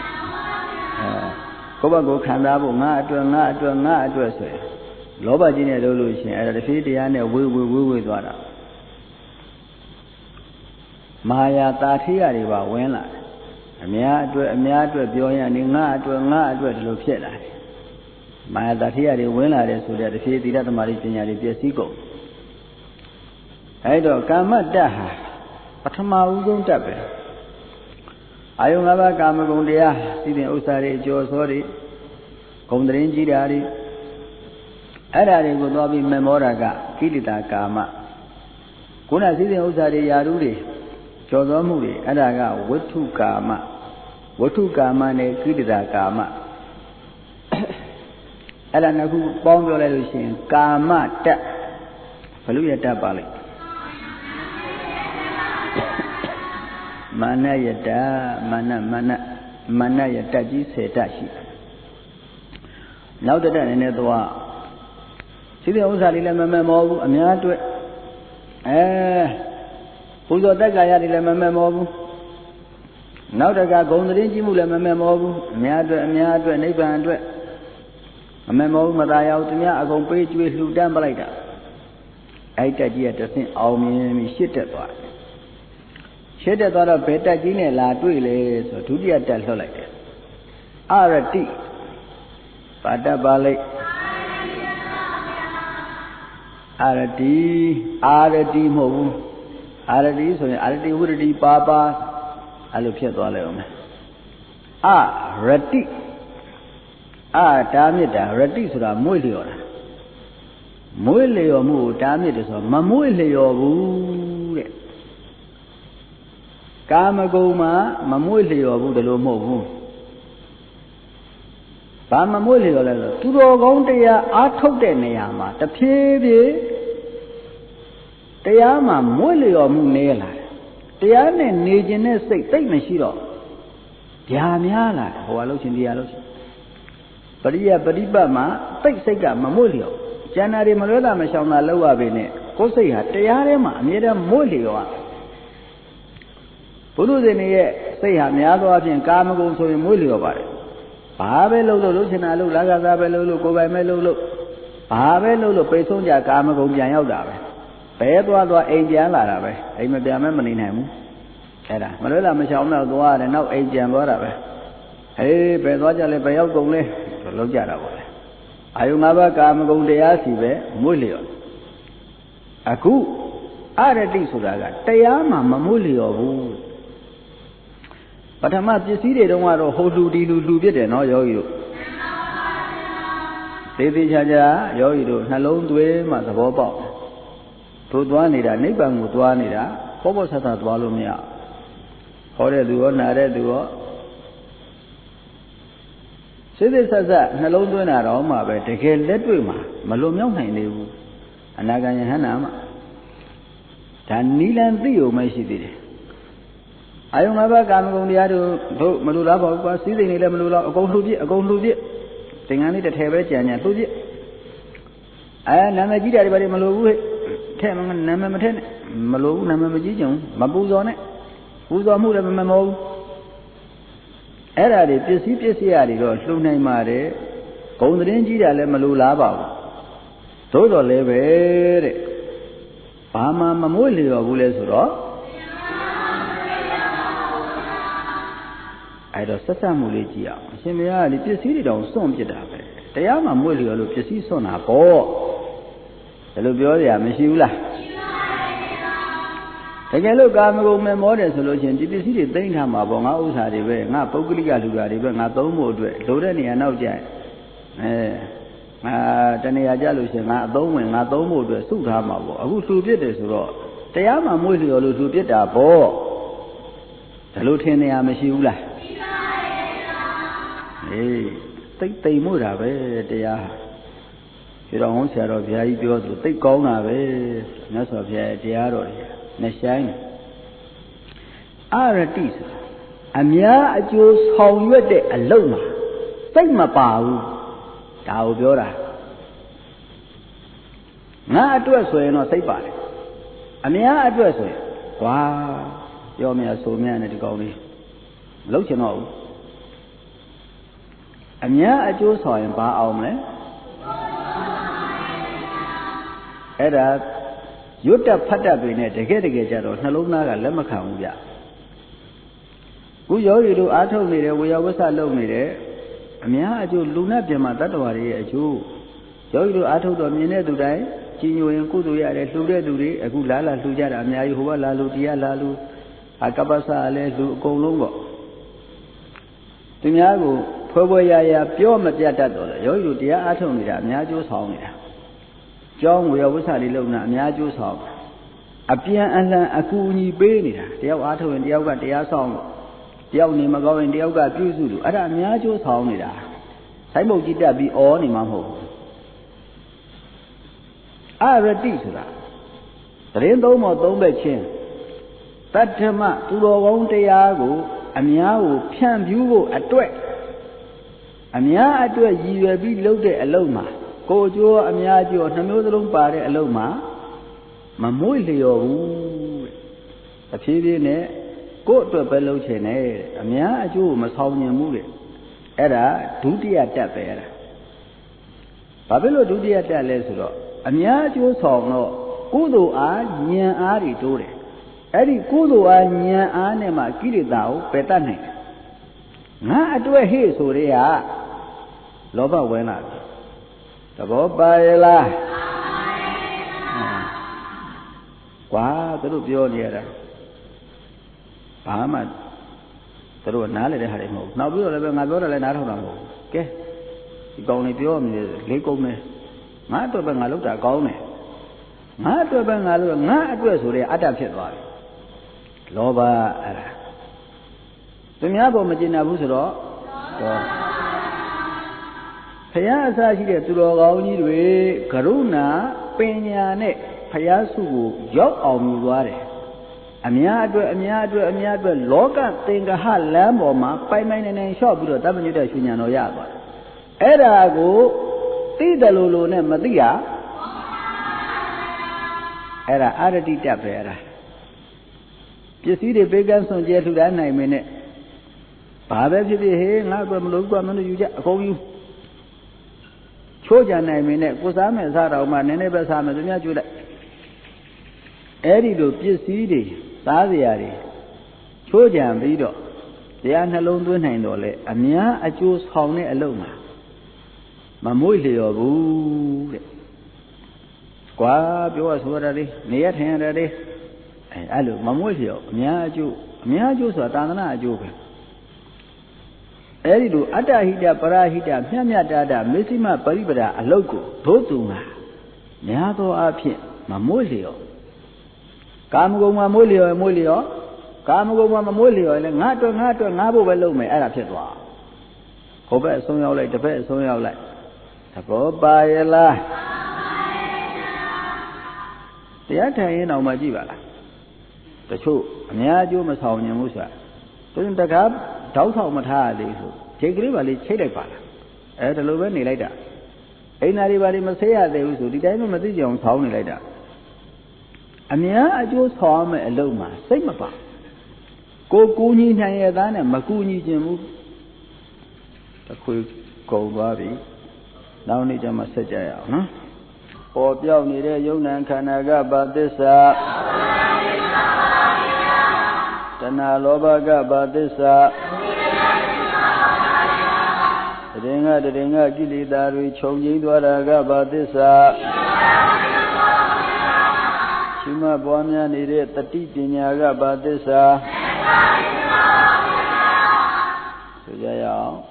ကိုယ့်ဘက်ကိုခံစားဖို့ငါအတွက်ဆိုရင်လောဘကြီးနဲ့လုပ်လို့ရှိရင်အဲ့ဒါတစ်ဖြည်းတရားနဲ့ဝေးသွားတာမာယာတာထိရတွေပါဝင်လာတယ်အများအတွက်ပြောရရင်ငါအတွက်ဒီလိုဖြစ်လာတယ်မာယာတာထိရတွေဝင်လာတယ်ဆိုတဲ့တစ်ဖြည်းသီလသမာဓိပညာတွေပျက်စီးကုန်အဲ့တော့ကာမတ္တဟာပထမဦးဆုံးတတ်ပဲအာယုံ၅ပါးကာမဂုဏ်တရားစည်းစိမ်ဥစ္စာတွေအကျော်စောတွေဂုဏ်သတင်းကြီးတာတွေအဲ့ဒါတွေကိုသွားပြီးမမောတာကကိလေသာကာမခုနစည်းစိမ်ဥစ္စာတွေယာရုတွေကျော်စောမှုတွေအဲ့ဒါကဝိထုကာမနဲ့ကိလေသာကာမအဲ့ဒါနှစ်ခုပေါင်းပြောလိုက်လို့ရှိရင်ကာမတတ်ဘလို့ရတတ်ပါလိမ့်မာနယတမာနယတကြီး10တရှိနောက်တက်နည်းနည်းသွားရှိတဲ့ဥစ္စာလေးလည်းမမဲ့မောဘူးအများအတွက်ပူဇော်တက်ကာယတွေလည်းမမဲ့မောဘူးနောက်တကဂုဏ်သတင်းကြီးမှုလည်းမမဲ့မောဘူးအများအတွက်နိဗ္ဗာန်အတွက်မမဲ့မောဘူးမသာရောက်သူများအကုန်ပေးကျွေးလှူဒန်းပလိုက်တာအဲ့တက်ကြီးကတဆင့်အောင်မြင်ပြီးရှစ်တက်သွားတော့ဘယ်တက်ကြီးနဲ့လာတွေ့လဲဆိုဒုတိယတက်လှုပ်လိုက်တယ်အရတိပါတပါလိအာရတိမဟုတ်ဘူးအာရတိဆိုရင်အာရတိဝိရတိပါအဲ့လိုဖြစ်သွားလိုက်အောင်မယ်အရတိတားမြစ်တာရတိဆိုတာမွေ့လျော်တာမွေ့လျော်မှုကိုတားမြစ်တယ်ဆိုတော့မမွေ့လျော်ဘူးတဲ့ကာမဂုဏ်မှာမမွေ့လျော်ဘူးဒါလို့မဟုတ်ဘူးဘာမမွေ့လျော်လဲဆိုသူတော်ကောင်းတရားအားထုတ်တဲ့နေရာမှာတဖြည်းဖြည်းတရားမှာမွေ့လျော်မှုနည်းလာတယ်တရားနဲ့နေခြင်းနဲ့စိတ်သိမ့်မရှိတော့ဓာများလာတယ်ဟောလို့ချင်းတရားလို့ချင်းပရိယပရိပတ်မှာသိစိတ်ကမမွေ့လျော်ကျန်တာတွေမလွဲတာမရှောင်တာလောက်ရပေနဲ့ကိုယ်စိတ်ဟာတရားထဲမှာအမြဲတမ်းမွေ့လျော်ဘုရုဇင်ရဲ့စိတ်ဟာများသောအားဖြင့်ကာမဂုဏ်ဆိုရင်မွေ့လျော်ပါတယ်ဘာပဲလုပ်ချင်တာလုပ်လာကစားပဲလုပ်ကိုယ်ပိုင်ပဲလုပ်ဘာပဲလုပ်ပိတ်ဆုံးကြကာမဂုဏ်ပြန်ရောက်တာပဲဘဲသွားအိမ်ပြန်လာတာပဲအိမ်မပြန်မဲမနေနိုင်ဘူးအဲ့ဒါမလွဲတာမရှောင်တော့သွားရတယ်နောက်အိမ်ပြန်သွားတာပဲဘယ်သွားကြလဲဘယ်ရောက်ကုန်လဲလောက်ကြတာပေါ့လေအာယု၅ပါးကာမဂုဏ်တရားစီပဲမွေ့လျော်အခုအရတိဆိုတာကတရားမှမမွေ့လျော်ဘူးပထမပစ္စည်းတွေတုန်းကတော့ဟိုလူဒီလူပြစ်တယ်နော်ယောဂီတို့သေးချာချာယောဂီတို့နှလုံးသွင်းမှသဘောပေါက်တို့သွားနေတာနိဗ္ဗာန်ကိုသွားနေတာပေါ့ပေါ့ဆဆသွားလို့မရဟောတဲ့သူရောနာတဲ့သူရောစိတ်ဆက်ဆက်နှလုံးသွင်းတာတော့မှပဲတကယ်လက်တွေ့မှာမလွန်မြောက်နိုင်သေးဘူးအနာဂံယဟန္တာမှာဒါနီလန်သိုံမရှိသေးတယ်အာယုံ၅ပါးကာမဂုဏ်တရားတို့မလိုလားပါဘူးကွာစည်းစိမ်တွေလည်းမလိုလားအကုန်လှူပြစ်သင်္ကန်းလေးတစ်ထည်ပဲကြံကြလှူပြစ်နာမည်ကြီးတာတွေဘာတွေမလိုဘူးဟဲ့ထဲ့နာမည်မထက်နဲ့မလိုဘူးနာမည်မကြီးကြုံမပူဇော်နဲ့ပူဇော်မှုလည်းမမောဘူးအဲ့ဒါတွေပစ္စည်းရတွေတော့လှူနိုင်ပါတယ်ဂုံသတင်းကြီးတာလည်းမလိုလားပါဘူးသို့တော်လည်းပဲတဲ့ဘာမှမမွေ့လျော်ဘူးလဲဆိုတော့အဲ့တော့ဆက်ဆက်မှုလေးကြည့်အောင်အရှင်ဘုရားကဒီပစ္စည်းတွေတောင်စွန့်ပစ်တာပဲတရားမှမွေ့လျော်လို့ပစ္စည်းစွန့်တာပေါ့ဒါလိုပြောရမရှိဘူးလားတကယ်လို့ကာမဂုဏ်မဲ့မောတယ်ဆိုလို့ရှိရင်ဒီပစ္စည်းတွေသိမ့်ထားမှာပေါ့ငါဥစ္စာတွေပဲငါပုဂ္ဂလိကလူတာတွေပဲငါသုံးဖို့အတွက်လိုတဲ့နေရာနောက်ကျငါတနေရာကြလို့ရှိရင်ငါအသုံးဝင်ငါသုံးဖို့အတွက်စုထားမှာပေါ့အခုလှူပြစ်တယ်ဆိုတော့တရားမှမွေ့လျော်လို့လှူပြစ်တာပေါ့ဒါလိုထင်နေရမရှိဘူးလားသိမ့်မှုတာပဲတရားဒီတော်ဟောဆရာတော်ဘုရားကြီးပြောသလိုသိကောင်းတာပဲမြတ်စွာဘုရားတရားတော်တွေနဲ့ဆိုင်အရတိဆိုတာအများအကျိုးဆောင်ရွက်တဲ့အလုပ်မှာသိမပါဘူးဒါကိုပြောတာငါအတွက်ဆိုရင်တော့သိပါတယ်အများအတွက်ဆိုရင်ကွာပြောမြဆိုမြနဲ့ဒီကောင်းလေးမလုပ်ချင်တော့ဘူးအများအကျိုးဆောင်ရင်ဘာအောင်မလဲအဲ့ဒါရွတ်တက်ဖတ်တက်တွေနဲ့တကယ်ကြတော့နှလုံးသားကလက်မခံဘူးဗျခုယောဂီတို့အားထုတ်နေတယ်ဝေယဝဆလုပ်နေတယ်အများအကျိုးလူနဲ့ပြင်မှာတတ္တဝါတွေရဲ့အကျိုးယောဂီတို့အားထုတ်တော့မြင်တဲ့သူတိုင်းကြီးညိုရင်ကုသိုလ်ရတယ်လှူတဲ့သူတွေအခုလာလှူကြတာအများကြီးဟိုဘလာလှူတရားလာလှူကပ္ပစလည်းလှူအကုန်လုံးပေါ့သူများကိုဖွဲရပြောမပြတ်တတ်တော့လေယောဂီတို့တရားအားထုတ်နေတာအများကျိုးဆောင်နေတာကျောင်းဝေယဝဆလေးလုံတာအများကျိုးဆောင်အပြန်အလှန်အကူအညီပေးနေတာတယောက်အားထုတ်ရင်တယောက်ကတရားဆောင်တယောက်နေမကောင်းရင်တယောက်ကပြုစုလို့အဲ့ဒါအများကျိုးဆောင်နေတာဆိုင်းပုတ်ကြီးတက်ပြီးအောနေမှာမဟုတ်ဘူးအရတိဆိုတာတရင်သုံးပေါ်သုံးဘက်ချင်းတတ္ထမသူတော်ကောင်းတရားကိုအများကိုဖြန့်ဖြူးဖို့အတွက်အများအတွက်ရည်ရွယ်ပြီးလုပ်တဲ့အလုပ်မှာကိုကျိုးအများကျိုးနှမျိုးသလုံးပါတဲ့အလုပ်မှာမမွေ့လျော်ဘူးတဲ့အဖြည်းဖြည်းနဲ့ကိုယ့်အတွက်ပဲလုပ်ချင်တယ်အများအကျိုးကိုမဆောင်ညင်ဘူးတဲ့အဲ့ဒါဒုတိယတက်ပဲအဲ့ဒါဘာဖြစ်လို့ဒုတိယတက်လဲဆိုတော့အများအကျိုးဆောင်တော့ကုသိုလ်အားဉာဏ်အားတွေတိုးတယ်အဲ့ဒီကုသိုလ်အားဉာဏ်အားနဲ့မှကိလေသာကိုပယ်တတ်နိုင်တယ်ငါအတွက်ဟေ့ဆိုတဲ့ကလောဘဝင်လာတယ်သဘောပါရဲ့လားကွာသူတို့ပြောနေရတာဘာမှသူတို့နားလည်တဲ့ဟာတွေမဟုတ်ဘူးနောက်ပြီးတော့လည်းပဲငါပြောတာလည်းနားထောင်တာမဟုတ်ဘူးကဲဒီကောင်လေးပြောနေလေးကုန်မယ်ငါအတွက်ပဲငါလုပ်တာကောင်းတယ်ငါအတွက်ပဲငါလုပ်ငါအတွက်ဆိုတဲ့အတ္တဖြစ်သွားပြီလောဘအဲ့ဒါသူများပေါ်မကျင်နာဘူးဆိုတော့ဘုရားအစရှိတဲ့သူတော်ကောင်းကြီးတွေကရုဏာပညာနဲ့ဘုရားစုကိုရောက်အောင်ယူသွားတယ်အများအတွက်လောကသင်္ကဟလမ်းပေါ်မှာပိုင်နိုင်လျှော့ပြီးတော့တပ္ပညုတ္တရွှေဉာဏ်တော်ရသွားတယ်အဲ့ဒါကိုသိတယ်လို့နဲ့မသိရအဲ့ဒါအရတိတတ်ပဲအဲ့ဒါပစ္စည်းတွေပေးကမ်းစွန့်ကြဲထူတာနိုင်မင်းနဲ့ဘာပဲဖြစ်ဖြစ်ဟေးငါ့အတွက်မလို့ကွာမလို့ယူကြအကုန်ယူချိုးကြနိုင်မင်းနဲ့ကိုစားမဲ့စားတော်မှနည်းနည်းပဲစားမယ်သူများကျွတ်လိုက်အဲ့ဒီလိုပစ္စည်းတွေစားစရာတွေချိုးကြံပြီးတော့တရားနှလုံးသွင်းနိုင်တော့လေအများအကျိုးဆောင်တဲ့အလုပ်မှာမမွေ့လျော်ဘူးတဲ့ကွာပြောရဆိုရတာလေနေရထိုင်ရတာလေအဲ့လိုမမွေ့လျော်အများအကျိုးဆိုတာသာသနာအကျိုးပဲ Eridu Atta Hita Parahita Myamyata Missima Paribada Aloko Totunga Nyato Api Mamolio Kamugo Mamolio Kamugo Mamolio and Nato Nabo Velume Arapetwa Hope so you like the best so you like Tapo Bayela The Atta in Omajivala The show Nyaju Masaunia Musa Don't take up Tausa Mata, take Rivali Chedepala. At a Loveni later. Ainari Masaya, they was the time of Madijan Town later. And yeah, I just saw me a Loma, same apart. Go Kuni Nayadan and Makuni Jemu. The quick cold body. Now need a message, huh? Or Pioni Yunan Kanaga, but this Tana Lobaga, but this Ringa Gili Dari Chongi Dwaraga Badisa Shima Bonya Nire Tati Dinyaga Badisa Sujaya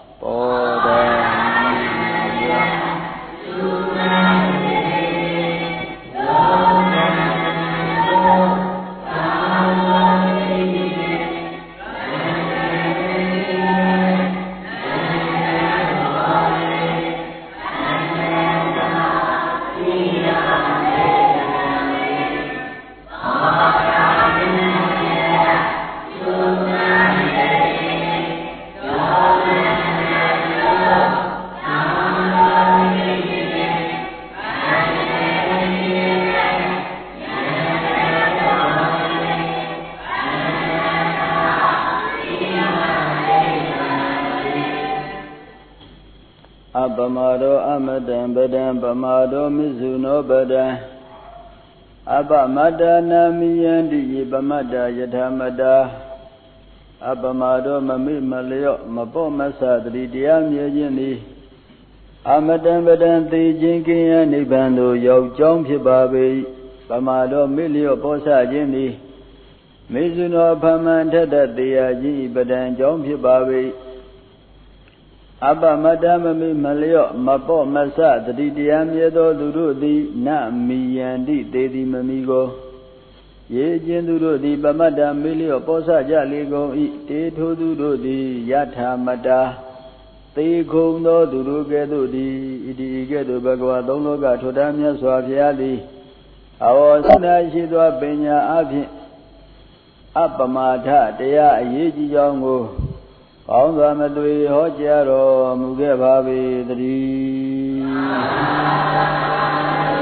Abamado Amadan Badan Bamado Mizuno Badan Abamada Namiyandi Bamada Yadhamada Abamado Mami Maleo Mabo Masadri Diam Yajini Amadan Badan Ti Jinki Nibando Yau Jom Pibabi Bamado Milio Posa Jini Mizuno Pamanta Diaji Badan Jom Pibabi Abba Madame Maleo Mapo Masa the Diam Yedo Duru Na Miyandi Dedi Mamigo Ye Jenduro di Bamada Milio Posa Jaligo Te Tuduro di Yata Mada Te Kundo Duru Gedu di Idi Gedu Bagwa Donoga Todamia Swafiali Our Sina Shidwa Benya Abi Abba Mata Dea Yeji Jongo All the Madui Hojaro Mugebabi the